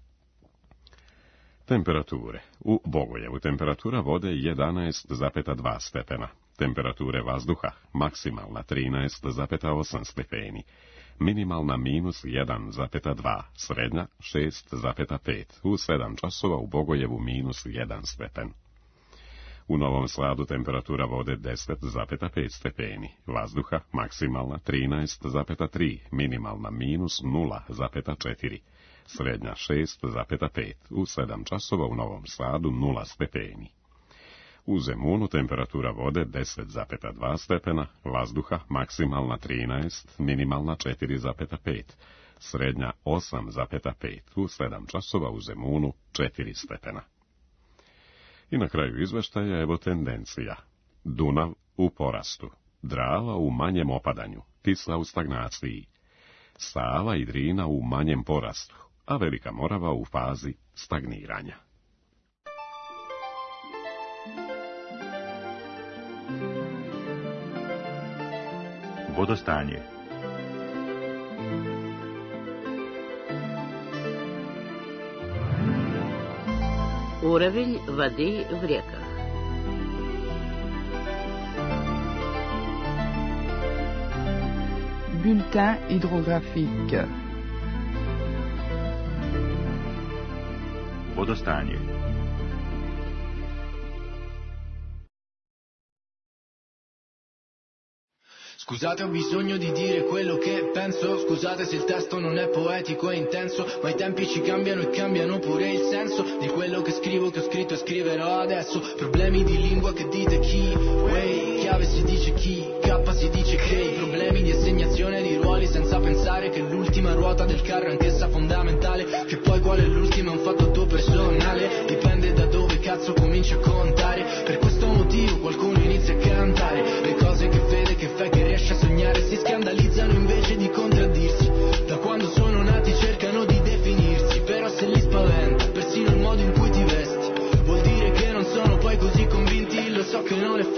Temperature. U Bogojevu temperatura vode jedanaest zarez dva stepena. Temperature vazduha maksimalna trinaest zarez osam stepeni. Minimalna minus jedan zarez dva, srednja šest zarez pet. U sedam časova u Bogojevu minus jedan stepen. U Novom Sadu temperatura vode deset zarez pet stepeni. Vazduha maksimalna trinaest zarez tri, minimalna minus nula zarez četiri. Srednja šest zarez pet, u sedam časova u Novom Sadu nula stepeni. U Zemunu temperatura vode deset zarez dva stepena, vazduha maksimalna trinaest, minimalna četiri zarez pet, srednja osam zarez pet, u sedam časova u Zemunu četiri stepena. I na kraju izveštaja evo tendencija. Dunav u porastu, Drava u manjem opadanju, Tisa u stagnaciji, Sava i Drina u manjem porastu, a Velika Morava u fazi stagniranja. Vodostanje. Уровень воды в реках. Bulletin hydrographique. Vodostanje. Scusate, ho bisogno di dire quello che penso. Scusate se il testo non è poetico e intenso, ma i tempi ci cambiano e cambiano pure il senso di quello che scrivo, che ho scritto e scriverò adesso. Problemi di lingua che dite chi, way, chiave si dice chi, K si dice che. Problemi di assegnazione di ruoli senza pensare che l'ultima ruota del carro è anch'essa fondamentale. Che poi qual è l'ultima è un fatto tuo personale, dipende da dove cazzo cominci a contare. Per questo motivo qualcuno inizia a cantare le cose che vede, che fa, che riesce a sognare. Si scandalizzano invece di contraddirsi. Da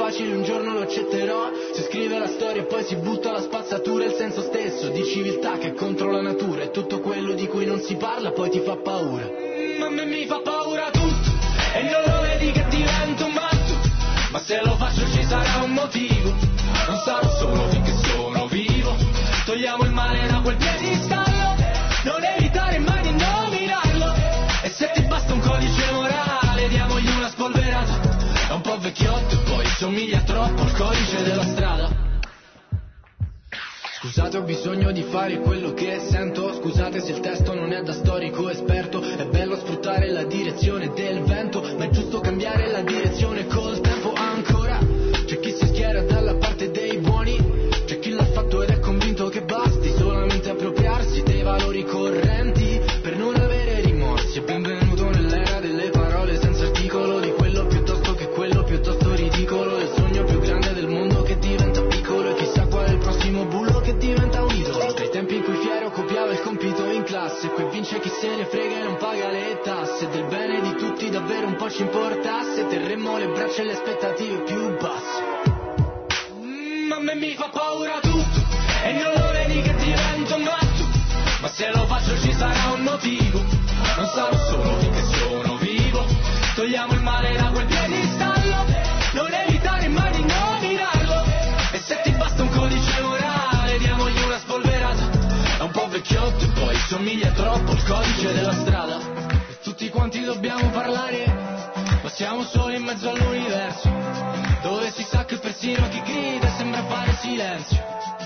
facile, un giorno lo accetterò. Si scrive la storia e poi si butta la spazzatura. Il senso stesso di civiltà che è contro la natura. E tutto quello di cui non si parla poi ti fa paura. Ma a me mi fa paura tutto, e non lo vedi che divento matto. Ma se lo faccio ci sarà un motivo. Non sarò solo finché sono vivo. Togliamo il male da quel piedistallo. Non evitare mai di nominarlo. E se ti basta un codice morale, diamogli una spolverata. È un po' vecchiotto e poi somiglia troppo al codice della strada. Scusate, ho bisogno di fare quello che sento. Scusate se il testo non è da storico esperto. È bello sfruttare la direzione del vento, ma è giusto cambiare la direzione col tempo ancora. C'è chi si schiera dalla parte dei buoni, c'è chi l'ha fatto ed è convinto che basti solamente appropriarsi dei valori correnti per non avere rimorsi. E benvenuto nell'era delle parole senza articolo, di quello piuttosto che quello piuttosto ridicolo, del sogno più grande del mondo che diventa piccolo. E chissà qual è il prossimo bullo che diventa un idolo. Dai tempi in cui Fiero copiava il compito in classe, qui vince chi se ne frega e non paga le tasse. Del bene di tutti davvero un po' ci importasse, terremmo le braccia e le aspettative più basse. Mm, a me mi fa paura tutto, e non lo vedi che divento matto. Ma se lo faccio ci sarà un motivo. Non sarò solo finché sono vivo. Togliamo il male da quel piedistallo. Non evitare mai di nominarlo. E se ti basta un codice morale, diamogli una spolverata. È un po' vecchiotto e poi somiglia troppo al codice della strada. E tutti quanti dobbiamo parlare, ma siamo soli in mezzo all'universo, dove si sa che persino chi grida sembra fare silenzio.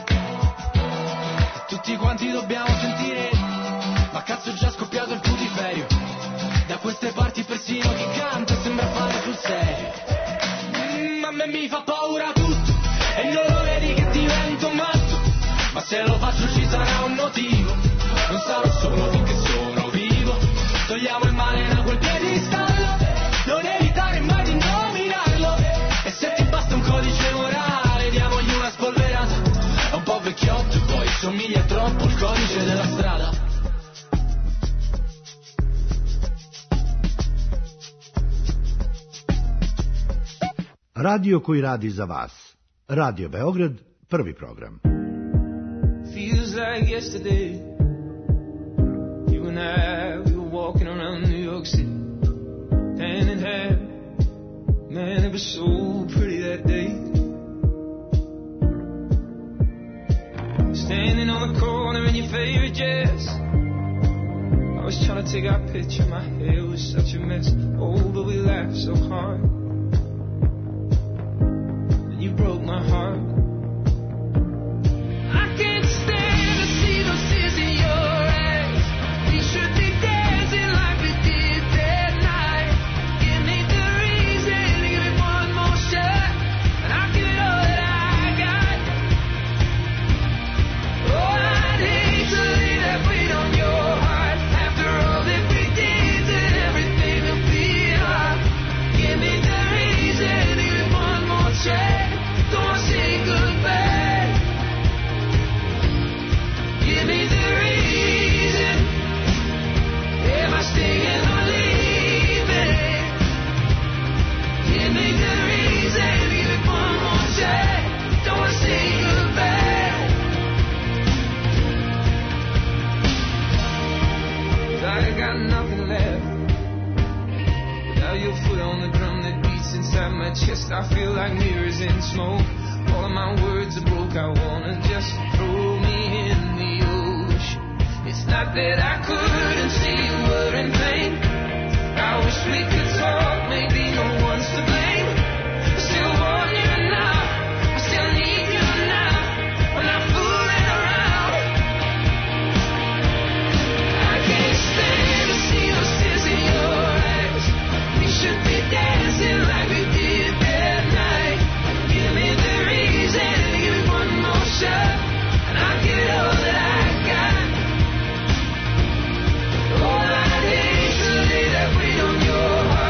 E tutti quanti dobbiamo sentire, ma cazzo è già scoppiato il putiferio. Da queste parti persino chi canta sembra fare sul serio. Mm, a me mi fa paura tutto, e non lo vedi che divento matto. Ma se lo faccio ci sarà un motivo. Non sarò solo finché sono vivo. Togliamo il male da quel piedistallo. Non evitare mai di nominarlo. E se ti basta un codice morale, diamogli una spolverata. È un po' vecchiotto e poi somiglia troppo al codice della strada. Radio koji radi za vas. Radio Beograd, prvi program. Feels like yesterday, you and I, we were walking around New York City, hand in hand. Man, it was so pretty that day. Standing on the corner in your favorite dress, I was trying to take our picture, my hair was such a mess. Oh, but we laughed so hard, and you broke my heart. I can't stand to see those tears in your eyes. We should be dancing like we did that night. Give me the reason, give me one more shot, and I'll give it all that I got. Oh, I'd hate to lay that weight on your heart. After all that we did, then everything will be hard. Give me the reason, give me one more chance. Don't wanna say goodbye. Give me the reason. Am I staying or leaving? Give me the reason. Give it one more time. Don't wanna say goodbye. I got nothing left without your foot on the drum that beats inside my chest. I feel like mirrors in smoke. All of my words are broke. I wanna just throw me in the ocean. It's not that I couldn't see you were in pain. I wish we could talk, maybe no one's to blame. I still want you now, I still need you now. I'm not fooling around. I can't stand to see those tears in your eyes. We should be dancing like we did that night. Give me the reason, give me one more shot, and I'll give it all that I got. Oh, I'd hate to lay that weight on your heart.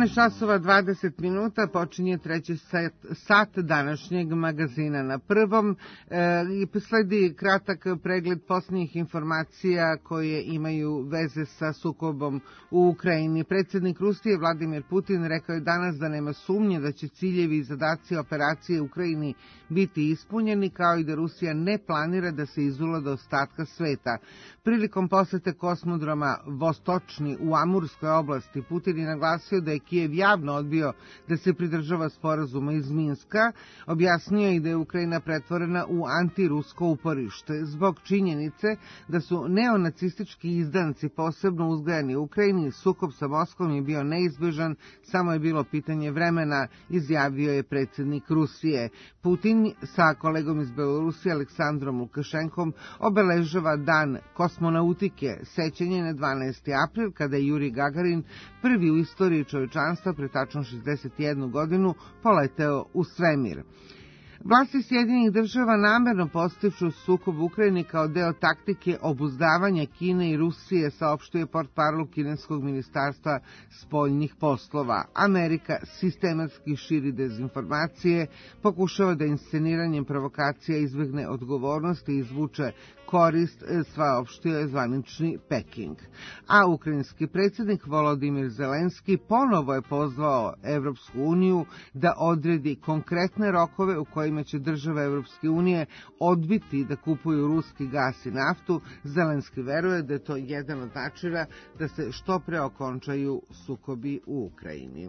sedamnaest časova dvadeset minuta počinje treći sat, sat današnjeg magazina. Na prvom e, sledi kratak pregled posljednjih informacija koje imaju veze sa sukobom u Ukrajini. Predsjednik Rusije Vladimir Putin rekao je danas da nema sumnje da će ciljevi i zadaci operacije u Ukrajini biti ispunjeni, kao i da Rusija ne planira da se izula do ostatka sveta. Prilikom posete kosmodroma Vostočni u Amurskoj oblasti, Putin je naglasio da je Kijev javno odbio da se pridržava sporazuma iz Minska. Objasnio je i da je Ukrajina pretvorena u antirusko uporište zbog činjenice da su neonacistički izdanci posebno uzgajani u Ukrajini. Sukob sa Moskvom je bio neizbežan, samo je bilo pitanje vremena, izjavio je predsjednik Rusije. Putin sa kolegom iz Belorusije Aleksandrom Lukašenkom obeležava dan kosmonautike, sećanje na dvanaesti april kada je Jurij Gagarin prvi u istoriji čovječanstva pre tačno šezdeset jednu godinu poleteo u svemir. Vlasti Sjedinjenih država namerno postiču sukob u Ukrajini kao deo taktike obuzdavanja Kine i Rusije, saopštuje portparol kineskog ministarstva spoljnih poslova. Amerika sistematski širi dezinformacije, pokušava da insceniranjem provokacija izbegne odgovornost i izvuče korist, saopštio je zvanični Peking. A ukrajinski predsjednik Volodimir Zelenski ponovo je pozvao Evropsku uniju da odredi konkretne rokove u kojima će države Evropske unije odbiti da kupuju ruski gas i naftu. Zelenski veruje da je to jedan od načina da se što pre okončaju sukobi u Ukrajini.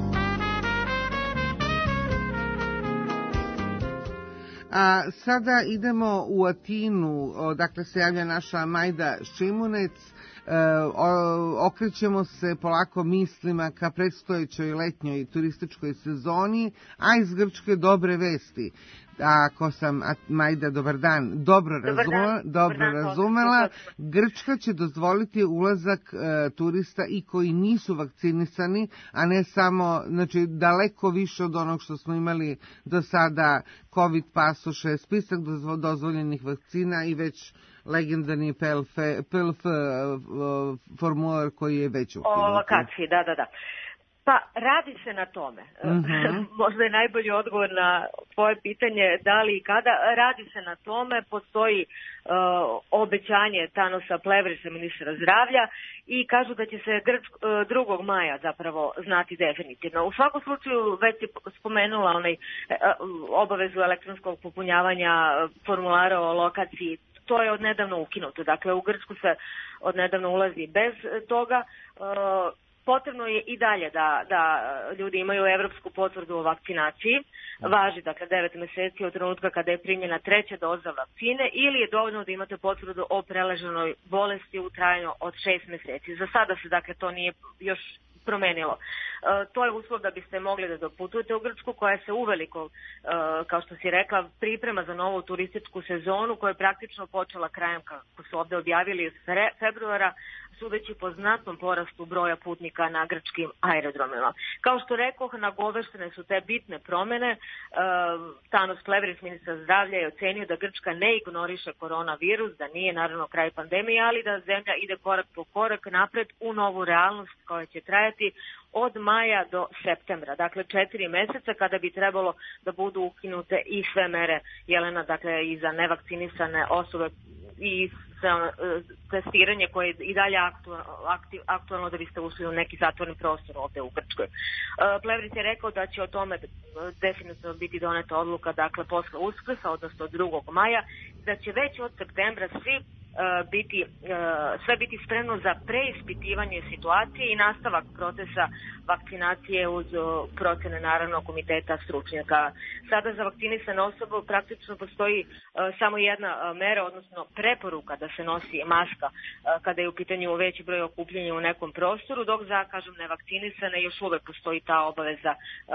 A sada idemo u Atinu, dakle se javlja naša Majda Šimunec. E, okrećemo se polako mislima ka predstojećoj letnjoj turističkoj sezoni, a iz Grčke dobre vesti. Ako sam, Majda, dobar dan, dobro, dobar razumela, dan, dobro dobar dan, razumela, Grčka će dozvoliti ulazak e, turista i koji nisu vakcinisani, a ne samo, znači, daleko više od onog što smo imali do sada, COVID pasoše, spisak dozvoljenih vakcina i već legendarni P L F, P L F formular koji je već ukinut. O lokaciji, da, da, da. Pa, radi se na tome. Mm-hmm. Možda je najbolji odgovor na tvoje pitanje da li i kada. Radi se na tome, postoji uh, obećanje Thanosa Plevrisa, ministra zdravlja, i kažu da će se Grčk, uh, drugog maja zapravo znati definitivno. U svakom slučaju, već si spomenula onaj uh, obavezu elektronskog popunjavanja formulara o lokaciji. To je odnedavno ukinuto. Dakle, u Grčku se odnedavno ulazi bez toga. Uh, Potrebno je i dalje da, da ljudi imaju evropsku potvrdu o vakcinaciji. Važi, dakle, devet meseci od trenutka kada je primljena treća doza vakcine, ili je dovoljno da imate potvrdu o preleženoj bolesti u trajanju od šest meseci. Za sada se, dakle, to nije još promenilo. E, to je uslov da biste mogli da doputujete u Grčku, koja se uveliko, e, kao što si rekla, priprema za novu turističku sezonu, koja je praktično počela krajem, kako su ovde objavili, februara, sudeći po znatnom porastu broja putnika na grčkim aerodromima. Kao što rekoh, nagoveštene su te bitne promene. E, Thanos Plevris, ministar zdravlja, je ocenio da Grčka ne ignoriše koronavirus, da nije naravno kraj pandemije, ali da zemlja ide korak po korak napred u novu realnost koja će trajati od maja do septembra. Dakle, četiri meseca kada bi trebalo da budu ukinute i sve mere, Jelena, dakle, i za nevakcinisane osobe i testiranje koje je i dalje aktualno da biste ušli u neki zatvorni prostor ovde u Grčkoj. Plevris je rekao da će o tome definitivno biti doneta odluka, dakle, posle Uskrsa, odnosno drugog maja, da će već od septembra svi biti, sve biti spremno za preispitivanje situacije i nastavak procesa vakcinacije uz procene, naravno, komiteta stručnjaka. Sada za vakcinisane osobe praktično postoji samo jedna mera, odnosno preporuka da se nosi maska kada je u pitanju veći broj okupljenja u nekom prostoru, dok za, kažem, nevakcinisane još uvek postoji ta obaveza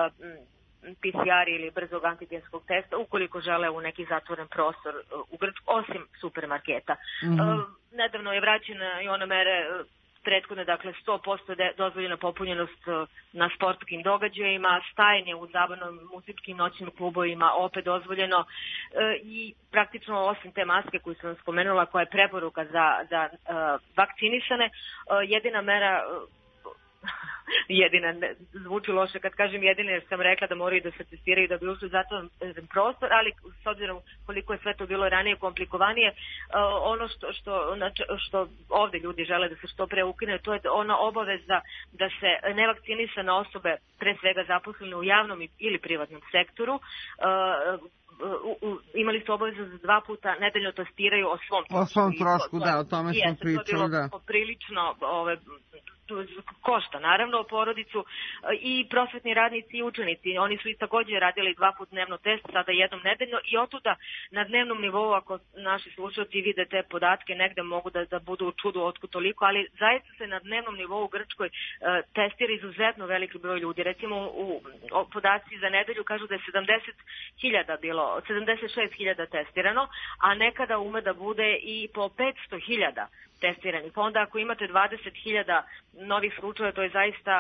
P C R ili brzog antigenskog testa ukoliko žele u neki zatvoren prostor u Grčku, osim supermarketa. Mm-hmm. Nedavno je vraćena i ona mere prethodne, dakle sto posto dozvoljena popunjenost na sportskim događajima, stajanje u zabavnom muzičkim noćnim klubovima opet dozvoljeno i praktično osim te maske koju sam spomenula, koja je preporuka za, za uh, vakcinisane, uh, jedina mera uh, jedina, ne, zvuči loše kad kažem jedina jer sam rekla da moraju da se testiraju da bi ušli zato prostor, ali s obzirom koliko je sve to bilo ranije komplikovanije, uh, ono što, što, što ovde ljudi žele da se što pre ukine, to je ona obaveza da se nevakcinisane osobe, pre svega zaposlene u javnom ili privatnom sektoru, uh, U, u, imali su obavezu za dva puta nedeljno testiraju o svom trošku. O svom trošku, da, o tome smo pričali, da. Poprilično ove, košta naravno porodicu i prosvetni radnici i učenici. Oni su i takođe radili dva put dnevno test, sada jednom nedeljno i otuda na dnevnom nivou, ako naši slušalci vide te podatke, negde mogu da, da budu u čudu otkud toliko, ali zaista se na dnevnom nivou u Grčkoj uh, testira izuzetno veliki broj ljudi. Recimo u, u podaci za nedelju kažu da je sedamdeset hiljada bilo, sedamdeset šest hiljada testirano, a nekada ume da bude i po petsto hiljada testirani. Pa onda ako imate dvadeset hiljada novih slučaja, to je zaista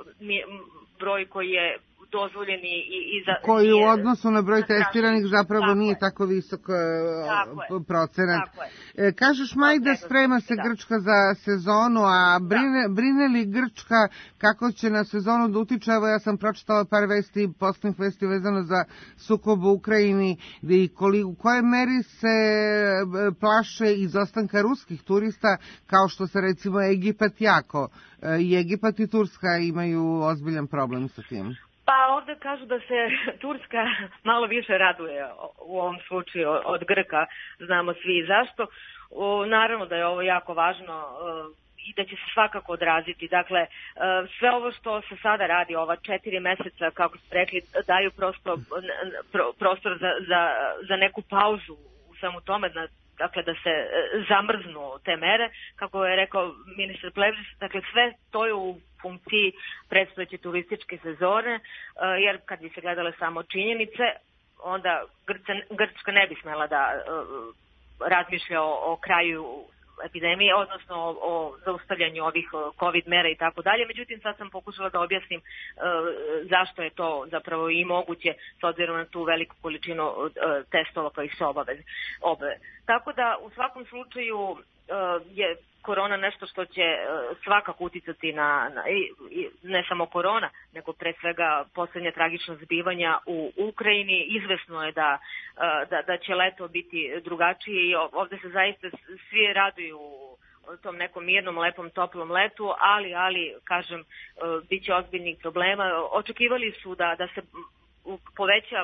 broj koji je dozvoljen i, i za... Koji u odnosu na broj testiranih zapravo tako nije je. tako visok tako procenat. Je. Kažeš, Majda, sprema se da. Grčka za sezonu, a brine, da. brine li Grčka kako će na sezonu da utiče? Evo, ja sam pročitala par vesti, poslednjih vesti vezano za sukob u Ukrajini, i koli, u kojoj meri se plaše izostanka ruskih turista, kao što se recimo Egipat jako. I Egipat i Turska imaju ozbiljan problem sa tim. Pa ovde kažu da se Turska malo više raduje u ovom slučaju od Grka, znamo svi zašto. O, naravno da je ovo jako važno i da će se svakako odraziti. Dakle, sve ovo što se sada radi, ova četiri meseca, kako ste rekli, daju prosto prostor za, za, za neku pauzu u svemu tome, na dakle da se zamrznu te mere, kako je rekao ministar Plevris, dakle sve to je u funkciji predstojeće turističke sezone, jer kad bi se gledale samo činjenice, onda Grčka, Grčka ne bi smela da razmišlja o, o kraju epidemije, odnosno o, o zaustavljanju ovih COVID mera i tako dalje. Međutim, sad sam pokušala da objasnim e, zašto je to zapravo i moguće s obzirom na tu veliku količinu e, testova koji su obaveze. Obave. Tako da u svakom slučaju e, je korona nešto što će e, svakako uticati na, na i, i ne samo korona, nego pre svega poslednja tragična zbivanja u Ukrajini. Izvesno je da, e, da, da će leto biti drugačije i ovde se zaista svi raduju u tom nekom mirnom, lepom, toplom letu, ali, ali kažem, e, bit će ozbiljnih problema. Očekivali su da, da se poveća,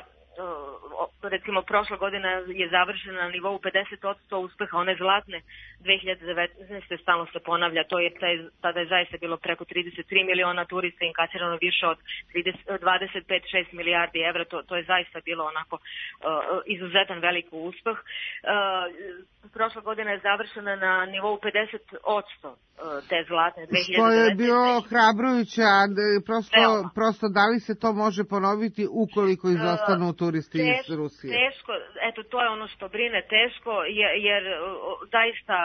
recimo prošla godina je završena na nivou pedeset posto uspeha, one zlatne dve hiljade devetnaeste stalno se ponavlja, to je tada je zaista bilo preko trideset tri miliona turista, inkasirano više od dvadeset pet zarez šest milijardi evra, to, to je zaista bilo onako uh, izuzetan veliki uspeh. Uh, prošla godina je završena na nivou pedeset posto te zlatne dve hiljade devetnaeste. Što je bilo hrabrujuće, a prosto, prosto da li se to može ponoviti ukoliko izostanu uh, turisti teš, iz Rusije? Teško, eto to je ono što brine, teško, jer, jer zaista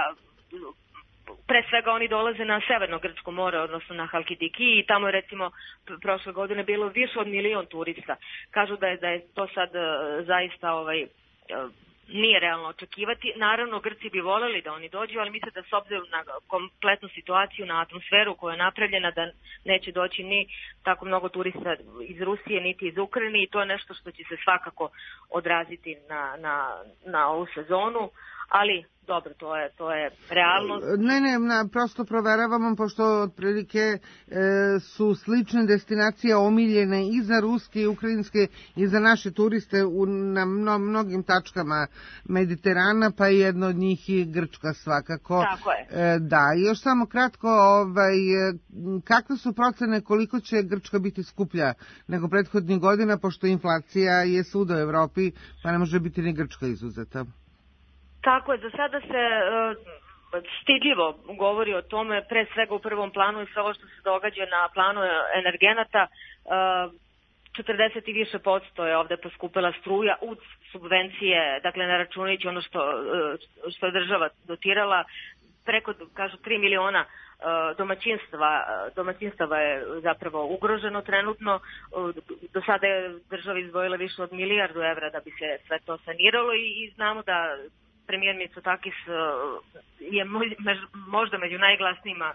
pre svega oni dolaze na severno Grčko more, odnosno na Halkidiki, i tamo je recimo prošle godine bilo više od milion turista. Kažu da je, da je to sad zaista ovaj, nije realno očekivati. Naravno, Grci bi voleli da oni dođu, ali misle da s obzirom na kompletnu situaciju, na atmosferu koja je napravljena, da neće doći ni tako mnogo turista iz Rusije, niti iz Ukrajine, i to je nešto što će se svakako odraziti na, na, na ovu sezonu, ali dobro, to je, to je realnost. Ne, ne, na, prosto proveravamo, pošto otprilike e, su slične destinacije omiljene i za ruske i ukrajinske i za naše turiste u, na mno, mnogim tačkama Mediterana, pa je jedno od njih i Grčka svakako. Tako je. E, da, i još samo kratko, ovaj, kakve su procene koliko će Grčka biti skuplja nego prethodnih godina, pošto inflacija je svuda u Evropi, pa ne može biti ni Grčka izuzeta? Tako je, za sada se uh, stidljivo govori o tome, pre svega u prvom planu i sve ovo što se događa na planu energenata. Uh, četrdeset i više posto je ovde poskupila struja uz subvencije, dakle ne računajući ono što, uh, što je država dotirala, preko, kažu, tri miliona uh, domaćinstva, domaćinstava je zapravo ugroženo trenutno. Uh, do sada je država izdvojila više od milijardu evra da bi se sve to saniralo i, i znamo da premijer Mitsotakis je možda među najglasnijima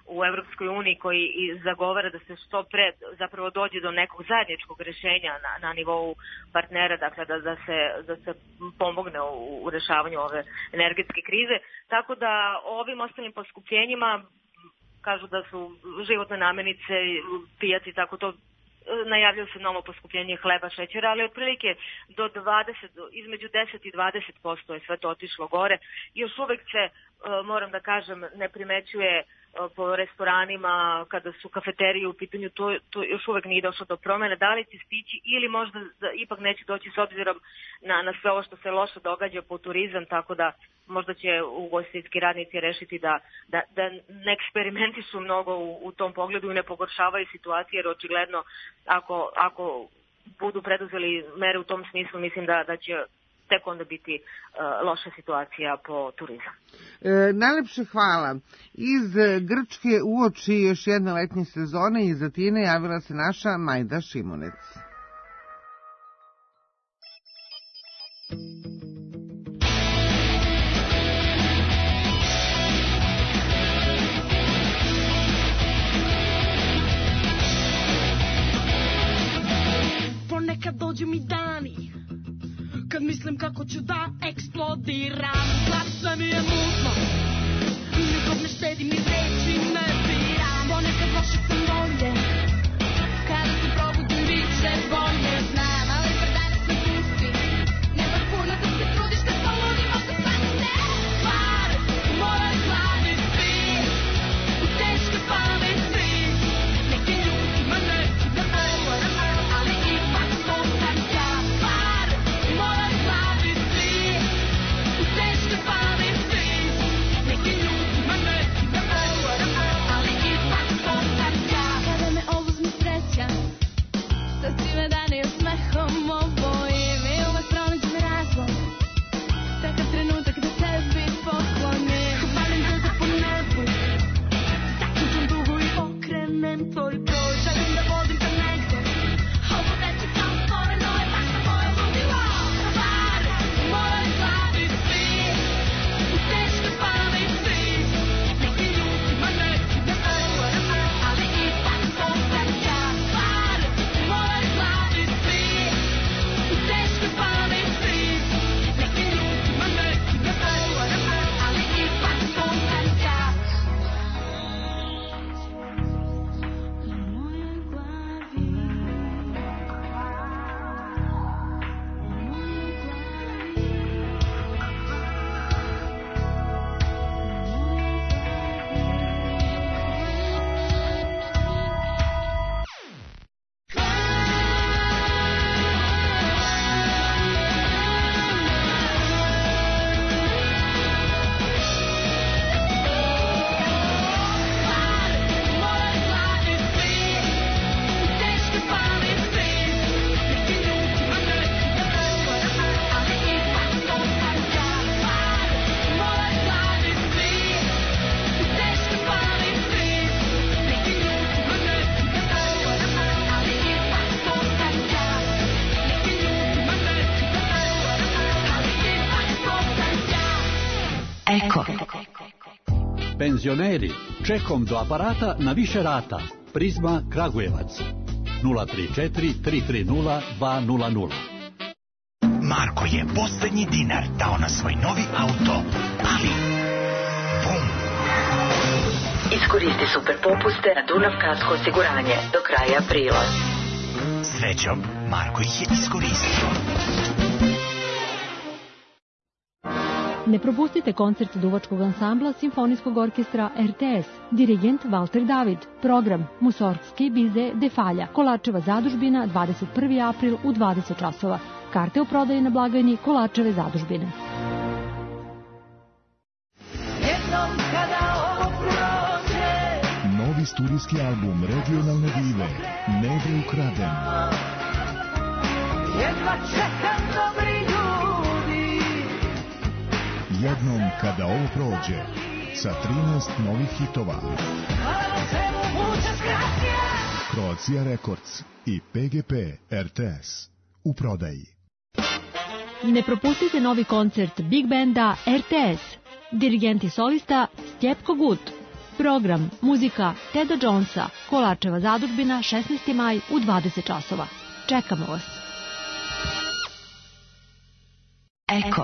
u Evropskoj uniji koji i zagovara da se što pre zapravo dođe do nekog zajedničkog rešenja na, na nivou partnera, dakle da, da, se, da se pomogne u, u rešavanju ove energetske krize. Tako da ovim ostalim poskupljenjima, kažu da su životne namirnice, pijac i tako to, najavljaju se novo poskupljenje hleba, šećera, ali otprilike do dvadeset, između deset i dvadeset posto je sve to otišlo gore. Još uvek se, moram da kažem, ne primećuje po restoranima, kada su kafeterije u pitanju, to, to još uvek nije došlo do promene. Da li će stići ili možda da ipak neće doći s obzirom na, na sve ovo što se loše događa po turizam, tako da možda će ugostiteljski radnici rešiti da, da, da ne eksperimentišu mnogo u, u tom pogledu i ne pogoršavaju situacije, jer očigledno ako, ako budu preduzeli mere u tom smislu, mislim da, da će tek onda biti uh, loša situacija po turizam. E, najlepše hvala. Iz Grčke uoči još jedne letnje sezone iz Atine javila se naša Majda Šimunec. Ponekad dođu mi dani kad mislim kako ću da eksplodiram. Sve mi je mutno, nikog ne štedim, ni reći ne biram. Ponekad loše sam bolje, kada se probudim bit će bolje. Znam, ali per dana se pusti, nemaš puno da se trudiš, kad poludimo se stane ne par. U mojoj glavi si, u teške pameti, neki ljudima neki da govoram, ali ipak moram ja par. U mojoj glavi si, u teške pameti, neki ljudima neki da govoram, ali ipak moram ja. Kada me obuzme sreća, sa svime dane i smehom obojim i uvek pronađem razlog, takav trenutak da tebi poklonim. Valim te da po nebu, zaključam dugu i okrenem tvoj broj. Želim da vodim te negde, ovo veće kao stvoreno je baš na moje ludilo. Par, u mojoj glavi si, u teškoj pameti, neki ljudima neki da govoram, ali ipak moram ja. Par, u mojoj glavi si, u teškoj pameti, neki ljudima neki da govoram, ali ipak moram ja. Eko. Penzioneri, čekom do aparata na više rata. Prizma Kragujevac. nula tri četiri tri tri nula dva nula nula. Marko je poslednji dinar dao na svoj novi auto, ali... Bum! Iskoristi super popuste na Dunav Kasko osiguranje do kraja aprila. Srećom, Marko ih je iskoristio. Ne propustite koncert duvačkog ansambla Simfonijskog orkestra R T S, dirigent Valter David, program Musorgski bize de Falja, Kolačeva zadužbina, dvadeset prvi april u dvadeset časova. Karte u prodaji na blagajni Kolačeve zadužbine. Novi studijski album regionalne dive Neve ukraden. Jedva čekam dobri ljudi. Jednom kada ovo prođe, sa trinaest novih hitova. Croatia Records i P G P R T S u prodaji. Ne propustite novi koncert Big Banda R T S, dirigent i solista Stjepko Gut. Program muzika Teda Jonesa, Kolačeva zadužbina, šesnaesti maj u dvadeset časova. Čekamo vas. Eko.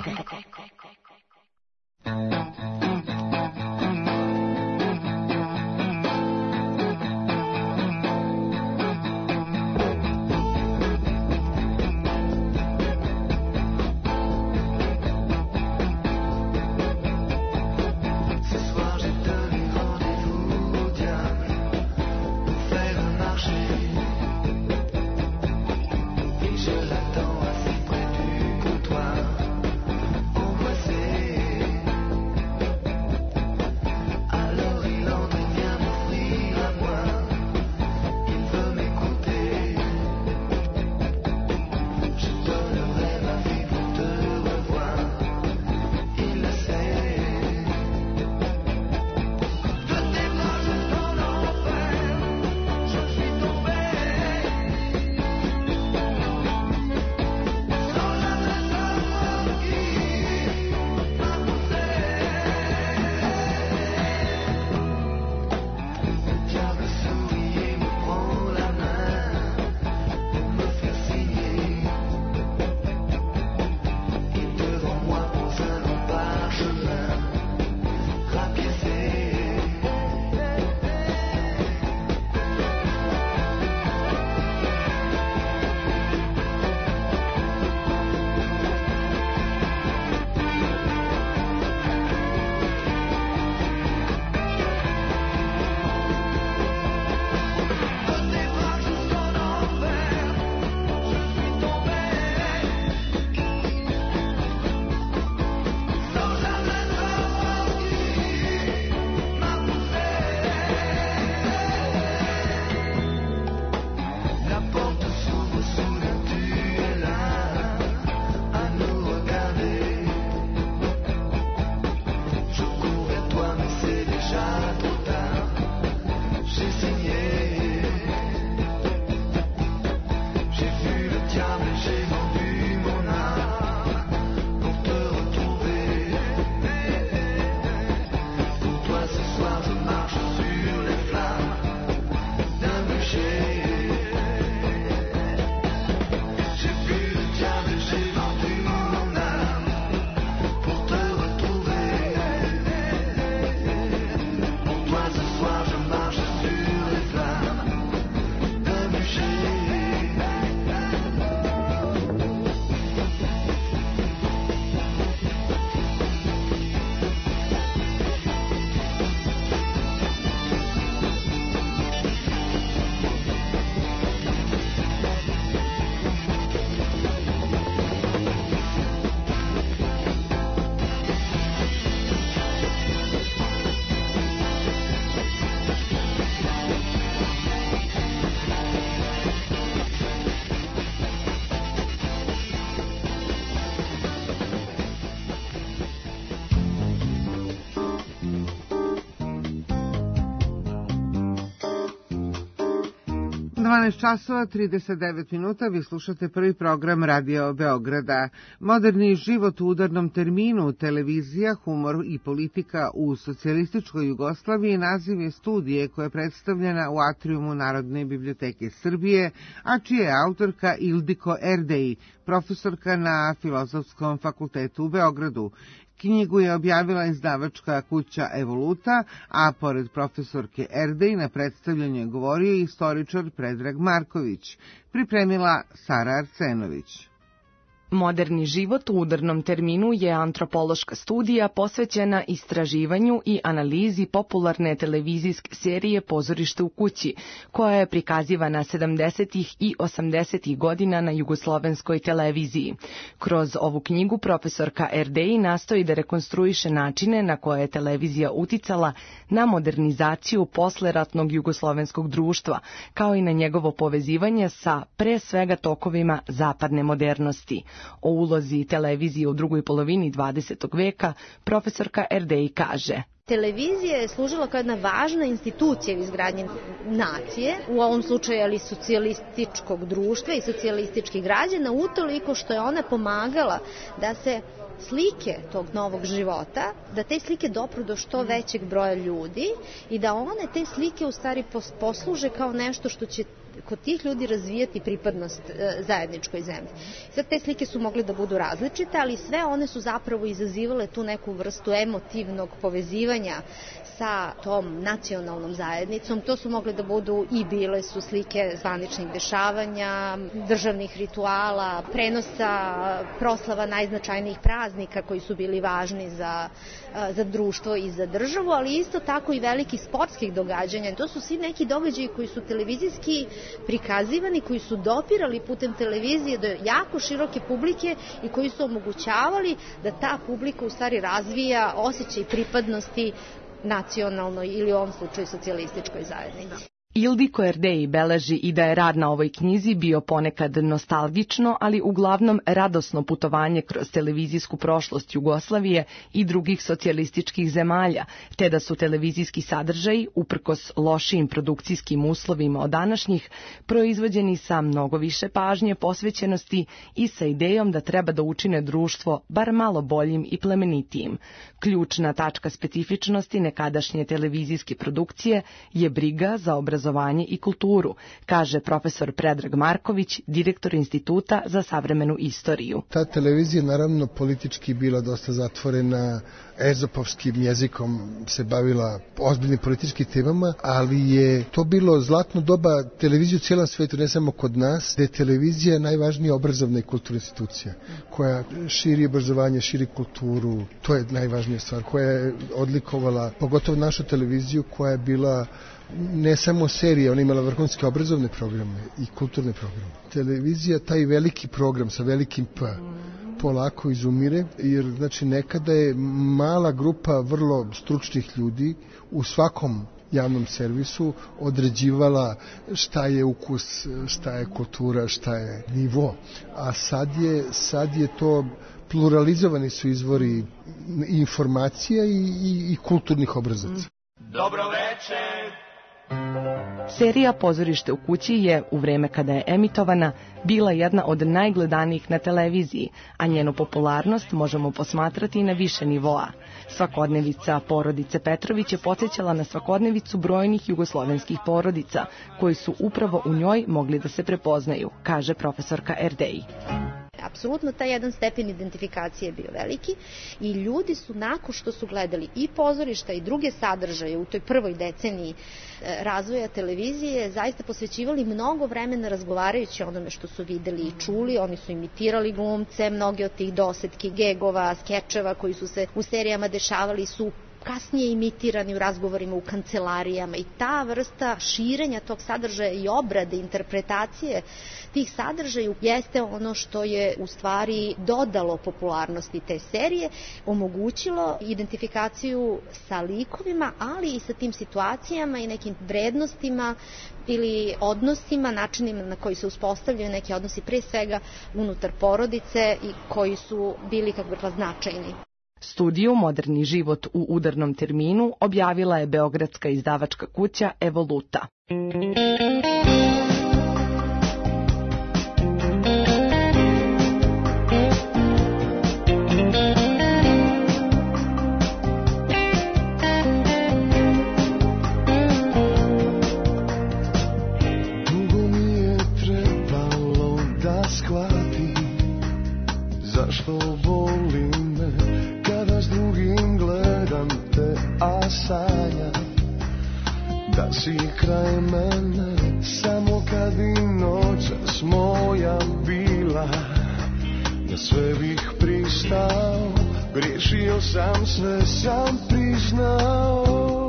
dvanaest časova trideset devet minuta, vi slušate prvi program Radio Beograda. Moderni život u udarnom terminu, televizija, humor i politika u socijalističkoj Jugoslaviji naziv je studije koja je predstavljena u atriumu Narodne biblioteke Srbije, a čija je autorka Ildiko Erdej, profesorka na Filozofskom fakultetu u Beogradu. Knjigu je objavila izdavačka kuća Evoluta, a pored profesorke Erdej na predstavljanju je govorio istoričar Predrag Marković. Pripremila Sara Arsenović. Moderni život u udarnom terminu je antropološka studija posvećena istraživanju i analizi popularne televizijske serije Pozorište u kući, koja je prikazivana sedamdesetih i osamdesetih godina na jugoslovenskoj televiziji. Kroz ovu knjigu profesorka Erdej nastoji da rekonstruiše načine na koje je televizija uticala na modernizaciju posleratnog jugoslovenskog društva, kao i na njegovo povezivanje sa pre svega tokovima zapadne modernosti. O ulozi televizije u drugoj polovini dvadesetog veka profesorka Erdei kaže: Televizija je služila kao jedna važna institucija u izgradnji nacije, u ovom slučaju ali socijalističkog društva i socijalističkih građana, utoliko što je ona pomagala da se slike tog novog života, da te slike dopru do što većeg broja ljudi i da one te slike u stvari posluže kao nešto što će kod tih ljudi razvijati pripadnost e, zajedničkoj zemlji. Sad te slike su mogle da budu različite, ali sve one su zapravo izazivale tu neku vrstu emotivnog povezivanja sa tom nacionalnom zajednicom. To su mogle da budu i bile su slike zvaničnih dešavanja, državnih rituala, prenosa proslava najznačajnijih praznika koji su bili važni za, za društvo i za državu, ali isto tako i velikih sportskih događanja. To su svi neki događaji koji su televizijski prikazivani, koji su dopirali putem televizije do jako široke publike i koji su omogućavali da ta publika u stvari razvija osjećaj pripadnosti nacionalnoj ili u ovom slučaju socijalističkoj zajednici. Ildiko Erdei beleži i da je rad na ovoj knjizi bio ponekad nostalgično, ali uglavnom radosno putovanje kroz televizijsku prošlost Jugoslavije i drugih socijalističkih zemalja, te da su televizijski sadržaji, uprkos lošijim produkcijskim uslovima od današnjih, proizvođeni sa mnogo više pažnje, posvećenosti i sa idejom da treba da učine društvo bar malo boljim i plemenitijim. Ključna tačka specifičnosti nekadašnje televizijske produkcije je briga za obrazovanje i kulturu, kaže profesor Predrag Marković, direktor Instituta za savremenu istoriju. Ta televizija naravno politički bila dosta zatvorena, ezopovskim jezikom se bavila ozbiljnim političkim temama, ali je to bilo zlatno doba televizije u cijelom svetu, ne samo kod nas, gde je televizija najvažnija obrazovna i kulturna institucija, koja širi obrazovanje, širi kulturu, to je najvažnija stvar, koja je odlikovala, pogotovo našu televiziju koja je bila ne samo serija, ona imala vrhunske obrazovne programe i kulturne programe. Televizija, taj veliki program sa velikim P, polako izumire, jer znači nekada je mala grupa vrlo stručnih ljudi u svakom javnom servisu određivala šta je ukus, šta je kultura, šta je nivo. A sad je, sad je to pluralizovani su izvori informacija i, i, i kulturnih obrazaca. Dobro večer! Serija Pozorište u kući je, u vreme kada je emitovana, bila jedna od najgledanijih na televiziji, a njenu popularnost možemo posmatrati na više nivoa. Svakodnevica porodice Petrović je podsjećala na svakodnevicu brojnih jugoslovenskih porodica, koji su upravo u njoj mogli da se prepoznaju, kaže profesorka Erdei. Apsolutno taj jedan stepen identifikacije je bio veliki i ljudi su nakon što su gledali i pozorišta i druge sadržaje u toj prvoj deceniji razvoja televizije zaista posvećivali mnogo vremena razgovarajući o onome što su videli i čuli. Oni su imitirali glumce, mnoge od tih dosetki, gegova, skečeva koji su se u serijama dešavali su kasnije imitirani u razgovorima u kancelarijama i ta vrsta širenja tog sadržaja i obrade, interpretacije tih sadržaja jeste ono što je u stvari dodalo popularnosti te serije, omogućilo identifikaciju sa likovima, ali i sa tim situacijama i nekim vrednostima ili odnosima, načinima na koji se uspostavljaju neki odnosi pre svega unutar porodice i koji su bili kako bi rekla značajni. Studiju Moderni život u udarnom terminu objavila je beogradska izdavačka kuća Evoluta. Dugo mi je trebalo da shvatim zašto volim kada s drugim gledam te, a sanjam da si kraj mene, samo kad bi noćas moja bila, na sve bih pristao, griješio sam, sve sam priznao.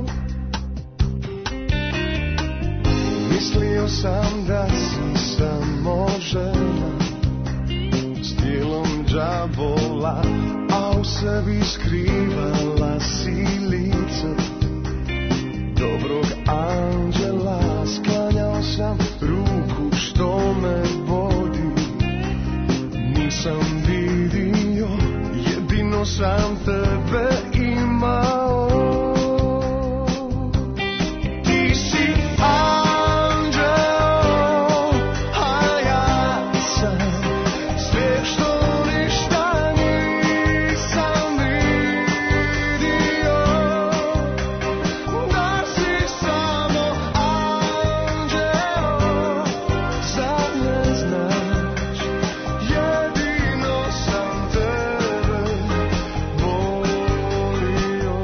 Mislio sam da si samo žena s tijelom đavola, a u sebi skrivala si lice dobrog anđela. Sklanjao sam ruku što me vodi niz sam vidio, jedino sam tebe imao. Ti si anđeo, a ja sam sve što ništa nisam vidio. Da si samo anđeo, zar ne znaš, jedino sam tebe volio.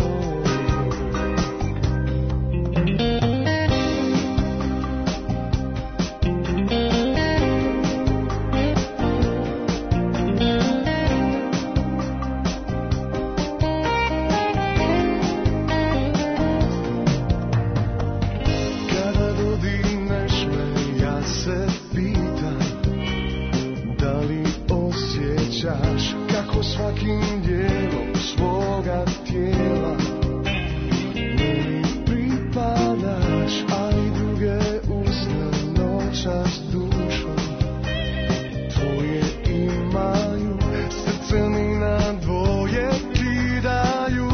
Kada dodirneš me, ja se pitam, da li osjećaš kako svakim dijelom svoga tijela meni pripadaš, a i druge usne noćas dušom tvoje imaju, srce mi na dvoje kidaju.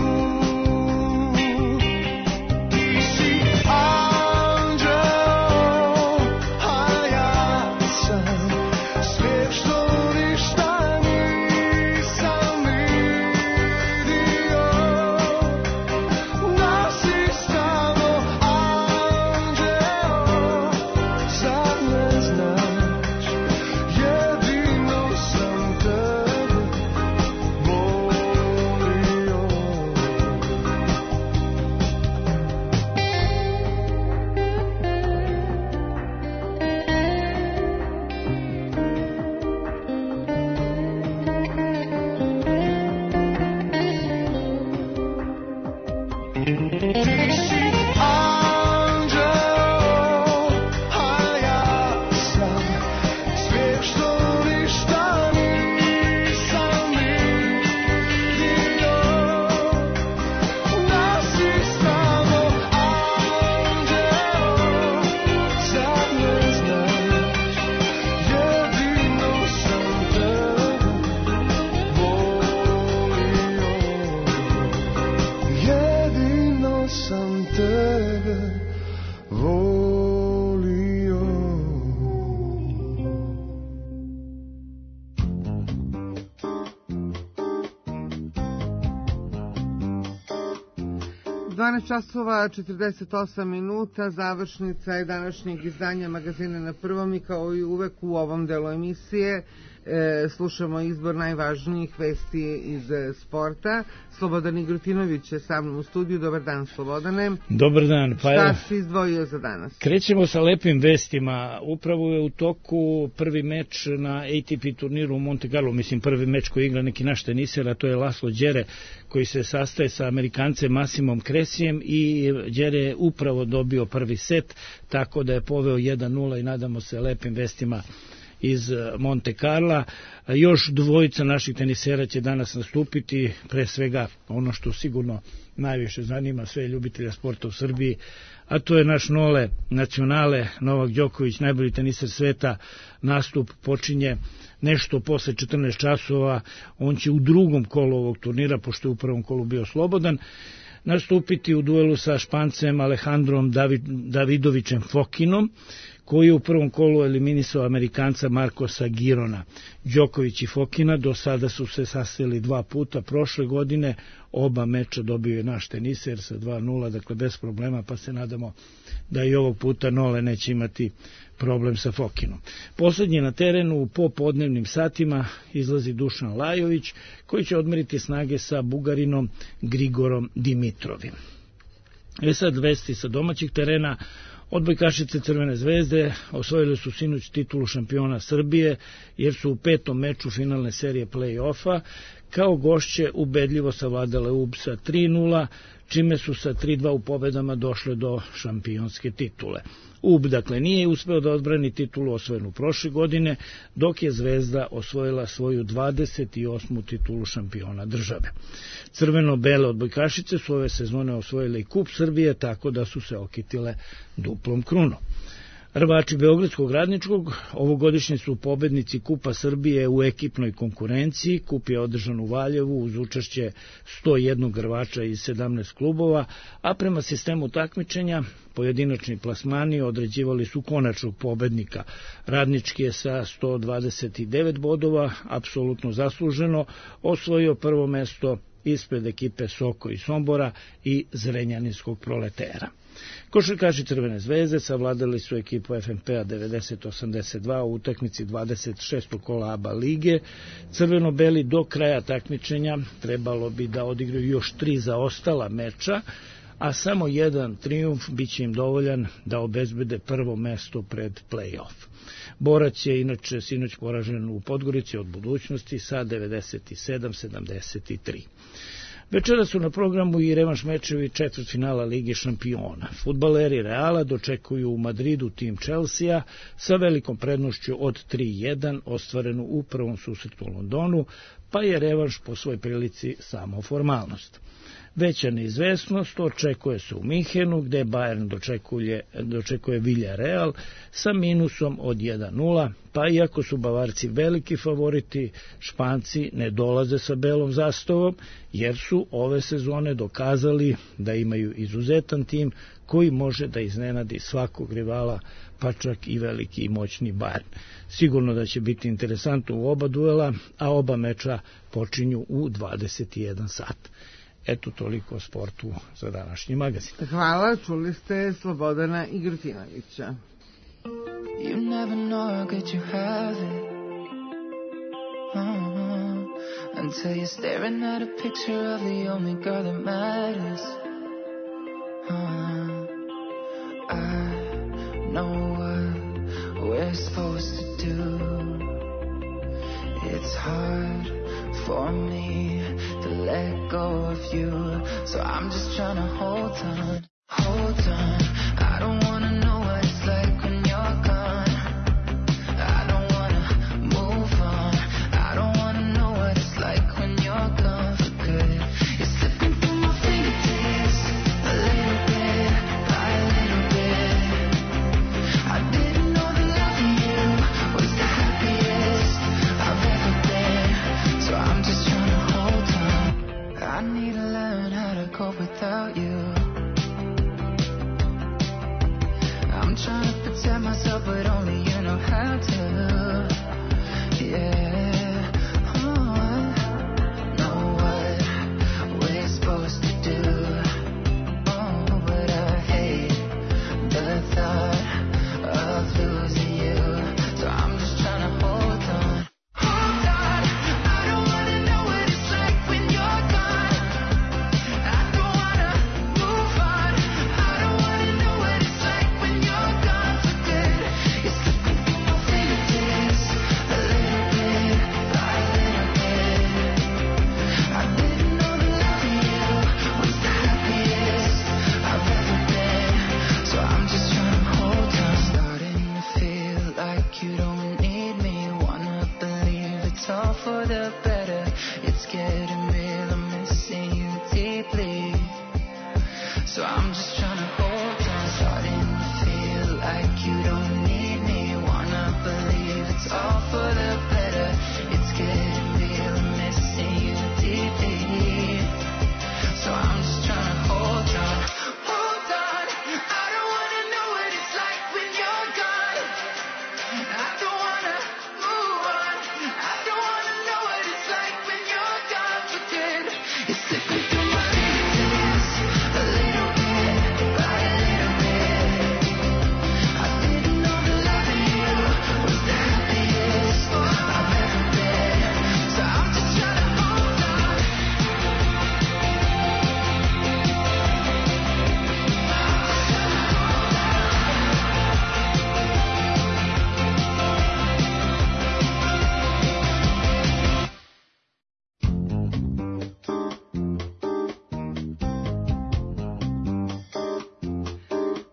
Ti si anđeo, a ja sam sve što ništa nisam vidio. Da si samo anđeo, zar ne znaš, jedino sam tebe volio. Ti si anđeo, a ja sam sve što ništa nisam vidio. Da si samo anđeo, zar ne znaš, jedino sam tebe volio. Jedino sam tebe volio. dvanaest časova četrdeset osam minuta, završnica je današnjeg izdanja magazina Na prvom i kao i uvek u ovom delu emisije e, slušamo izbor najvažnijih vesti iz e, sporta. Slobodan Igrutinović je sa mnom u studiju. Dobar dan, Slobodane. Dobar dan. Pa Šta si izdvojio za danas? Krećemo sa lepim vestima. Upravo je u toku prvi meč na A T P turniru u Monte Carlo, mislim prvi meč koji igra neki naš teniser, a to je Laslo Đere, koji se sastaje sa Amerikancem Massimom Cressijem i Đere je upravo dobio prvi set, tako da je poveo jedan nula i nadamo se lepim vestima iz Monte Carla. Još dvojica naših tenisera će danas nastupiti, pre svega ono što sigurno najviše zanima sve ljubitelja sporta u Srbiji, a to je naš Nole Nacionale, Novak Đoković, najbolji teniser sveta. Nastup počinje nešto posle četrnaest časova, on će u drugom kolu ovog turnira, pošto je u prvom kolu bio slobodan, nastupiti u duelu sa Špancem Alejandrom David, Davidovićem Fokinom, koji je u prvom kolu eliminisao Amerikanca Marcosa Girona. Đoković i Fokina do sada su se sastali dva puta prošle godine, oba meča dobio je naš teniser sa dva nula, dakle bez problema, pa se nadamo da i ovog puta Nole neće imati problem sa Fokinom. Poslednji na terenu u popodnevnim satima izlazi Dušan Lajović, koji će odmeriti snage sa Bugarinom Grigorom Dimitrovim. E sad vesti sa domaćih terena. Odbojkašice Crvene zvezde osvojile su sinoć titulu šampiona Srbije, jer su u petom meču finalne serije play-offa kao gošće ubedljivo savladale U B sa tri nula, čime su sa tri dva u pobedama došle do šampionske titule. U B dakle nije uspeo da odbrani titulu osvojenu prošle godine, dok je Zvezda osvojila svoju dvadeset osmu titulu šampiona države. Crveno-bele odbojkašice su ove sezone osvojile i Kup Srbije, tako da su se okitile duplom krunom. Rvači Beogradskog Radničkog ovogodišnji su pobednici Kupa Srbije u ekipnoj konkurenciji. Kup je održan u Valjevu uz učešće sto jedan rvača iz sedamnaest klubova, a prema sistemu takmičenja pojedinačni plasmani određivali su konačnog pobednika. Radnički je sa sto dvadeset devet bodova apsolutno zasluženo osvojio prvo mesto ispred ekipe Soko i Sombora i Zrenjaninskog Proletera. Košarkaši Crvene zvezde savladali su ekipu F N P-a devedeset osamdeset dva u utakmici dvadeset šestog kola A B A lige. Crveno-beli do kraja takmičenja trebalo bi da odigraju još tri zaostala meča, a samo jedan trijumf biće im dovoljan da obezbede prvo mesto pred play-off. Borac je inače sinoć poražen u Podgorici od Budućnosti sa devedeset sedam sedamdeset tri. Večera su na programu i revanš mečevi četvrtfinala Lige šampiona. Fudbaleri Reala dočekuju u Madridu tim Chelsea sa velikom prednošću od tri jedan ostvarenu u prvom susretu u Londonu, pa je revanš po svoj prilici samo formalnost. Veća neizvesnost očekuje se u Minhenu, gde Bayern dočekuje, dočekuje Villarreal sa minusom od jedan nula, pa iako su Bavarci veliki favoriti, Španci ne dolaze sa belom zastavom, jer su ove sezone dokazali da imaju izuzetan tim koji može da iznenadi svakog rivala, pa čak i veliki i moćni Bayern. Sigurno da će biti interesantno u oba duela, a oba meča počinju u dvadeset jedan sat. Eto toliko o sportu za današnji magazin. Hvala, čuli ste Slobodana Igrotinovića. You never know how good you have it, uh-huh. Until you're staring at a picture of the only girl that matters, uh-huh. I know what we're supposed to do. It's hard for me to let go of you, so I'm just trying to hold on, hold on. I don't wanna know what it's like when you're gone. I don't wanna move on. I don't wanna know what it's like when you're gone for good. You're slipping through my fingertips, a little bit by a little bit. I didn't know that loving you was the happiest I've ever been, so I'm just trying to hold on. I need to learn how to cope without you. I'm trying to protect myself, but only you know how to. Yeah, oh, know what we're supposed to do. Oh, but I hate the thought of losing you, so I'm just trying to hold on. Hold on, I don't wanna know what it's like when you're gone. I don't wanna move on. I don't wanna know what it's like when you're gone for good. You're slipping through my fingertips, a little bit by a little bit. I didn't know that loving you was the happiest I've ever been, so I'm just trying to hold on. Starting to feel like you don't need me. Wanna believe it's all for the better. It's getting real, I'm missing you deeply, so I'm just trying to hold on. Starting to feel like you don't need me. Wanna believe it's all for the better. It's getting real, I'm missing you deeply, so I'm just trying to hold on. Hold on, I don't wanna know what it's like when you're gone. I don't wanna move on. I don't wanna know what it's like when you're gone.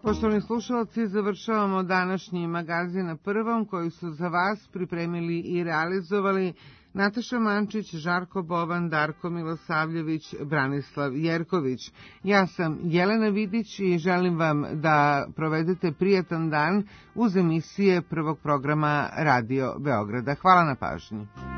Poštovani slušalci, završavamo današnji magazin na prvom koji su za vas pripremili i realizovali Nataša Mančić, Žarko Boban, Darko Milosavljević, Branislav Jerković. Ja sam Jelena Vidić i želim vam da provedete prijatan dan uz emisije prvog programa Radio Beograda. Hvala na pažnji.